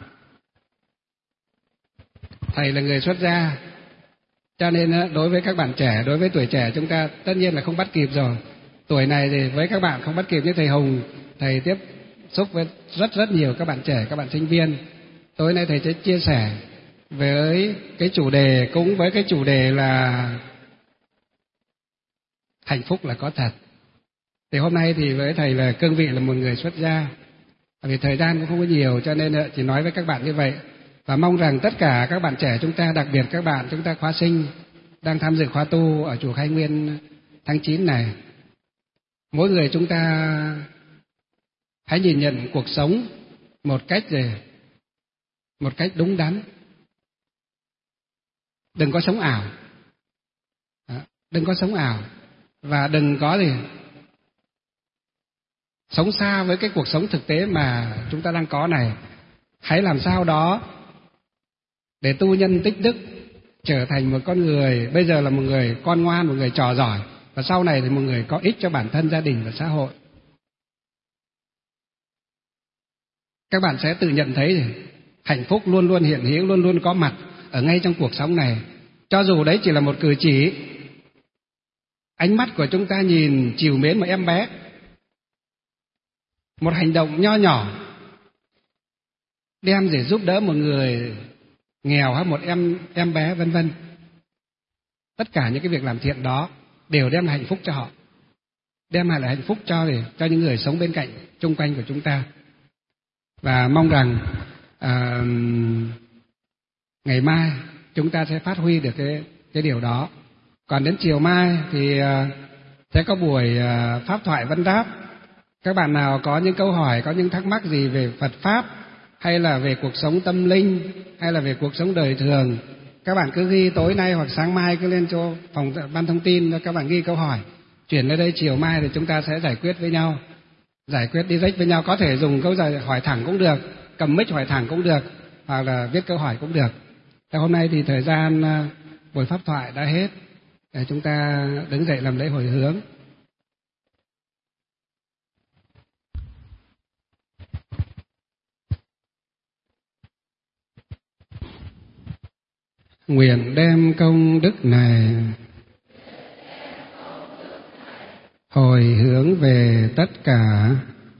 S2: Thầy là người xuất gia, cho nên đối với các bạn trẻ, đối với tuổi trẻ chúng ta tất nhiên là không bắt kịp rồi. Tuổi này thì với các bạn không bắt kịp như thầy Hùng, thầy tiếp xúc với rất nhiều các bạn trẻ, các bạn sinh viên. Tối nay thầy sẽ chia sẻ với cái chủ đề, cũng với cái chủ đề là hạnh phúc là có thật. Thì hôm nay thì với thầy là cương vị là một người xuất gia, vì thời gian cũng không có nhiều cho nên chỉ nói với các bạn như vậy. Và mong rằng tất cả các bạn trẻ chúng ta, đặc biệt các bạn chúng ta khóa sinh đang tham dự khóa tu ở chùa Khai Nguyên tháng 9 này, mỗi người chúng ta hãy nhìn nhận cuộc sống một cách đúng đắn. Đừng có sống ảo. Đừng có sống ảo. Và đừng có sống xa với cái cuộc sống thực tế mà chúng ta đang có này. Hãy làm sao đó để tu nhân tích đức, trở thành một con người, bây giờ là một người con ngoan, một người trò giỏi, và sau này thì một người có ích cho bản thân, gia đình và xã hội. Các bạn sẽ tự nhận thấy hạnh phúc luôn luôn hiện hữu, luôn luôn có mặt ở ngay trong cuộc sống này. Cho dù đấy chỉ là một cử chỉ, ánh mắt của chúng ta nhìn trìu mến một em bé, một hành động nho nhỏ đem để giúp đỡ một người nghèo hay một em bé vân vân. Tất cả những cái việc làm thiện đó đều đem lại hạnh phúc cho họ, đem lại hạnh phúc cho những người sống bên cạnh, chung quanh của chúng ta. Và mong rằng ngày mai chúng ta sẽ phát huy được cái điều đó. Còn đến chiều mai thì sẽ có buổi pháp thoại vấn đáp. Các bạn nào có những câu hỏi, có những thắc mắc gì về Phật Pháp, hay là về cuộc sống tâm linh, hay là về cuộc sống đời thường, các bạn cứ ghi tối nay hoặc sáng mai cứ lên cho phòng ban thông tin, các bạn ghi câu hỏi, chuyển lên đây chiều mai thì chúng ta sẽ giải quyết với nhau, giải quyết direct với nhau. Có thể dùng câu hỏi thẳng cũng được, cầm mic hỏi thẳng cũng được, hoặc là viết câu hỏi cũng được. Thế hôm nay thì thời gian buổi pháp thoại đã hết, để chúng ta đứng dậy làm lễ hồi hướng. Nguyện đem công đức này hồi hướng về tất cả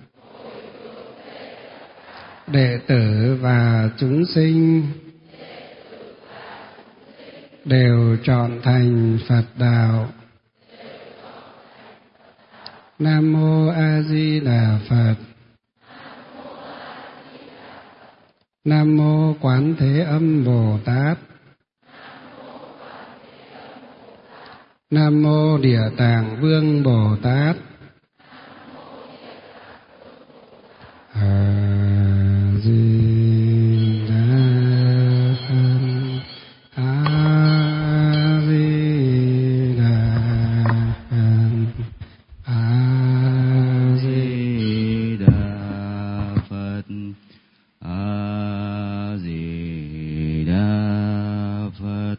S2: đệ tử và chúng sinh đều trọn thành Phật đạo. Nam mô A Di Đà Phật. Nam mô Quán Thế Âm Bồ Tát. Nam mô Địa Tạng Vương Bồ Tát. A Di Đà Phật. A Di Đà Phật. A Di Đà Phật.
S3: A Di Đà Phật.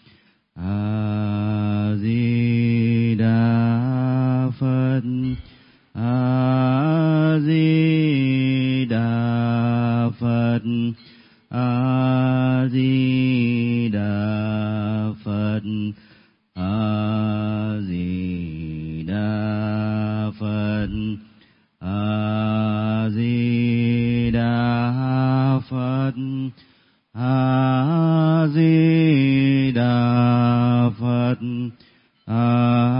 S3: A Di Đà Phật. A Di A Di Đà Phật. A Di Đà Phật. A Di Đà Phật. A Di Đà Phật. A